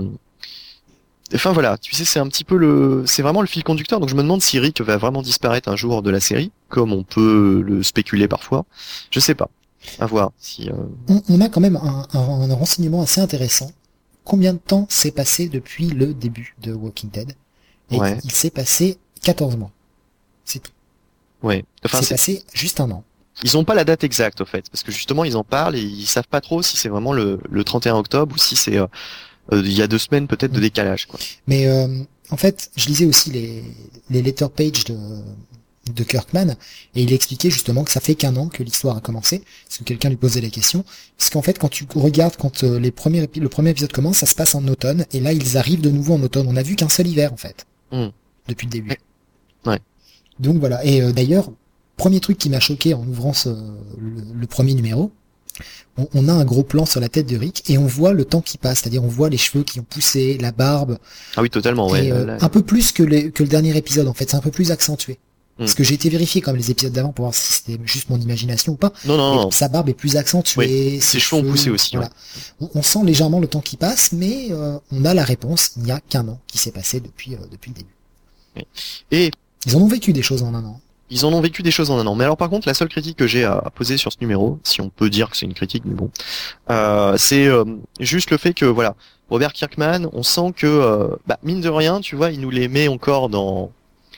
enfin voilà, tu sais, c'est vraiment le fil conducteur. Donc je me demande si Rick va vraiment disparaître un jour de la série, comme on peut le spéculer parfois. Je sais pas. À voir. Si on a quand même un renseignement assez intéressant. Combien de temps s'est passé depuis le début de Walking Dead? Et il s'est passé 14 mois. C'est tout. Ouais. Enfin, c'est passé juste un an. Ils ont pas la date exacte, au fait, parce que justement ils en parlent et ils savent pas trop si c'est vraiment le 31 octobre ou si c'est il y a 2 semaines peut-être de décalage, quoi. Mais en fait, je lisais aussi les letter pages de Kirkman, et il expliquait justement que ça fait qu'1 an que l'histoire a commencé, parce que quelqu'un lui posait la question, parce qu'en fait quand tu regardes, quand le premier épisode commence, ça se passe en automne, et là ils arrivent de nouveau en automne. On a vu qu'un seul hiver en fait, depuis le début. Ouais. Donc voilà, et d'ailleurs, premier truc qui m'a choqué en ouvrant le premier numéro, on a un gros plan sur la tête de Rick et on voit le temps qui passe, c'est-à-dire on voit les cheveux qui ont poussé, la barbe. Ah oui, totalement, ouais. Un peu plus que le dernier épisode en fait, c'est un peu plus accentué. Parce que j'ai été vérifier comme les épisodes d'avant pour voir si c'était juste mon imagination ou pas. Non. Sa barbe est plus accentuée. Oui, ses cheveux ont poussé aussi. Voilà. Ouais. On sent légèrement le temps qui passe, mais on a la réponse. Il n'y a qu'1 an qui s'est passé depuis le début. Oui. Et ils en ont vécu des choses en 1 an. Ils en ont vécu des choses en 1 an. Mais alors par contre, la seule critique que j'ai à poser sur ce numéro, si on peut dire que c'est une critique, mais bon, c'est juste le fait que voilà, Robert Kirkman, on sent que mine de rien, tu vois, il nous les met encore dans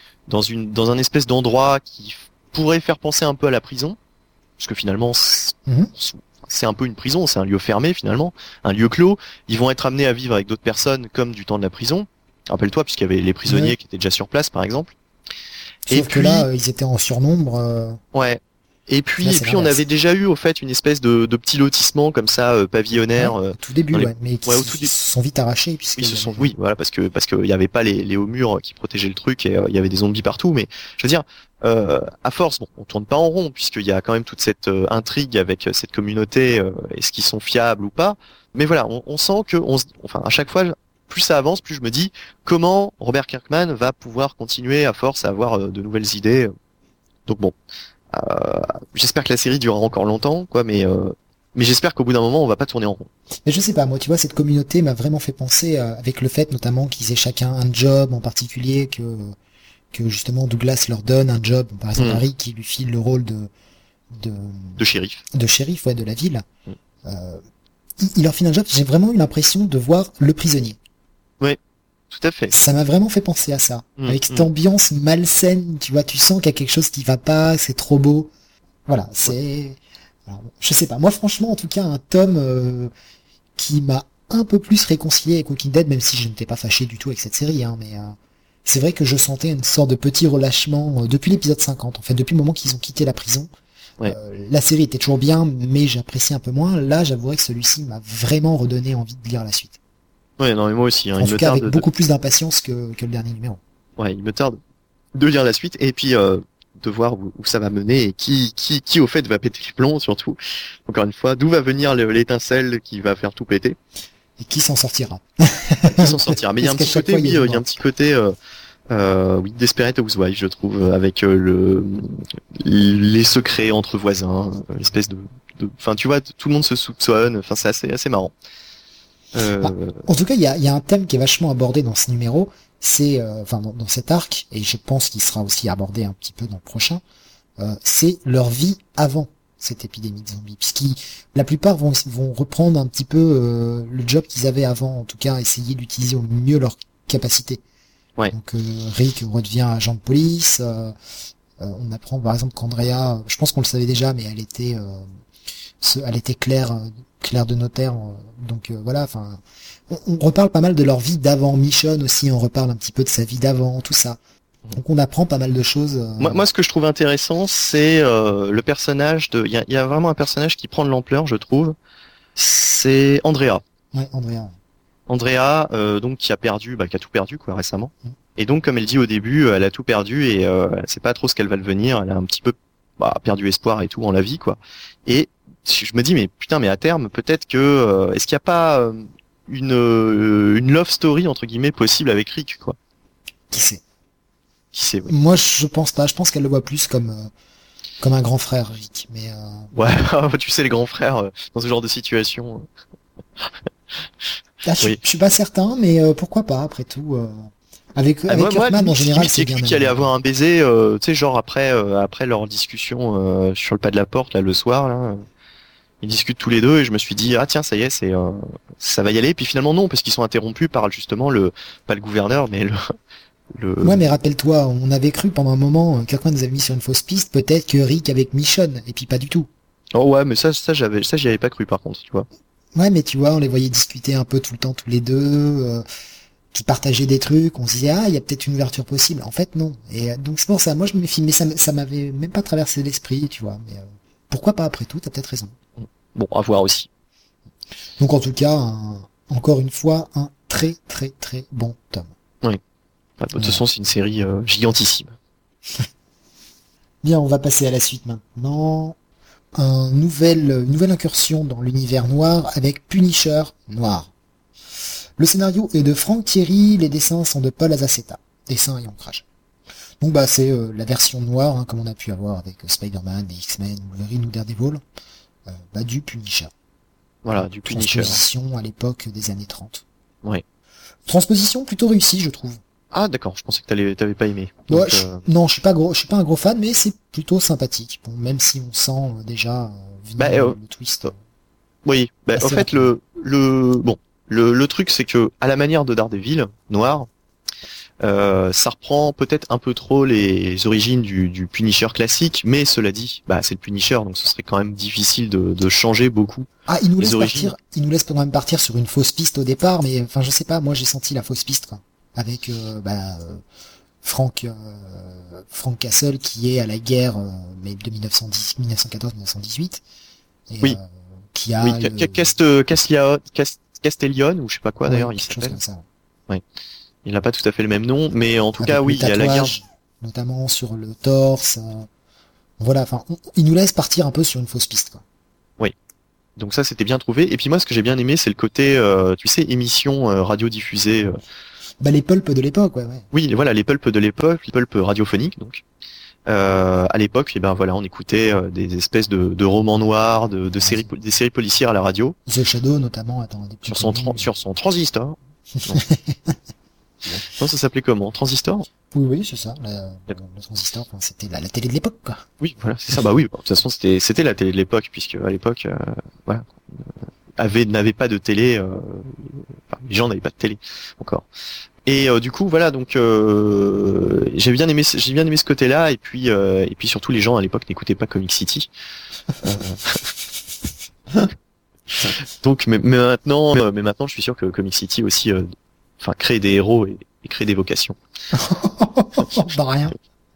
un espèce d'endroit qui pourrait faire penser un peu à la prison, parce que finalement c'est un peu une prison, c'est un lieu fermé finalement, un lieu clos. Ils vont être amenés à vivre avec d'autres personnes comme du temps de la prison. Rappelle-toi, puisqu'il y avait les prisonniers qui étaient déjà sur place, par exemple. Sauf que là, ils étaient en surnombre. Ouais. Et puis, là, c'est on l'inverse. avait déjà eu, au fait, une espèce de petit lotissement comme ça, pavillonnaire. Ouais, au tout début, dans les- ouais, mais qui Ouais, au se tout début. sont vite arrachés puisque Ils se sont, oui, voilà, parce que il y avait pas les hauts murs qui protégeaient le truc et il y avait des zombies partout. Mais je veux dire, à force, bon, on tourne pas en rond puisqu'il y a quand même toute cette intrigue avec cette communauté, est-ce qu'ils sont fiables ou pas. Mais voilà, on sent que, enfin, à chaque fois, plus ça avance, plus je me dis comment Robert Kirkman va pouvoir continuer à force à avoir de nouvelles idées. Donc bon, j'espère que la série durera encore longtemps, quoi, mais j'espère qu'au bout d'un moment, on va pas tourner en rond. Mais je sais pas, moi, tu vois, cette communauté m'a vraiment fait penser avec le fait, notamment, qu'ils aient chacun un job en particulier, que justement Douglas leur donne un job. Par exemple, Harry qui lui file le rôle de, De shérif. de shérif, ouais, de la ville. Mm. Il leur file un job. J'ai vraiment eu l'impression de voir Le Prisonnier. Tout à fait. Ça m'a vraiment fait penser à ça. Avec cette ambiance malsaine, tu vois, tu sens qu'il y a quelque chose qui va pas, c'est trop beau. Voilà, c'est... Alors, je sais pas. Moi, franchement, en tout cas, un tome qui m'a un peu plus réconcilié avec Walking Dead, même si je n'étais pas fâché du tout avec cette série, hein, mais c'est vrai que je sentais une sorte de petit relâchement depuis l'épisode 50. En fait, depuis le moment qu'ils ont quitté la prison. Ouais. La série était toujours bien, mais j'apprécie un peu moins. Là, j'avouerais que celui-ci m'a vraiment redonné envie de lire la suite. Ouais, non, mais moi aussi, hein, En il tout me cas, tarde avec beaucoup plus d'impatience que le dernier numéro. ouais, il me tarde de lire la suite et puis de voir où ça va mener et qui au fait va péter les plombs surtout. Encore une fois, d'où va venir l'étincelle qui va faire tout péter. Et qui s'en sortira? Qui s'en sortira. Mais il y a un Parce petit qu'à chaque côté, fois, oui, il y a il du y a un petit côté, oui, Desperate Housewives, je trouve, avec les secrets entre voisins, l'espèce enfin, tu vois, tout le monde se soupçonne. Enfin, c'est assez marrant. En tout cas, il y a un thème qui est vachement abordé dans ce numéro, c'est, enfin, dans cet arc, et je pense qu'il sera aussi abordé un petit peu dans le prochain, c'est leur vie avant cette épidémie de zombies, puisqu'ils, la plupart vont reprendre un petit peu le job qu'ils avaient avant, en tout cas, essayer d'utiliser au mieux leurs capacités. Ouais. Donc Rick redevient agent de police. On apprend par exemple qu'Andrea, je pense qu'on le savait déjà, mais elle était Claire de notaire. Donc voilà. Enfin, on reparle pas mal de leur vie d'avant. Michonne aussi, on reparle un petit peu de sa vie d'avant, tout ça. Donc on apprend pas mal de choses. Moi, ce que je trouve intéressant, c'est le personnage de. Il y a vraiment un personnage qui prend de l'ampleur, je trouve. C'est Andrea. Ouais, Andrea. Andrea, donc qui a tout perdu quoi récemment. Et donc comme elle dit au début, elle a tout perdu et elle sait pas trop ce qu'elle va devenir. Elle a un petit peu perdu espoir et tout en la vie quoi. Et je me dis mais putain mais à terme peut-être que est-ce qu'il y a pas une love story entre guillemets possible avec Rick quoi. Qui sait? Qui sait oui. Moi je pense pas. Je pense qu'elle le voit plus comme un grand frère Rick. Mais ouais tu sais les grands frères dans ce genre de situation. Là, je suis pas certain, mais pourquoi pas après tout. Avec Kirkman en général, c'est bien. J'ai cru qu'il allait avoir un baiser, tu sais, genre après leur discussion sur le pas de la porte là le soir là. Ils discutent tous les deux et je me suis dit ah tiens ça y est ça va y aller. Puis finalement non parce qu'ils sont interrompus par justement pas le gouverneur mais le. Ouais mais rappelle-toi, on avait cru pendant un moment Kirkman nous avait mis sur une fausse piste, peut-être que Rick avec Michonne et puis pas du tout. Oh ouais mais j'y avais pas cru par contre tu vois. Ouais, mais tu vois, on les voyait discuter un peu tout le temps, tous les deux, qui partageaient des trucs, on se disait, il y a peut-être une ouverture possible. En fait, non. Et donc c'est pour ça, moi je me méfie, mais ça m'avait même pas traversé l'esprit, tu vois. Mais pourquoi pas après tout, t'as peut-être raison. Bon, à voir aussi. Donc en tout cas, encore une fois, un très très très bon tome. Oui. De toute façon, c'est une série gigantissime. Bien, on va passer à la suite maintenant. Une nouvelle incursion dans l'univers noir avec Punisher noir. Le scénario est de Frank Thierry, les dessins sont de Paul Azaceta, dessin et ancrage. Donc c'est la version noire, hein, comme on a pu avoir avec Spider-Man, les X-Men, Wolverine ou Daredevil, du Punisher. Voilà, du Punisher. Transposition à l'époque des années 30. Ouais. Transposition plutôt réussie, je trouve. Ah d'accord, je pensais que t'avais pas aimé. Donc, ouais, non, je suis pas un gros fan, mais c'est plutôt sympathique. Bon, même si on sent déjà venir le twist. Oui, en fait le truc c'est que à la manière de Daredevil noir, ça reprend peut-être un peu trop les origines du Punisher classique, mais cela dit, c'est le Punisher, donc ce serait quand même difficile de changer beaucoup. Ah, il nous laisse quand même partir sur une fausse piste au départ, mais enfin je sais pas, moi j'ai senti la fausse piste quoi. Avec Frank Castle qui est à la guerre, mais de 1914-1918. Et, Oui. Qui a Oui, Castellion, ou je sais pas quoi d'ailleurs, il quelque chose s'appelle. comme ça. Ouais. Il n'a pas tout à fait le même nom, mais en tout Avec cas, le oui, il y a la guerre. tatouage, notamment sur le torse. Voilà, enfin, il nous laisse partir un peu sur une fausse piste, quoi. Donc ça, c'était bien trouvé. Et puis moi, ce que j'ai bien aimé, c'est le côté, tu sais, émission radio-diffusée. Bah, les pulps de l'époque, ouais. Oui, voilà, les pulps de l'époque, les pulps radiophoniques, donc. À l'époque, et ben voilà, on écoutait des espèces de romans noirs, des séries policières à la radio. The Shadow, notamment, sur son transistor. Non, ça s'appelait comment? Transistor? Oui, c'est ça. Le transistor, enfin, c'était la télé de l'époque, quoi. Oui, voilà, c'est ça. Bah oui, de toute façon, c'était la télé de l'époque, puisque à l'époque, voilà, n'avait pas de télé. Enfin, les gens n'avaient pas de télé encore. Et du coup, voilà, donc j'ai bien aimé ce côté-là, et puis surtout les gens à l'époque n'écoutaient pas Comic City. Donc, mais maintenant, je suis sûr que Comic City aussi, crée des héros et crée des vocations. Bah rien.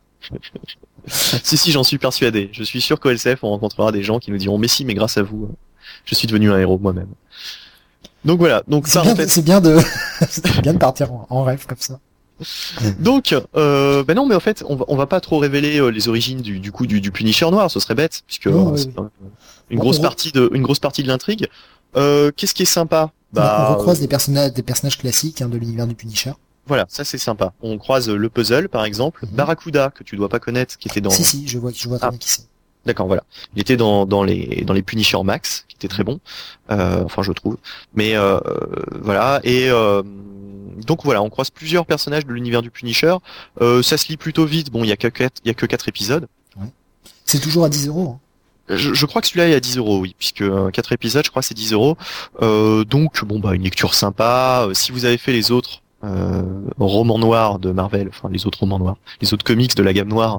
Si, j'en suis persuadé. Je suis sûr qu'au LCF, on rencontrera des gens qui nous diront, mais si, mais grâce à vous, je suis devenu un héros moi-même. Donc voilà. Donc ça, en fait, c'est bien de partir en rêve comme ça. Donc, ben non, mais en fait, on va pas trop révéler les origines du Punisher noir, ce serait bête, puisque c'est une grosse partie de l'intrigue. Qu'est-ce qui est sympa? On recroise des personnages classiques de l'univers du Punisher. Voilà, ça c'est sympa. On croise le Puzzle, par exemple, Barracuda, que tu dois pas connaître, qui était dans. Si, je vois très bien qui c'est. D'accord, voilà. Il était dans les Punisher Max, qui était très bon, enfin je trouve. Mais voilà, et donc voilà, on croise plusieurs personnages de l'univers du Punisher. Ça se lit plutôt vite. Bon, il y a que 4 épisodes. Ouais. C'est toujours à 10€. Hein. Je crois que celui-là est à 10€, oui, puisque 4 épisodes, je crois, c'est 10€. Donc bon, bah une lecture sympa. Si vous avez fait les autres romans noirs de Marvel, enfin les autres romans noirs, les autres comics de la gamme noire,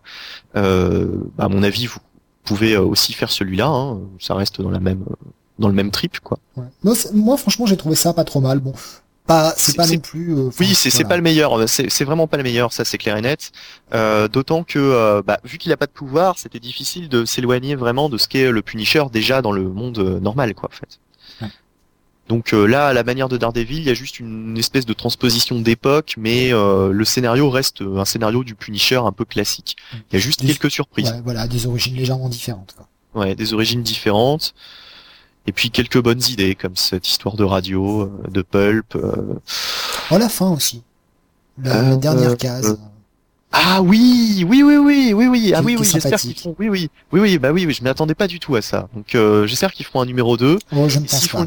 à mon avis, vous pouvez aussi faire celui-là. Hein. Ça reste dans le même trip, quoi. Ouais. Moi, franchement, j'ai trouvé ça pas trop mal. Bon. C'est pas non plus. Oui, c'est pas le meilleur. C'est vraiment pas le meilleur. Ça, c'est clair et net. D'autant que, vu qu'il a pas de pouvoir, c'était difficile de s'éloigner vraiment de ce qu'est le Punisher déjà dans le monde normal, quoi, en fait. Ouais. Donc là, à la manière de Daredevil, il y a juste une espèce de transposition d'époque, mais le scénario reste un scénario du Punisher un peu classique. Il y a juste quelques surprises. Ouais, voilà, des origines légèrement différentes, quoi. Ouais, des origines différentes. Et puis quelques bonnes idées, comme cette histoire de radio, de pulp. Oh, la fin aussi. La dernière case. Ah oui. Ah oui, j'espère qu'ils font. Oui, je m'attendais pas du tout à ça. Donc j'espère qu'ils feront un numéro 2. Oh, je ne pense pas.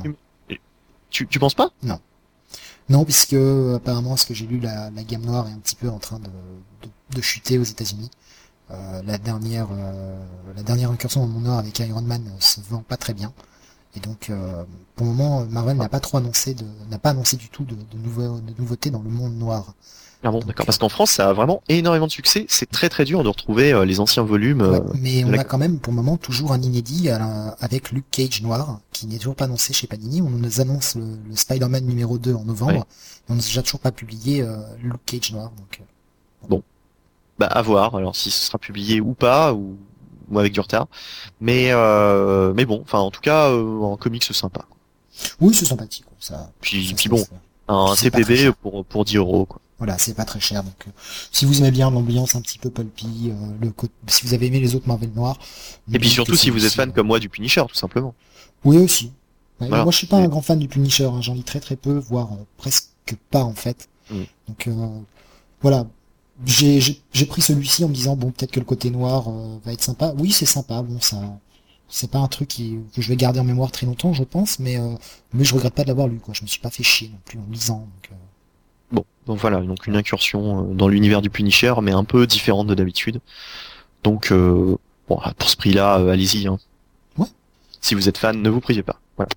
Tu penses pas? Non, puisque apparemment, ce que j'ai lu, la gamme noire est un petit peu en train de chuter aux États-Unis. La dernière incursion dans le monde noir avec Iron Man se vend pas très bien. Et donc, pour le moment, Marvel n'a pas annoncé du tout de nouveautés dans le monde noir. Ah bon, d'accord. Parce qu'en France, ça a vraiment énormément de succès. C'est très très dur de retrouver les anciens volumes. Ouais, mais on a quand même, pour le moment, toujours un inédit avec Luke Cage noir, qui n'est toujours pas annoncé chez Panini. On nous annonce le Spider-Man numéro 2 en novembre. Ouais. Et on n'a déjà toujours pas publié Luke Cage noir. Donc, bon. Bah, à voir. Alors, si ce sera publié ou pas, ou avec du retard. Mais bon, enfin, en tout cas, en comics, c'est sympa. Oui, c'est sympathique. Ça, puis bon, un TPB pour 10€, quoi. Voilà, c'est pas très cher. Donc, si vous aimez bien l'ambiance un petit peu pulpy, si vous avez aimé les autres Marvel noirs. Et puis surtout, si vous êtes fan comme moi du Punisher, tout simplement. Oui, aussi. Ouais, voilà. Moi, je suis pas un grand fan du Punisher. Hein. J'en lis très très peu, voire presque pas, en fait. Donc, voilà. J'ai pris celui-ci en me disant, bon, peut-être que le côté noir va être sympa. Oui, c'est sympa. Bon, ça, c'est pas un truc que je vais garder en mémoire très longtemps, je pense, mais je regrette pas de l'avoir lu, quoi. Je me suis pas fait chier non plus en lisant. Donc, Bon, donc voilà, donc une incursion dans l'univers du Punisher, mais un peu différente de d'habitude. Donc, bon, pour ce prix-là, allez-y. Hein. Ouais. Si vous êtes fan, ne vous privez pas. Voilà.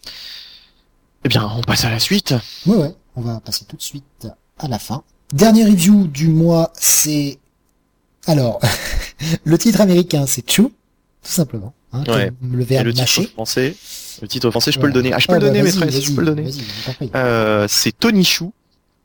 Eh bien, on passe à la suite. Ouais, on va passer tout de suite à la fin. Dernier review du mois, c'est... Alors, le titre américain, c'est Chew, tout simplement. Hein, ouais. Le verbe mâcher. Le titre français, je peux le donner. Ah, je peux le donner, maîtresse, je peux le donner. C'est Tony Chou.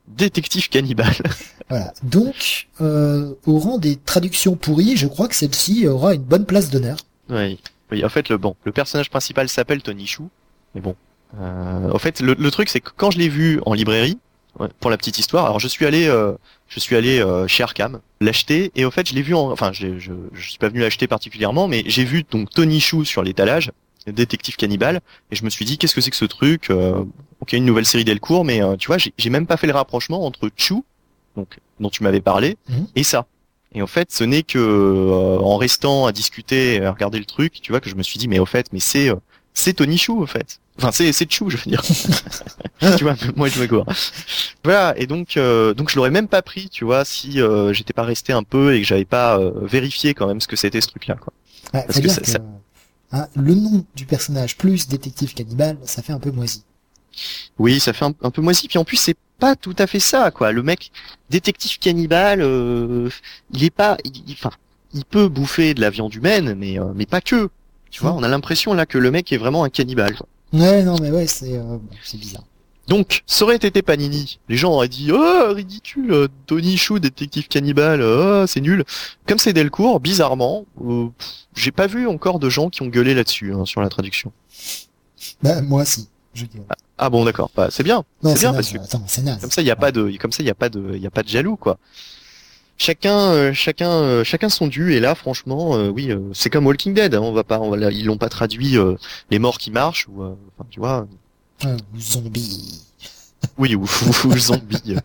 détective cannibale. Voilà. Donc, au rang des traductions pourries, je crois que celle-ci aura une bonne place d'honneur. Oui. Oui, en fait, le personnage principal s'appelle Tony Chou, mais bon. En fait, le truc, c'est que quand je l'ai vu en librairie, ouais, pour la petite histoire, alors je suis allé chez Arkham l'acheter, et au fait, je l'ai vu je suis pas venu l'acheter particulièrement, mais j'ai vu donc Tony Chou sur l'étalage, détective cannibale, et je me suis dit, qu'est-ce que c'est que ce truc? Ok, une nouvelle série Delcourt, mais tu vois, j'ai même pas fait le rapprochement entre Chou, donc dont tu m'avais parlé, et ça. Et en fait, ce n'est que en restant à discuter, à regarder le truc, tu vois, que je me suis dit, mais au fait, mais c'est Tony Chou, au fait. Enfin, c'est Chou, je veux dire. Tu vois, moi je me gourre. Voilà, et donc je l'aurais même pas pris, tu vois, si j'étais pas resté un peu et que j'avais pas vérifié quand même ce que c'était ce truc-là, quoi. Ouais, Parce que hein, le nom du personnage plus détective cannibale, ça fait un peu moisi. Oui, ça fait un peu moisi, puis en plus c'est pas tout à fait ça, quoi. Le mec détective cannibale, il est pas, il peut bouffer de la viande humaine, mais pas que. Tu vois, on a l'impression là que le mec est vraiment un cannibale, quoi. Ouais, non, mais ouais, c'est bizarre. Donc, ça aurait été Panini. Les gens auraient dit, oh, ridicule, Tony Chou, détective cannibale, oh, c'est nul. Comme c'est Delcourt, bizarrement, j'ai pas vu encore de gens qui ont gueulé là-dessus, hein, sur la traduction. Bah, moi, si, je dirais. Ah bon, d'accord. Bah, c'est bien. Non, c'est bien naze, parce que attends, c'est naze. comme ça, il y a pas de jaloux, quoi. Chacun son dû. Et là, franchement, oui, c'est comme Walking Dead. Hein, ils l'ont pas traduit les morts qui marchent ou, enfin, tu vois. Ou zombie. Oui, ou zombie.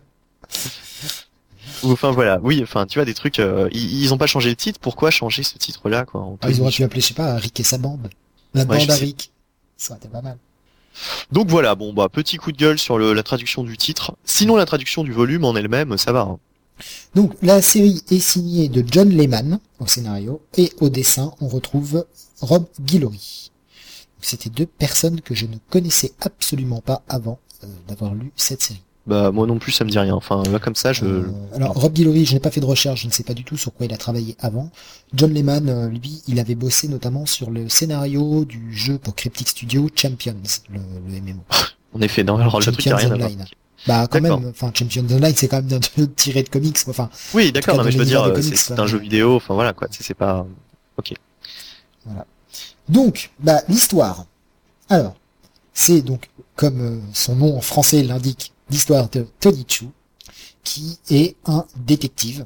Ou, enfin voilà, oui, enfin tu vois des trucs, ils ont pas changé le titre. Pourquoi changer ce titre-là, quoi? Ils auraient pu appeler, je sais pas, Rick et sa bande. La bande à Rick. Ça aurait été pas mal. Donc voilà, bon bah petit coup de gueule sur la traduction du titre. Sinon la traduction du volume en elle-même, ça va. Hein. Donc la série est signée de John Lehman au scénario et au dessin on retrouve Rob Guillory. C'était deux personnes que je ne connaissais absolument pas avant d'avoir lu cette série. Bah moi non plus ça me dit rien. Enfin là comme ça alors Rob Guillory, je n'ai pas fait de recherche, je ne sais pas du tout sur quoi il a travaillé avant. John Lehman, lui, il avait bossé notamment sur le scénario du jeu pour Cryptic Studio Champions, le MMO. En effet, dans le truc il y a rien à voir. Bah quand même, enfin Champions Online c'est quand même tiré de comics, quoi. Enfin. Oui, d'accord, non, mais je veux dire c'est un jeu vidéo, enfin voilà quoi, c'est pas. Ok. Voilà. Donc, bah l'histoire. Alors, c'est donc comme son nom en français l'indique, l'histoire de Tony Chou, qui est un détective.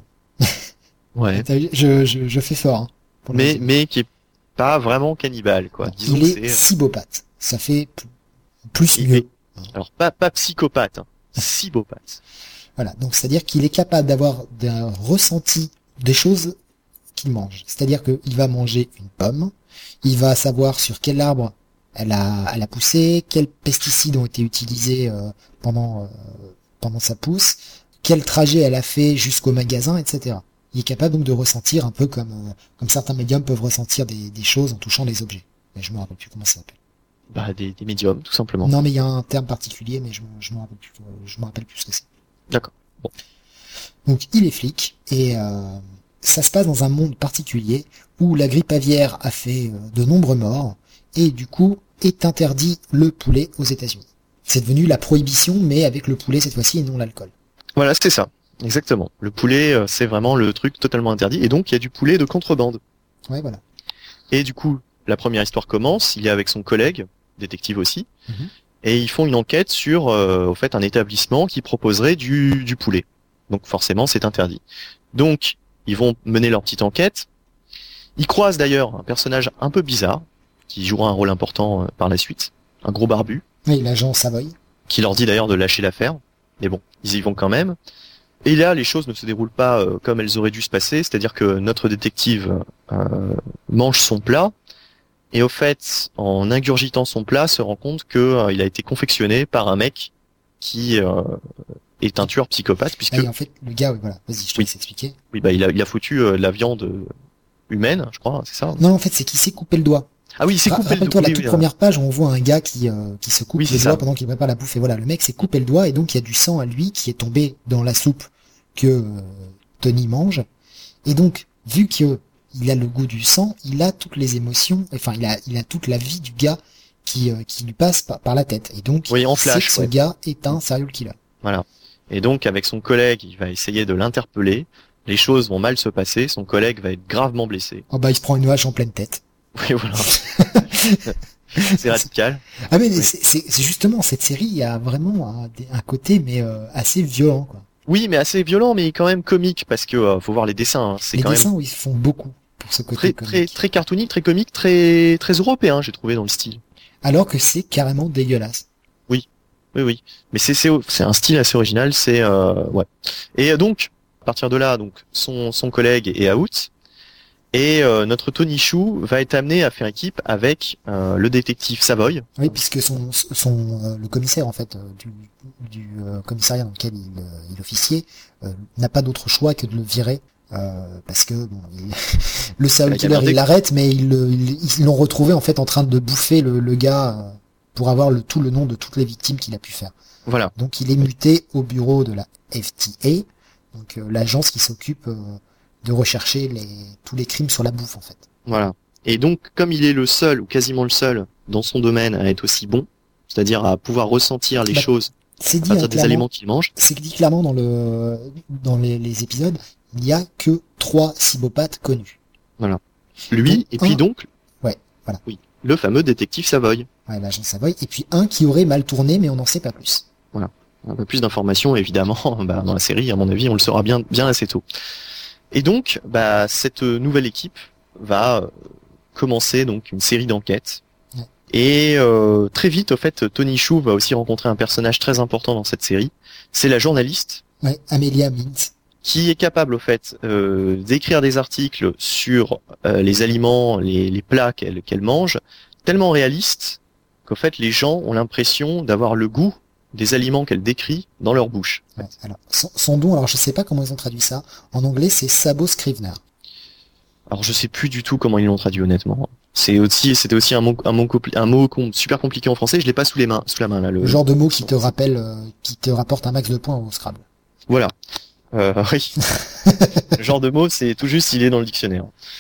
Ouais. Je fais fort. Hein, mais qui est pas vraiment cannibale, quoi. Disons il est cybopathe. Ça fait plus mieux. Alors pas psychopathe, hein. Cybopathe. Voilà. Donc c'est-à-dire qu'il est capable d'avoir d'un ressenti des choses qu'il mange. C'est-à-dire qu'il va manger une pomme, il va savoir sur quel arbre elle a poussé, quels pesticides ont été utilisés pendant sa pousse, quel trajet elle a fait jusqu'au magasin, etc. Il est capable donc de ressentir un peu comme certains médiums peuvent ressentir des choses en touchant les objets. Mais je me rappelle plus comment ça s'appelle. Bah des médiums tout simplement. Non mais il y a un terme particulier mais je me rappelle plus ce que c'est. D'accord. Bon. Donc il est flic et ça se passe dans un monde particulier où la grippe aviaire a fait de nombreux morts et du coup est interdit le poulet aux États-Unis. C'est devenu la prohibition mais avec le poulet cette fois-ci et non l'alcool. Voilà, c'est ça. Exactement. Le poulet, c'est vraiment le truc totalement interdit et donc il y a du poulet de contrebande. Ouais, voilà. Et du coup, la première histoire commence, il est avec son collègue, détective aussi, et ils font une enquête sur au fait un établissement qui proposerait du poulet. Donc forcément, c'est interdit. Donc, ils vont mener leur petite enquête. Ils croisent d'ailleurs un personnage un peu bizarre, qui jouera un rôle important par la suite, un gros barbu. Oui, l'agent Savoy. Qui leur dit d'ailleurs de lâcher l'affaire. Mais bon, ils y vont quand même. Et là, les choses ne se déroulent pas comme elles auraient dû se passer, c'est-à-dire que notre détective mange son plat, et au fait, en ingurgitant son plat, se rend compte que il a été confectionné par un mec qui est un tueur psychopathe, puisque... Et en fait, le gars, oui, voilà, vas-y, je te laisse expliquer. Oui, bah il a foutu de la viande humaine, je crois, c'est ça? Non, en fait, c'est qu'il s'est coupé le doigt. Ah oui, il s'est coupé le doigt. Rappelle-toi, la toute première page, on voit un gars qui se coupe le doigt pendant qu'il prépare la bouffe. Et voilà, le mec s'est coupé le doigt et donc il y a du sang à lui qui est tombé dans la soupe que Tony mange. Et donc, vu que il a le goût du sang, il a toutes les émotions, enfin, il a toute la vie du gars qui lui passe par la tête. Et donc, oui, en flash, ce gars est un serial killer. Voilà. Et donc, avec son collègue, il va essayer de l'interpeller. Les choses vont mal se passer. Son collègue va être gravement blessé. Oh bah il se prend une hache en pleine tête. Oui, voilà. C'est radical. Ah mais Oui. c'est justement cette série, il y a vraiment un côté mais assez violent quoi. Oui, mais assez violent, mais quand même comique, parce que faut voir les dessins. Hein. C'est Les quand dessins même où ils font beaucoup pour ce côté comique. très cartoonique, très comique, très européen, j'ai trouvé dans le style. Alors que c'est carrément dégueulasse. Oui, oui. Mais c'est un style assez original. C'est ouais. Et donc, à partir de là, donc son collègue est out. Et notre Tony Chou va être amené à faire équipe avec le détective Savoy. Oui, puisque le commissaire en fait du commissariat dans lequel il officiait n'a pas d'autre choix que de le virer parce que bon, le serial killer il l'arrête, mais ils l'ont retrouvé en fait en train de bouffer le gars pour avoir tout le nom de toutes les victimes qu'il a pu faire. Voilà. Donc il est muté au bureau de la FTA, donc l'agence qui s'occupe de rechercher tous les crimes sur la bouffe en fait. Voilà. Et donc, comme il est le seul, ou quasiment le seul, dans son domaine à être aussi bon, c'est-à-dire à pouvoir ressentir les choses à partir des aliments qu'il mange. C'est dit clairement dans les épisodes, il n'y a que 3 cybopathes connus. Voilà. Lui, et puis donc... Ouais, voilà. Oui, le fameux détective Savoy. Ouais, l'agent Savoy, et puis un qui aurait mal tourné, mais on n'en sait pas plus. Voilà. Un peu plus d'informations, évidemment, dans la série, à mon avis, on le saura bien assez tôt. Et donc, cette nouvelle équipe va commencer donc une série d'enquêtes. Ouais. Et très vite, au fait, Tony Chou va aussi rencontrer un personnage très important dans cette série. C'est la journaliste. Ouais, Amelia Mintz. Qui est capable, au fait, d'écrire des articles sur les aliments, les plats qu'elle mange, tellement réalistes qu'au fait, les gens ont l'impression d'avoir le goût des aliments qu'elle décrit dans leur bouche. Ouais, alors, son nom, alors je sais pas comment ils ont traduit ça. En anglais, c'est Sabo Scrivener. Alors je sais plus du tout comment ils l'ont traduit honnêtement. C'était aussi un mot super compliqué en français. Je l'ai pas sous la main là. Le genre de mot qui te rapporte un max de points au Scrabble. Voilà. Oui. Le genre de mot, c'est tout juste, il est dans le dictionnaire.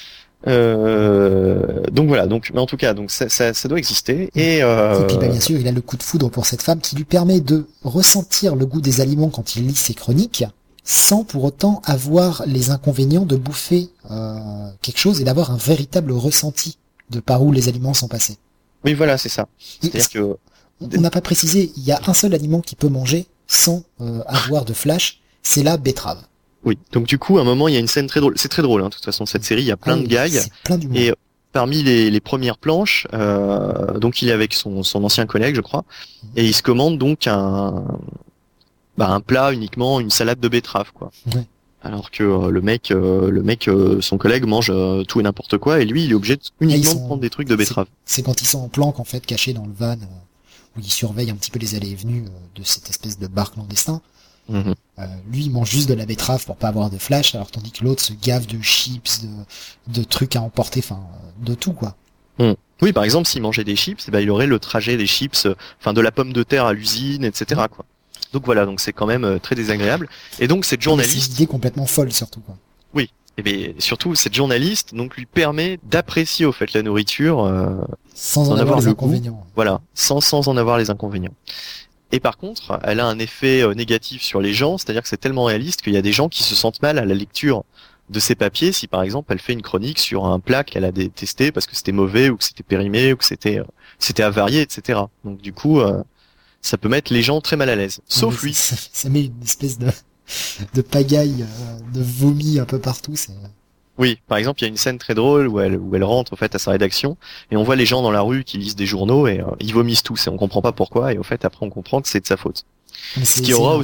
Donc voilà, mais en tout cas, donc ça doit exister. Et puis bien sûr, il a le coup de foudre pour cette femme qui lui permet de ressentir le goût des aliments quand il lit ses chroniques, sans pour autant avoir les inconvénients de bouffer quelque chose et d'avoir un véritable ressenti de par où les aliments sont passés. Oui, voilà, c'est ça. C'est-à-dire que on n'a pas précisé, il y a un seul aliment qu'il peut manger sans avoir de flash, c'est la betterave. Oui, donc du coup, à un moment, il y a une scène très drôle. C'est très drôle, hein, de toute façon, cette série, il y a plein de gags. Plein d'humour. Et parmi les premières planches, donc il est avec son ancien collègue, je crois, et il se commande donc un plat uniquement, une salade de betterave, quoi. Ouais. Alors que le mec, son collègue mange tout et n'importe quoi, et lui, il est obligé uniquement de prendre des trucs de betterave. C'est quand ils sont en planque, en fait, cachés dans le van, où ils surveillent un petit peu les allées et venues de cette espèce de bar clandestin. Mmh. Lui il mange juste de la betterave pour pas avoir de flash, alors tandis que l'autre se gave de chips, de trucs à emporter, enfin de tout quoi. Oui, par exemple, s'il mangeait des chips, il aurait le trajet des chips, de la pomme de terre à l'usine, etc. quoi. Donc voilà, donc c'est quand même très désagréable. Et donc cette journaliste, c'est une idée complètement folle surtout quoi. Oui, et bien surtout cette journaliste donc lui permet d'apprécier au fait la nourriture sans en avoir les inconvénients. Voilà, sans en avoir les inconvénients. Et par contre, elle a un effet négatif sur les gens, c'est-à-dire que c'est tellement réaliste qu'il y a des gens qui se sentent mal à la lecture de ces papiers si par exemple elle fait une chronique sur un plat qu'elle a détesté parce que c'était mauvais ou que c'était périmé ou que c'était avarié, etc. Donc du coup, ça peut mettre les gens très mal à l'aise. Sauf lui. Ça met une espèce de pagaille, de vomi un peu partout. Oui, par exemple, il y a une scène très drôle où elle rentre au fait à sa rédaction et on voit les gens dans la rue qui lisent des journaux et ils vomissent tous et on comprend pas pourquoi et au fait après on comprend que c'est de sa faute. Ce qui aura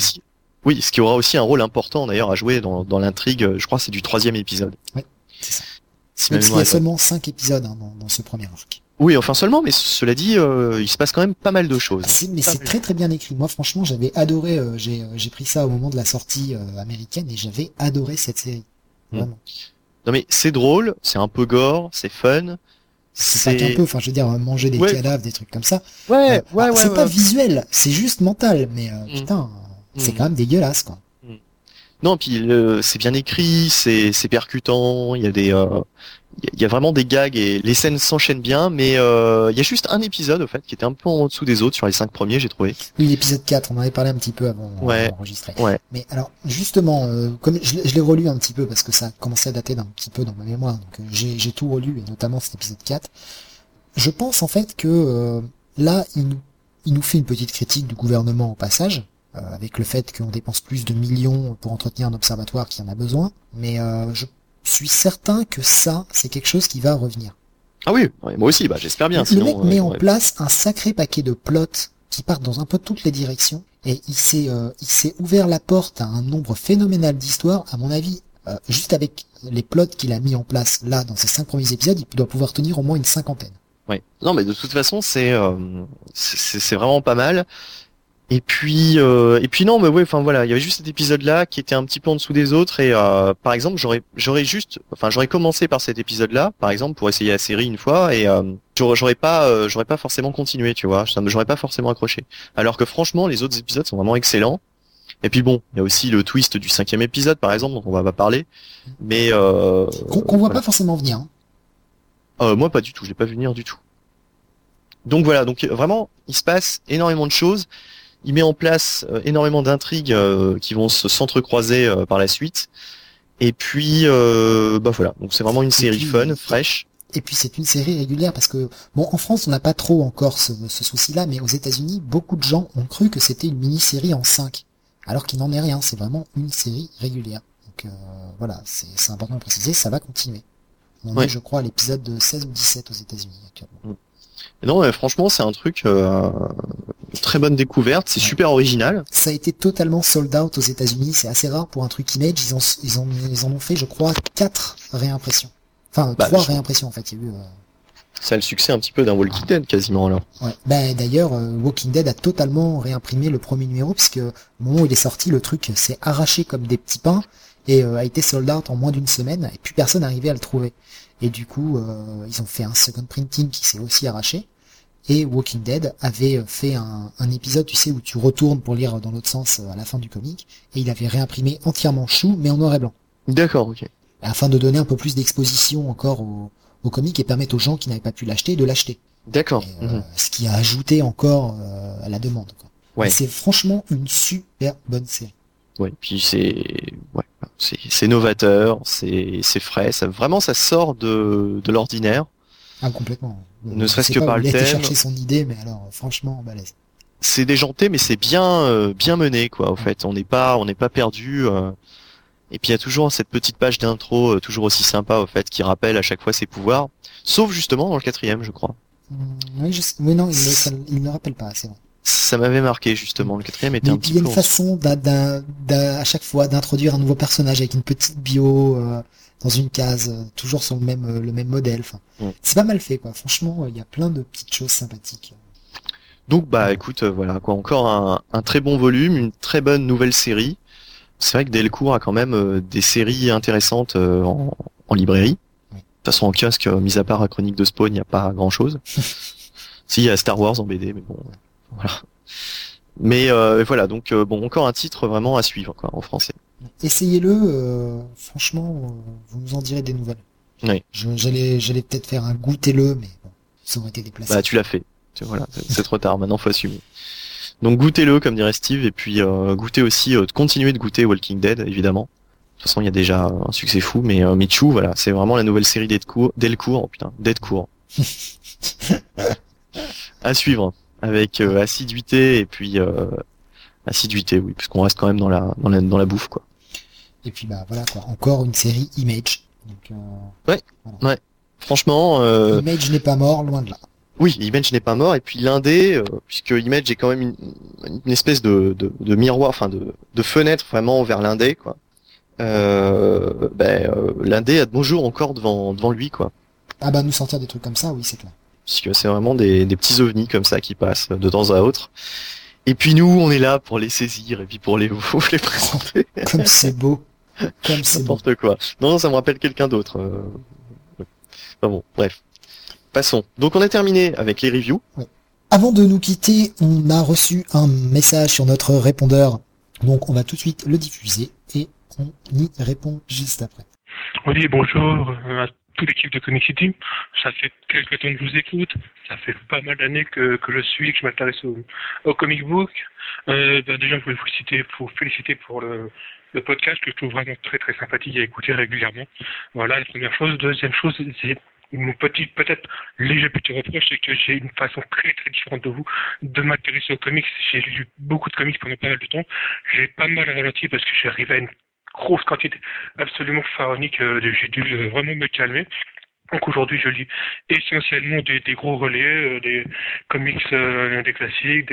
aussi un rôle important d'ailleurs à jouer dans l'intrigue. Je crois que c'est du 3e épisode. Ouais, c'est ça. Parce qu'il y a seulement 5 épisodes dans ce premier arc. Oui, enfin seulement, mais cela dit, il se passe quand même pas mal de choses. Mais c'est très très bien écrit. Moi, franchement, j'avais adoré. J'ai pris ça au moment de la sortie américaine et j'avais adoré cette série. Vraiment. Non mais c'est drôle, c'est un peu gore, c'est fun. C'est pas qu'un peu, enfin je veux dire manger des cadavres, des trucs comme ça. Ouais. C'est pas visuel, c'est juste mental, mais putain, c'est quand même dégueulasse quoi. Non, puis c'est bien écrit, c'est percutant, il y a il y a vraiment des gags et les scènes s'enchaînent bien, mais il y a juste un épisode, au fait, qui était un peu en dessous des autres sur les 5 premiers, j'ai trouvé. Oui, l'épisode 4, on en avait parlé un petit peu avant d'enregistrer. Ouais. Mais alors, justement, comme je l'ai relu un petit peu parce que ça a commencé à dater d'un petit peu dans ma mémoire, donc j'ai tout relu, et notamment cet épisode 4. Je pense en fait que là, il nous fait une petite critique du gouvernement au passage, avec le fait qu'on dépense plus de millions pour entretenir un observatoire qui en a besoin, mais je suis certain que ça, c'est quelque chose qui va revenir. Ah oui, ouais, moi aussi, j'espère bien. Le mec met en place un sacré paquet de plots qui partent dans un peu toutes les directions, et il s'est ouvert la porte à un nombre phénoménal d'histoires, à mon avis, juste avec les plots qu'il a mis en place là, dans ces 5 premiers épisodes, il doit pouvoir tenir au moins une 50aine. Ouais. Non, mais de toute façon, c'est vraiment pas mal. Et puis non, mais ouais, enfin voilà, il y avait juste cet épisode-là qui était un petit peu en dessous des autres et par exemple, j'aurais commencé par cet épisode-là, par exemple, pour essayer la série une fois et j'aurais pas forcément continué, tu vois, j'aurais pas forcément accroché. Alors que franchement, les autres épisodes sont vraiment excellents. Et puis bon, il y a aussi le twist du 5e épisode, par exemple, dont on va pas parler, mais qu'on voit pas forcément venir. Hein. Moi, pas du tout, je l'ai pas vu venir du tout. Donc voilà, donc vraiment, il se passe énormément de choses. Il met en place énormément d'intrigues qui vont s'entrecroiser par la suite. Et puis, voilà. Donc c'est vraiment une série fun, fraîche. Et puis c'est une série régulière parce que, bon, en France, on n'a pas trop encore ce souci-là, mais aux États-Unis, beaucoup de gens ont cru que c'était une mini-série en 5. Alors qu'il n'en est rien, c'est vraiment une série régulière. Donc voilà, c'est important de préciser, ça va continuer. On est, je crois, à l'épisode de 16 ou 17 aux États-Unis actuellement. Non, franchement, c'est un truc très bonne découverte, c'est super original. Ça a été totalement sold out aux États-Unis, c'est assez rare pour un truc Image. Ils en ont fait, je crois, 4 réimpressions. Enfin, 3 réimpressions en fait. Il y a eu. C'est le succès un petit peu d'un Walking Dead quasiment alors. Ouais. D'ailleurs, Walking Dead a totalement réimprimé le premier numéro puisque au moment où il est sorti, le truc s'est arraché comme des petits pains et a été sold out en moins d'une semaine et plus personne n'arrivait à le trouver. Et du coup, ils ont fait un second printing qui s'est aussi arraché. Et Walking Dead avait fait un épisode, tu sais, où tu retournes pour lire dans l'autre sens à la fin du comic, et il avait réimprimé entièrement Chou, mais en noir et blanc. D'accord, ok. Afin de donner un peu plus d'exposition encore au comic et permettre aux gens qui n'avaient pas pu l'acheter de l'acheter. D'accord. Ce qui a ajouté encore à la demande. Quoi. Ouais. C'est franchement une super bonne série. Ouais, puis c'est novateur, c'est frais, ça sort de l'ordinaire. Ah, complètement. Ne serait-ce que par le thème. Il a été chercher son idée, mais alors, franchement, balèze. C'est déjanté, mais c'est bien mené, quoi, au fait. On n'est pas perdu. Et puis il y a toujours cette petite page d'intro, toujours aussi sympa, au fait, qui rappelle à chaque fois ses pouvoirs. Sauf justement dans le 4e, je crois. Oui, mais non, il ne rappelle pas, c'est vrai. Ça m'avait marqué, justement. Le 4e était un petit peu... Il y a une façon à chaque fois d'introduire un nouveau personnage avec une petite bio dans une case, toujours sur le même modèle. Enfin, c'est pas mal fait, quoi. Franchement, il y a plein de petites choses sympathiques. Donc, écoute, voilà, quoi. Encore un très bon volume, une très bonne nouvelle série. C'est vrai que Delcourt a quand même des séries intéressantes en librairie. De toute façon, en kiosque, mis à part Chronique de Spawn, il n'y a pas grand-chose. Si, il y a Star Wars en BD, mais bon... Voilà. Mais voilà, donc encore un titre vraiment à suivre quoi en français. Essayez-le, franchement, vous nous en direz des nouvelles. Oui. J'allais peut-être faire un goûtez-le, mais bon, ça aurait été déplacé. Tu l'as fait. Voilà, c'est trop tard. Maintenant, faut assumer. Donc goûtez-le, comme dirait Steve, et puis goûtez aussi, continuez de goûter Walking Dead, évidemment. De toute façon, il y a déjà un succès fou, mais Michou, voilà, c'est vraiment la nouvelle série Delcourt. Delcourt. À suivre. Avec assiduité et puis assiduité, oui, puisqu'on reste quand même dans la bouffe, quoi. Et puis voilà quoi, encore une série Image. Donc, ouais. Franchement, Image n'est pas mort, loin de là. Oui, Image n'est pas mort, et puis l'indé, puisque Image est quand même une espèce de miroir, enfin de fenêtre vraiment vers l'indé, quoi. L'indé a de beaux jours encore devant lui, quoi. Ah nous sortir des trucs comme ça, oui, c'est clair. Puisque c'est vraiment des petits ovnis comme ça qui passent de temps à autre. Et puis nous, on est là pour les saisir et puis pour les présenter. Comme c'est beau. Comme c'est beau. N'importe quoi. Non, ça me rappelle quelqu'un d'autre. Bon, bref. Passons. Donc on a terminé avec les reviews. Ouais. Avant de nous quitter, on a reçu un message sur notre répondeur. Donc on va tout de suite le diffuser et on y répond juste après. Oui, bonjour à toute l'équipe de Comic City. Ça fait quelques temps que je vous écoute. Ça fait pas mal d'années que je suis, que je m'intéresse au comic book. Déjà, je voulais vous féliciter pour le podcast que je trouve vraiment très très sympathique à écouter régulièrement. Voilà, la première chose. Deuxième chose, c'est mon petit, peut-être léger petit reproche, c'est que j'ai une façon très très différente de vous de m'intéresser aux comics. J'ai lu beaucoup de comics pendant pas mal de temps. J'ai pas mal ralenti parce que j'arrivais à une grosse quantité absolument pharaonique. J'ai dû vraiment me calmer. Donc aujourd'hui, je lis essentiellement des gros relais, des comics, des classiques,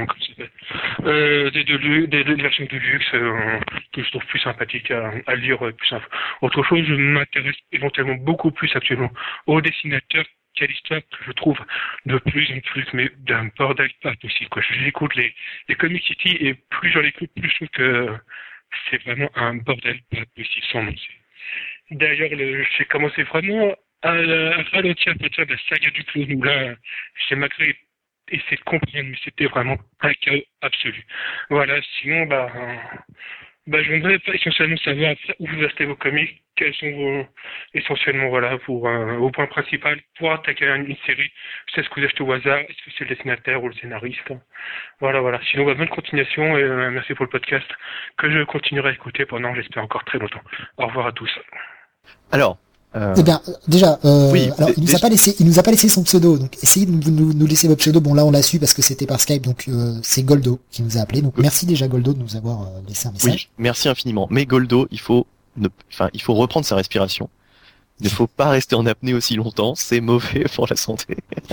des versions de luxe que je trouve plus sympathiques à lire. Autre chose, je m'intéresse éventuellement beaucoup plus actuellement aux dessinateurs. Quelle histoire que je trouve de plus en plus, mais d'un bordel pas possible, quoi. J'écoute les Comic City et plus j'en écoute, plus je trouve que c'est vraiment un bordel pas possible sans nom. D'ailleurs, j'ai commencé vraiment à ralentir à partir de la saga du clone où là, j'ai malgré essayé de comprendre, mais c'était vraiment un chaos absolu. Voilà, sinon, j'aimerais essentiellement savoir où vous achetez vos comics, quels sont essentiellement, voilà, au point principal, pour attaquer une série, c'est ce que vous achetez au hasard, est-ce que c'est le dessinateur ou le scénariste. Voilà. Sinon, bonne continuation et merci pour le podcast que je continuerai à écouter pendant, j'espère, encore très longtemps. Au revoir à tous. Alors, Eh bien, déjà, oui, alors il nous a pas laissé son pseudo, donc essayez de nous laisser votre pseudo. Bon là, on l'a su parce que c'était par Skype, donc c'est Goldo qui nous a appelé. Donc merci déjà Goldo de nous avoir laissé un message. Oui, merci infiniment. Mais Goldo, il faut reprendre sa respiration. Il ne faut pas rester en apnée aussi longtemps, c'est mauvais pour la santé.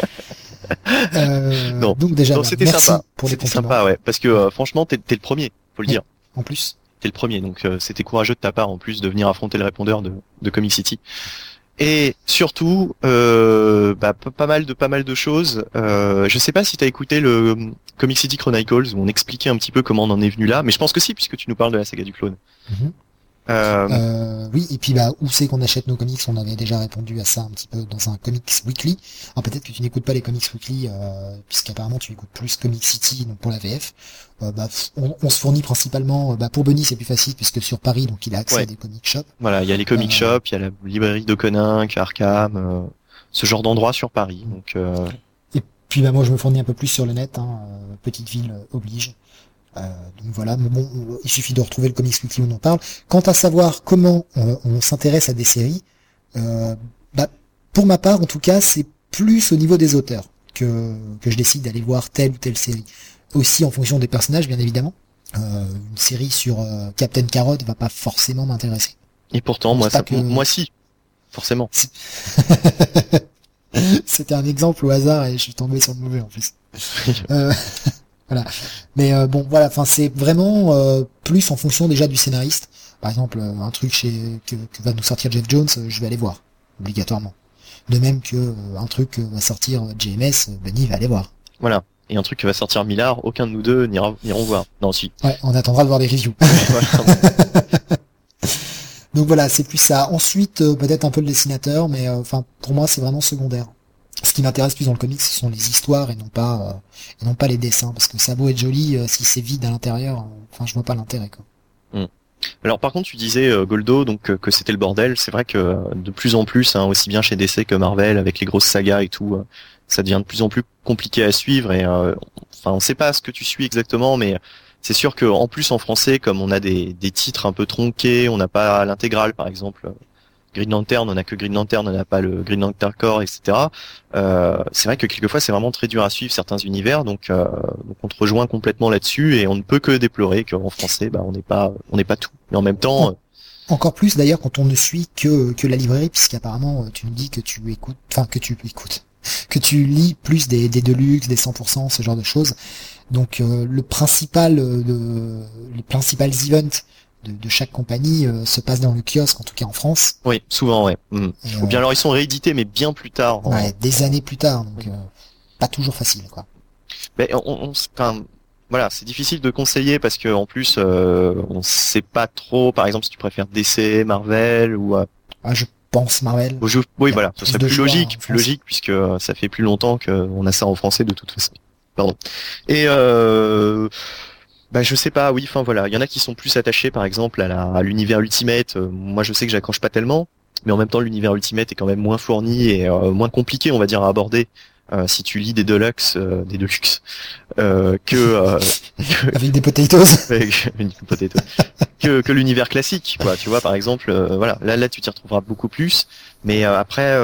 Non. Donc déjà, c'était merci sympa. pour les C'était compliments. sympa, ouais, parce que franchement, t'es le premier, faut le dire. En plus. T'es le premier, donc c'était courageux de ta part en plus de venir affronter le répondeur de Comic City. Et surtout, pas mal de choses. Je sais pas si t'as écouté le Comic City Chronicles où on expliquait un petit peu comment on en est venu là, mais je pense que si, puisque tu nous parles de la saga du clone. Mm-hmm. Oui, et puis où c'est qu'on achète nos comics? On avait déjà répondu à ça un petit peu dans un Comics Weekly. Alors peut-être que tu n'écoutes pas les Comics Weekly, puisqu'apparemment tu écoutes plus Comic City, donc pour la VF. On se fournit principalement, pour Benny c'est plus facile puisque sur Paris, donc il a accès à des comic shops. Voilà, il y a les comic shops, il y a la librairie de Koninck, Arkham, ce genre d'endroit sur Paris. Donc. Et puis moi je me fournis un peu plus sur le net, petite ville oblige. Donc voilà, mais bon, il suffit de retrouver le Comics Weekly où on en parle. Quant à savoir comment on s'intéresse à des séries, pour ma part, en tout cas, c'est plus au niveau des auteurs que je décide d'aller voir telle ou telle série. Aussi en fonction des personnages, bien évidemment. Une série sur Captain Carrot va pas forcément m'intéresser. Et pourtant, moi si, forcément. C'était un exemple au hasard et je suis tombé sur le mauvais en plus. Voilà. Mais voilà, enfin c'est vraiment plus en fonction déjà du scénariste. Par exemple, un truc que va nous sortir Jeff Jones, je vais aller voir obligatoirement. De même que un truc que va sortir JMS, Benny va aller voir. Voilà. Et un truc qui va sortir Millard, aucun de nous deux n'iront voir. Non, si. Ouais, on attendra de voir les reviews. Donc voilà, c'est plus ça. Ensuite, peut-être un peu le dessinateur, mais pour moi, c'est vraiment secondaire. Ce qui m'intéresse plus dans le comics, ce sont les histoires et non pas les dessins, parce que ça a beau être joli, si c'est vide à l'intérieur, je vois pas l'intérêt, quoi. Alors par contre, tu disais Goldo, donc que c'était le bordel. C'est vrai que de plus en plus, aussi bien chez DC que Marvel, avec les grosses sagas et tout, ça devient de plus en plus compliqué à suivre. Et on sait pas ce que tu suis exactement, mais c'est sûr que en plus en français, comme on a des titres un peu tronqués, on n'a pas l'intégrale, par exemple. Green Lantern, on n'a que Green Lantern, on n'a pas le Green Lantern Corps, etc. C'est vrai que quelquefois c'est vraiment très dur à suivre certains univers, donc on te rejoint complètement là-dessus et on ne peut que déplorer qu'en français, on n'est pas tout. Mais en même temps, encore plus d'ailleurs quand on ne suit que la librairie, puisqu'apparemment tu me dis que que tu lis plus des Deluxe, des 100%, ce genre de choses. Donc les principales events de chaque compagnie se passe dans le kiosque, en tout cas en France. Oui, souvent, ouais. Ou bien alors ils sont réédités, mais bien plus tard. Des années plus tard, donc pas toujours facile, quoi. Mais voilà, c'est difficile de conseiller parce que en plus, on sait pas trop. Par exemple, si tu préfères DC, Marvel ou. Je pense Marvel. Oui, voilà, ce serait plus logique, puisque ça fait plus longtemps qu'on a ça en français de toute façon. Pardon. Et je sais pas, oui, voilà, il y en a qui sont plus attachés par exemple à l'univers Ultimate. Moi je sais que j'accroche pas tellement, mais en même temps l'univers Ultimate est quand même moins fourni et moins compliqué, on va dire, à aborder. Si tu lis des deluxe que avec des potatoes que l'univers classique, quoi. Tu vois, par exemple, voilà, là tu t'y retrouveras beaucoup plus, mais après,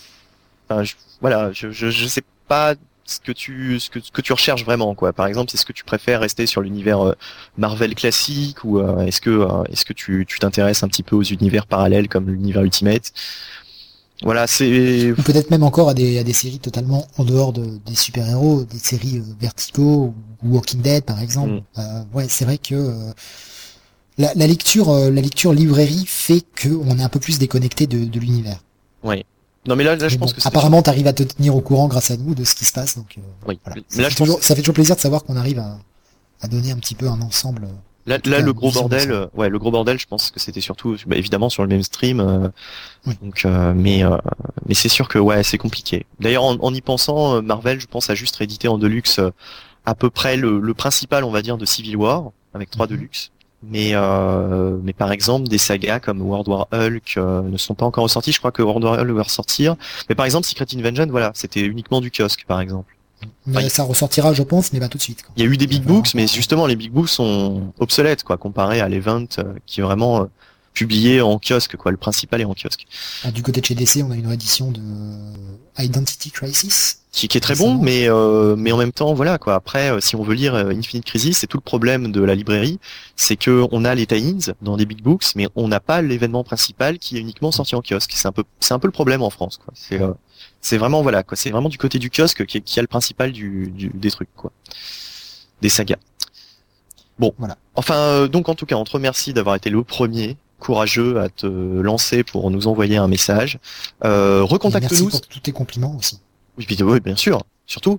voilà, je sais pas ce que tu recherches vraiment, quoi. Par exemple, est-ce que tu préfères rester sur l'univers Marvel classique ou est-ce que tu t'intéresses un petit peu aux univers parallèles comme l'univers Ultimate? Voilà, c'est... Ou peut-être même encore à des séries totalement en dehors des super-héros, des séries Vertigo ou Walking Dead par exemple. Ouais, c'est vrai que la lecture librairie fait que on est un peu plus déconnecté de l'univers. Ouais. Non mais là je pense bon, que apparemment t'arrives à te tenir au courant grâce à nous de ce qui se passe, donc oui. voilà. Mais là, Ça fait toujours plaisir de savoir qu'on arrive à donner un petit peu un ensemble. Là, le gros bordel, le gros bordel, je pense que c'était surtout, évidemment, sur le même stream. Oui. Donc, mais c'est sûr que ouais, c'est compliqué. D'ailleurs, en y pensant, Marvel, je pense, a juste réédité en deluxe à peu près le principal, on va dire, de Civil War avec 3 deluxe. Mais par exemple, des sagas comme World War Hulk ne sont pas encore ressortis. Je crois que World War Hulk va ressortir. Mais par exemple, Secret Invasion, voilà, c'était uniquement du kiosque, par exemple. Mais ça ressortira, je pense, mais pas tout de suite, quoi. Il y a eu des big books, mais justement les big books sont obsolètes, quoi, comparé à l'event qui est vraiment publié en kiosque, quoi. Le principal est en kiosque. Du côté de chez DC, on a une réédition de Identity Crisis, qui est très bon, mais en même temps, voilà, quoi. Après, si on veut lire Infinite Crisis, c'est tout le problème de la librairie, c'est que on a les tie-ins dans des big books, mais on n'a pas l'événement principal qui est uniquement sorti en kiosque. C'est un peu le problème en France, quoi. C'est vraiment, voilà, quoi. C'est vraiment du côté du kiosque qui a le principal des trucs, quoi. Des sagas. Bon. Voilà. Enfin, donc, en tout cas, on te remercie d'avoir été le premier courageux à te lancer pour nous envoyer un message. Recontacte-nous. Merci pour tous tes compliments aussi. Oui, bien sûr. Surtout.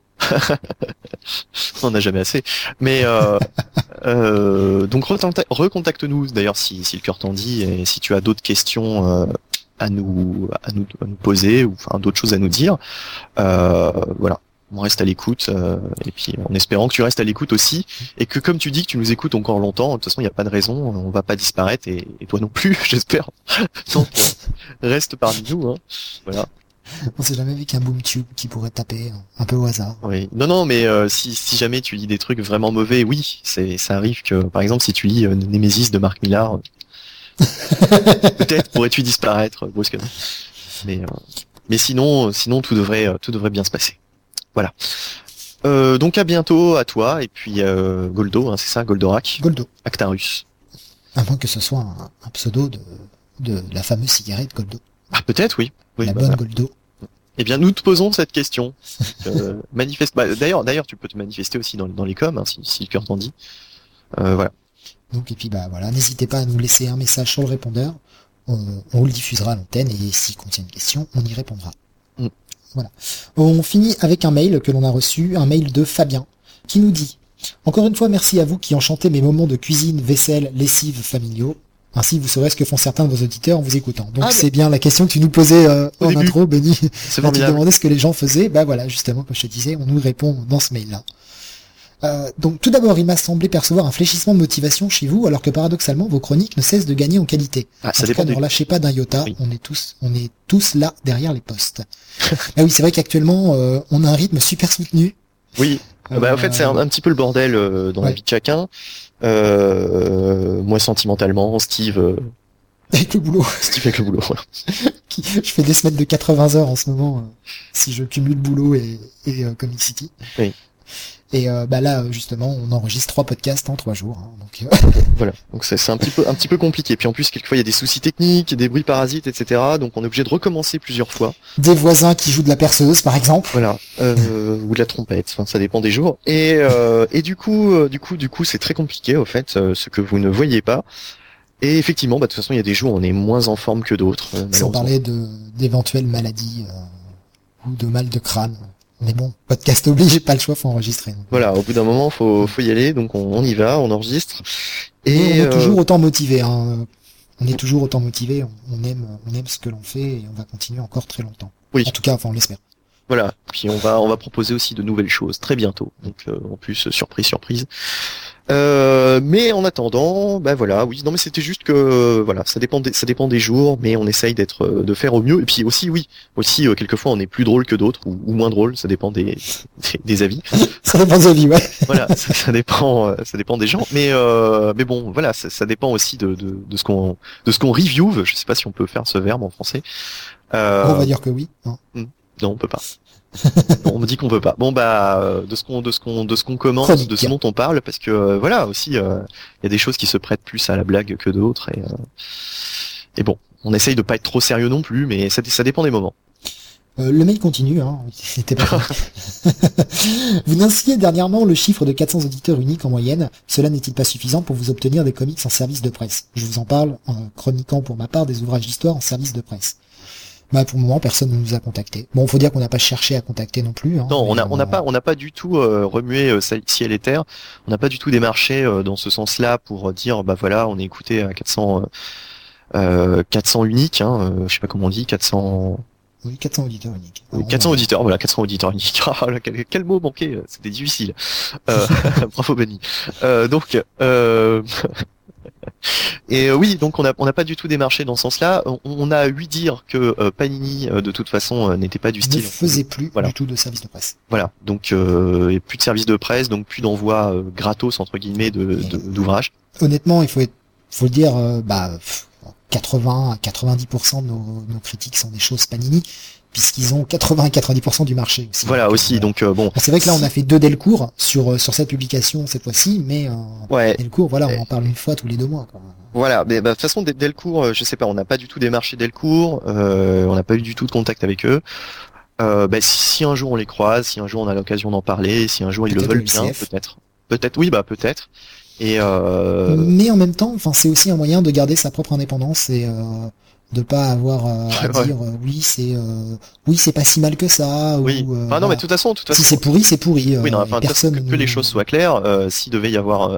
On n'en a jamais assez. Mais, donc, recontacte-nous, d'ailleurs, si le cœur t'en dit, et si tu as d'autres questions, à nous poser, ou enfin d'autres choses à nous dire. Voilà, on reste à l'écoute, et puis en espérant que tu restes à l'écoute aussi, et que comme tu dis que tu nous écoutes encore longtemps, de toute façon il n'y a pas de raison, on va pas disparaître, et toi non plus, j'espère. Donc reste parmi nous, hein. Voilà. On s'est jamais vu qu'un BoomTube qui pourrait taper un peu au hasard. Oui. Non, mais si jamais tu lis des trucs vraiment mauvais, oui, ça arrive que, par exemple, si tu lis Nemesis de Mark Millar, peut-être pourrais-tu disparaître brusquement. Mais sinon tout devrait bien se passer. Voilà. Donc à bientôt à toi et puis Goldo, hein, c'est ça, Goldorak. Goldo. Actarus. À moins que ce soit un pseudo de la fameuse cigarette Goldo. Ah peut-être oui. La bonne Goldo. Eh bien nous te posons cette question. Manifeste. D'ailleurs tu peux te manifester aussi dans les coms, hein, si le cœur t'en dit. Voilà. Donc, et puis voilà, n'hésitez pas à nous laisser un message sur le répondeur, on le diffusera à l'antenne et s'il contient une question, on y répondra. Voilà. On finit avec un mail que l'on a reçu, un mail de Fabien, qui nous dit: encore une fois, merci à vous qui enchantez mes moments de cuisine, vaisselle, lessive familiaux. Ainsi, vous saurez ce que font certains de vos auditeurs en vous écoutant. Donc, c'est bien la question que tu nous posais en début. Intro, Benny. C'est tu demandais ce que les gens faisaient. Bah voilà, justement, comme je te disais, on nous répond dans ce mail-là. Donc tout d'abord, il m'a semblé percevoir un fléchissement de motivation chez vous, alors que paradoxalement, vos chroniques ne cessent de gagner en qualité. Ah, en tout cas, ne relâchez pas d'un iota, oui. on est tous là derrière les postes. Ah oui, c'est vrai qu'actuellement, on a un rythme super soutenu. Oui, en fait c'est un petit peu le bordel dans la vie de chacun. Moi sentimentalement, Steve... avec le boulot. Steve avec le boulot, voilà. Je fais des semaines de 80 heures en ce moment, si je cumule boulot et Comic City. Oui. Et là justement on enregistre 3 podcasts en 3 jours, hein, donc voilà, donc c'est un petit peu compliqué, puis en plus quelquefois il y a des soucis techniques, des bruits parasites, etc., donc on est obligé de recommencer plusieurs fois. Des voisins qui jouent de la perceuse par exemple. Voilà, ou de la trompette, enfin ça dépend des jours, et du coup c'est très compliqué au fait, ce que vous ne voyez pas. Et effectivement, de toute façon il y a des jours où on est moins en forme que d'autres. Sans parler d'éventuelles maladies ou de mal de crâne. Mais bon, podcast oblige, pas le choix, faut enregistrer. Donc. Voilà, au bout d'un moment, faut y aller, donc on y va, on enregistre. Et on est toujours autant motivé, hein. On est toujours autant motivé, on aime ce que l'on fait et on va continuer encore très longtemps. Oui. En tout cas, enfin, on l'espère. Voilà. Puis on va proposer aussi de nouvelles choses très bientôt. Donc en plus surprise. Mais en attendant, bah voilà, oui, non mais c'était juste que voilà, ça dépend des jours, mais on essaye de faire au mieux. Et puis aussi, quelquefois on est plus drôle que d'autres ou moins drôle, ça dépend des avis. Ça dépend des avis, ouais. Voilà, ça dépend des gens. Mais bon, voilà, ça dépend aussi de ce qu'on review. Je sais pas si on peut faire ce verbe en français. On va dire que oui. Non, non on peut pas. On me dit qu'on peut pas. Bon bah de ce qu'on commence, Chronique. de ce dont on parle, parce que voilà aussi il y a des choses qui se prêtent plus à la blague que d'autres et bon on essaye de pas être trop sérieux non plus, mais ça dépend des moments. Le mail continue, hein. C'était pas Vous n'insinuez dernièrement le chiffre de 400 auditeurs uniques en moyenne. Cela n'est-il pas suffisant pour vous obtenir des comics en service de presse? Je vous en parle en chroniquant pour ma part des ouvrages d'histoire en service de presse. Bah pour le moment personne ne nous a contacté. Bon, faut dire qu'on n'a pas cherché à contacter non plus. Hein, Non, on n'a pas du tout remué ciel et terre. On n'a pas du tout démarché dans ce sens-là pour dire bah voilà, on est écouté à 400 uniques. Je sais pas comment on dit, 400. Oui, 400 auditeurs uniques. Oui, 400 auditeurs, voilà, 400 auditeurs uniques. Ah, là, quel mot manquait, c'était difficile. Bravo Benny. Donc et oui, donc on n'a pas du tout démarché dans ce sens-là. On a ouï dire que Panini, de toute façon, n'était pas du style. Ne faisait plus voilà. du tout de service de presse. Voilà, donc et plus de service de presse, donc plus d'envoi gratos entre guillemets d'ouvrages. Honnêtement, faut le dire, 80 à 90% de nos critiques sont des choses Panini, puisqu'ils ont 80 à 90% du marché aussi. Voilà, aussi, donc bon. C'est vrai que là, on a fait 2 Delcourt sur cette publication cette fois-ci, mais Delcourt, voilà, on en parle une fois tous les 2 mois, quoi. Voilà, mais de toute façon, Delcourt, je sais pas, on n'a pas du tout démarché Delcourt, on n'a pas eu du tout de contact avec eux. Si un jour on les croise, si un jour on a l'occasion d'en parler, si un jour ils le veulent bien, peut-être, oui, peut-être. Et mais en même temps, enfin, c'est aussi un moyen de garder sa propre indépendance et de pas avoir à dire oui c'est pas si mal que ça. Oui. Ou, non, mais de toute façon, si c'est pourri, c'est pourri. Oui, non, enfin, que les choses soient claires. S'il devait y avoir,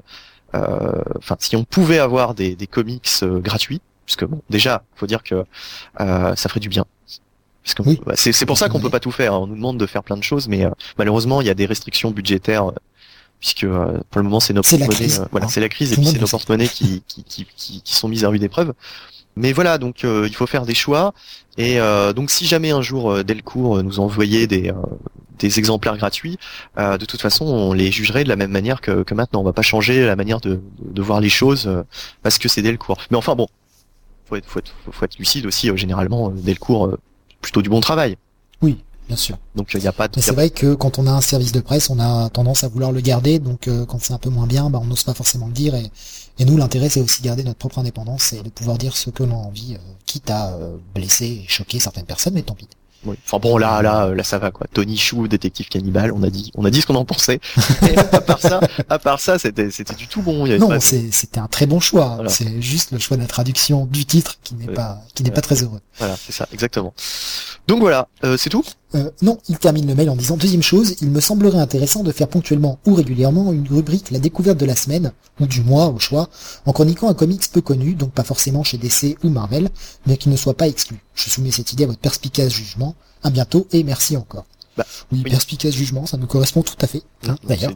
si on pouvait avoir des comics gratuits, puisque bon, déjà, faut dire que ça ferait du bien. Parce que oui. C'est pour ça qu'on peut pas tout faire. On nous demande de faire plein de choses, mais malheureusement, il y a des restrictions budgétaires. Puisque pour le moment c'est nos porte-monnaies, c'est la crise et puis c'est nos porte-monnaies qui sont mises à rude épreuve. Mais voilà, donc il faut faire des choix et donc si jamais un jour Delcourt nous envoyait des exemplaires gratuits, de toute façon on les jugerait de la même manière que maintenant. On va pas changer la manière de voir les choses parce que c'est Delcourt. Mais enfin bon, faut être lucide aussi. Généralement Delcourt plutôt du bon travail. Oui. Bien sûr. Donc il y a pas. Mais c'est vrai que quand on a un service de presse, on a tendance à vouloir le garder. Donc quand c'est un peu moins bien, on n'ose pas forcément le dire. Et nous, l'intérêt, c'est aussi garder notre propre indépendance et de pouvoir dire ce que l'on a envie, quitte à blesser et choquer certaines personnes, mais tant pis. Oui. Enfin bon, là, ça va quoi. Tony Chou, détective cannibale, on a dit ce qu'on en pensait. Et à part ça, c'était du tout bon. Non, c'était un très bon choix. Voilà. C'est juste le choix de la traduction du titre qui n'est pas très heureux. Voilà, c'est ça, exactement. Donc voilà, c'est tout. Non, il termine le mail en disant: deuxième chose, il me semblerait intéressant de faire ponctuellement ou régulièrement une rubrique la découverte de la semaine, ou du mois au choix, en chroniquant un comics peu connu, donc pas forcément chez DC ou Marvel, mais qui ne soit pas exclu. Je soumets cette idée à votre perspicace jugement. À bientôt et merci encore. Oui, perspicace jugement, ça nous correspond tout à fait. D'ailleurs.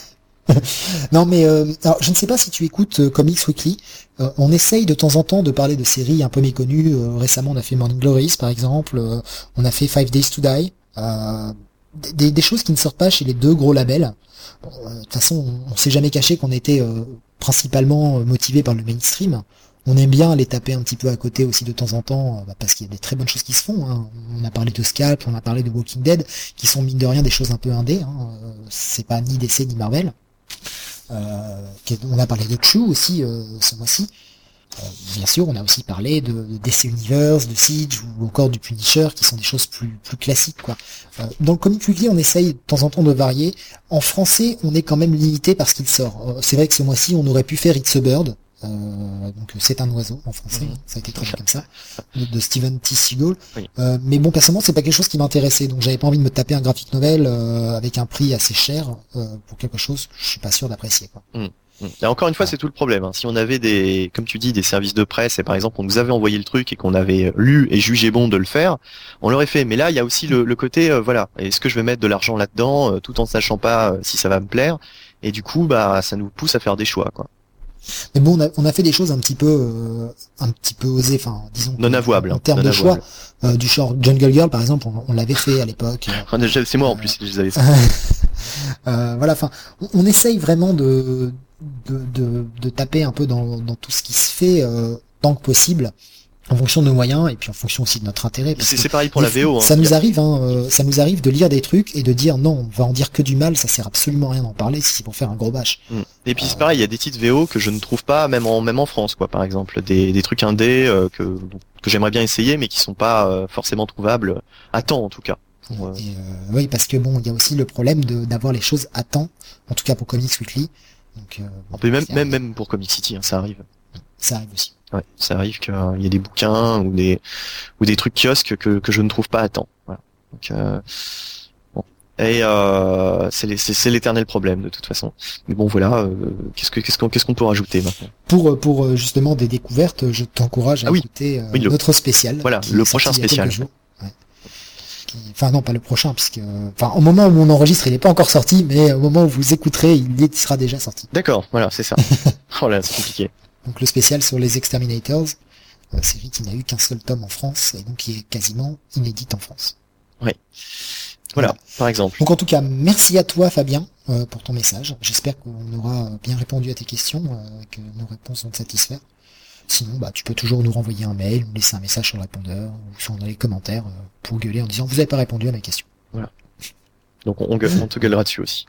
Non mais alors je ne sais pas si tu écoutes Comics Weekly. On essaye de temps en temps de parler de séries un peu méconnues. Récemment on a fait Morning Glories par exemple. On a fait 5 Days to Die. Des choses qui ne sortent pas chez les 2 gros labels. Bon, de toute façon on s'est jamais caché qu'on était principalement motivé par le mainstream. On aime bien les taper un petit peu à côté aussi de temps en temps, parce qu'il y a des très bonnes choses qui se font. Hein. On a parlé de Scalp, on a parlé de Walking Dead, qui sont mine de rien des choses un peu indé. Hein. C'est pas ni DC ni Marvel. On a parlé de True aussi ce mois-ci. Bien sûr, on a aussi parlé de DC Universe, de Siege ou encore du Punisher, qui sont des choses plus classiques, quoi. Dans le Comic Weekly, on essaye de temps en temps de varier. En français, on est quand même limité parce qu'il sort. C'est vrai que ce mois-ci, on aurait pu faire It's a Bird, donc c'est un oiseau en français, ça a été traduit comme ça, de Steven T. Seagal. Oui. Mais bon, personnellement, c'est pas quelque chose qui m'intéressait, donc j'avais pas envie de me taper un graphic novel avec un prix assez cher pour quelque chose que je suis pas sûr d'apprécier, quoi. Et encore une fois, c'est tout le problème. Hein. Si on avait comme tu dis, des services de presse, et par exemple, on nous avait envoyé le truc et qu'on avait lu et jugé bon de le faire, on l'aurait fait. Mais là, il y a aussi le côté, voilà, est-ce que je vais mettre de l'argent là-dedans, tout en sachant pas si ça va me plaire. Et du coup, bah, ça nous pousse à faire des choix, quoi. Mais bon, on a fait des choses un petit peu osées, enfin, disons. Non avouables. En termes de choix, du genre Jungle Girl, par exemple, on l'avait fait à l'époque. C'est moi en plus, je les avais fait. Voilà, enfin, on essaye vraiment de taper un peu dans tout ce qui se fait tant que possible, en fonction de nos moyens et puis en fonction aussi de notre intérêt. C'est pareil pour la VO. Ça nous arrive, ça nous arrive de lire des trucs et de dire non, on va en dire que du mal, ça sert absolument à rien d'en parler si c'est pour faire un gros bâche. Et puis c'est pareil, il y a des titres VO que je ne trouve pas, même en France, quoi. Par exemple, des trucs indés que j'aimerais bien essayer, mais qui sont pas forcément trouvables à temps, en tout cas. Oui, parce que bon, il y a aussi le problème d'avoir les choses à temps, en tout cas pour Comics Weekly. Donc, même pour Comic City, hein, ça arrive. Ça arrive aussi. Ouais, ça arrive qu'il y ait des bouquins ou des trucs kiosques que je ne trouve pas à temps. Voilà. Donc, et c'est l'éternel problème de toute façon. Mais bon, voilà. Qu'est-ce qu'on peut rajouter maintenant? Pour justement des découvertes, je t'encourage à écouter notre spécial. Voilà, le prochain spécial. Enfin non, pas le prochain, puisque au moment où on enregistre, il n'est pas encore sorti, mais au moment où vous écouterez, il sera déjà sorti. D'accord, voilà, c'est ça. Oh là, c'est compliqué. Donc le spécial sur les Exterminators, série qui n'a eu qu'un seul tome en France, et donc qui est quasiment inédite en France. Oui. Voilà, par exemple. Donc en tout cas, merci à toi Fabien pour ton message. J'espère qu'on aura bien répondu à tes questions, que nos réponses vont te satisfaire. Sinon, tu peux toujours nous renvoyer un mail, nous laisser un message sur le répondeur, ou dans les commentaires, pour gueuler en disant vous n'avez pas répondu à ma question. Voilà. Donc on te gueulera dessus aussi.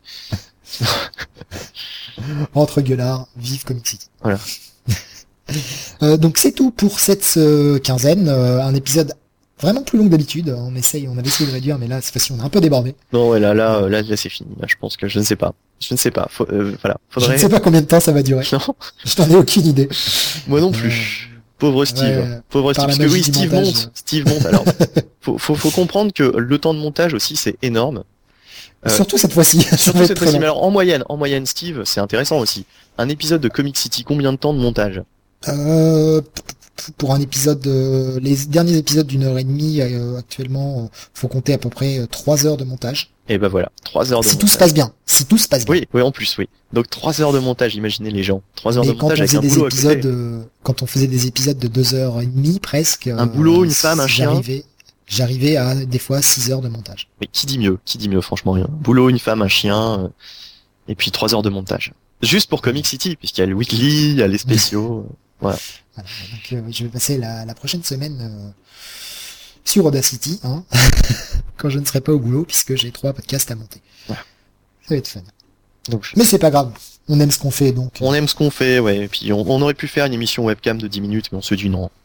Entre gueulards, vive Comic City. Voilà. Donc c'est tout pour cette quinzaine, un épisode vraiment plus long que d'habitude. On avait essayé de réduire, mais là cette fois-ci on a un peu débordé. Non, ouais, là c'est fini. Là, je pense que je ne sais pas. Voilà. Je ne sais pas combien de temps ça va durer. Non. Je n'en ai aucune idée. Moi non plus. Pauvre Steve. Pauvre Steve. Parce que oui, Steve monte. Alors, faut comprendre que le temps de montage aussi, c'est énorme. Surtout cette fois-ci. Surtout cette fois-ci. Mais alors, en moyenne, Steve, c'est intéressant aussi. Un épisode de Comic City, combien de temps de montage? Pour un épisode, les derniers épisodes d'1h30 actuellement, faut compter à peu près 3 heures de montage. Et ben voilà, 3 heures de montage. Si tout se passe bien. Oui, en plus, oui. Donc 3 heures de montage, imaginez les gens. 3 heures de montage avec un boulot à côté. Quand on faisait des épisodes de 2h30 presque. Un boulot, une femme, un chien. J'arrivais à des fois 6 heures de montage. Mais qui dit mieux, franchement rien. Boulot, une femme, un chien, et puis 3 heures de montage. Juste pour Comic City, puisqu'il y a le weekly, il y a les spéciaux, voilà. Donc je vais passer la prochaine semaine sur Audacity, quand je ne serai pas au boulot, puisque j'ai 3 podcasts à monter. Voilà. Ça va être fun. Donc, mais c'est pas grave, on aime ce qu'on fait, donc. On aime ce qu'on fait, ouais. Et puis on aurait pu faire une émission webcam de 10 minutes, mais on se dit non.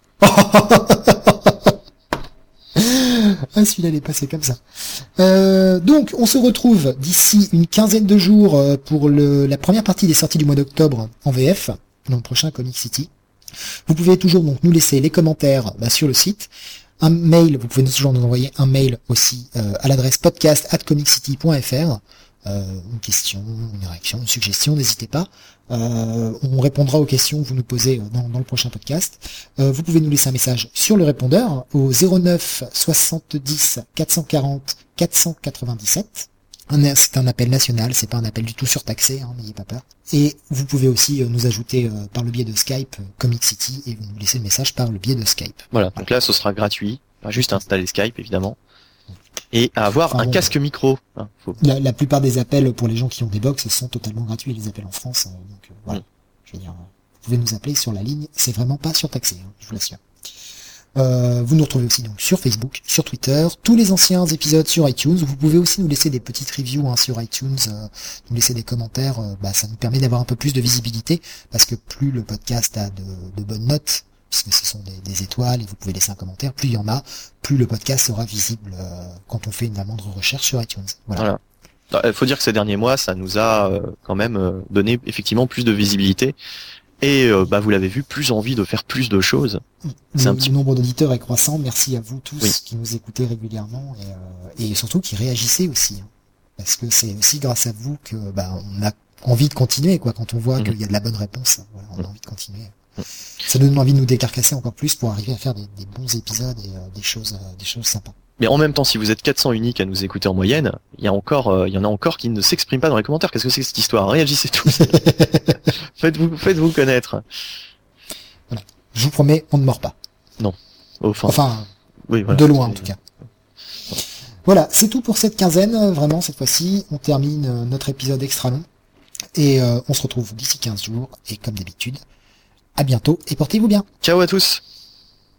Celui-là il est passé comme ça. Donc on se retrouve d'ici une quinzaine de jours pour la première partie des sorties du mois d'octobre en VF, dans le prochain Comic City. Vous pouvez toujours donc nous laisser les commentaires sur le site. Un mail, vous pouvez toujours nous envoyer un mail aussi à l'adresse podcast@comiccity.fr. Une question, une réaction, une suggestion, n'hésitez pas. On répondra aux questions que vous nous posez dans le prochain podcast. Vous pouvez nous laisser un message sur le répondeur au 09 70 440 497. C'est un appel national, c'est pas un appel du tout surtaxé, n'ayez pas peur. Et vous pouvez aussi nous ajouter par le biais de Skype Comic City et vous nous laissez le message par le biais de Skype. Voilà. Donc là ce sera gratuit, juste installer Skype évidemment. Et à avoir un casque micro. La plupart des appels pour les gens qui ont des box sont totalement gratuits, les appels en France. Donc voilà. Je veux dire, vous pouvez nous appeler sur la ligne, c'est vraiment pas surtaxé, je vous l'assure. Vous nous retrouvez aussi donc sur Facebook, sur Twitter, tous les anciens épisodes sur iTunes. Vous pouvez aussi nous laisser des petites reviews sur iTunes, nous laisser des commentaires. Ça nous permet d'avoir un peu plus de visibilité parce que plus le podcast a de bonnes notes, puisque ce sont des étoiles et vous pouvez laisser un commentaire, plus il y en a, plus le podcast sera visible quand on fait une moindre recherche sur iTunes. Voilà. Il faut dire que ces derniers mois, ça nous a quand même donné effectivement plus de visibilité. Et vous l'avez vu, plus envie de faire plus de choses. Le nombre d'auditeurs est croissant. Merci à vous tous Oui. qui nous écoutez régulièrement et surtout qui réagissez aussi. Hein. Parce que c'est aussi grâce à vous que on a envie de continuer, quoi. Quand on voit qu'il y a de la bonne réponse, voilà, on a envie de continuer. Ça nous donne envie de nous décarcasser encore plus pour arriver à faire des bons épisodes et des choses sympas. Mais en même temps, si vous êtes 400 uniques à nous écouter en moyenne, il y en a encore qui ne s'expriment pas dans les commentaires. Qu'est-ce que c'est que cette histoire? Réagissez tous. Faites-vous connaître. Voilà. Je vous promets, on ne mord pas. Non. Enfin, oui, voilà. de loin en tout cas. Voilà, c'est tout pour cette quinzaine. Vraiment, cette fois-ci, on termine notre épisode extra long. Et on se retrouve d'ici 15 jours. Et comme d'habitude, à bientôt et portez-vous bien. Ciao à tous.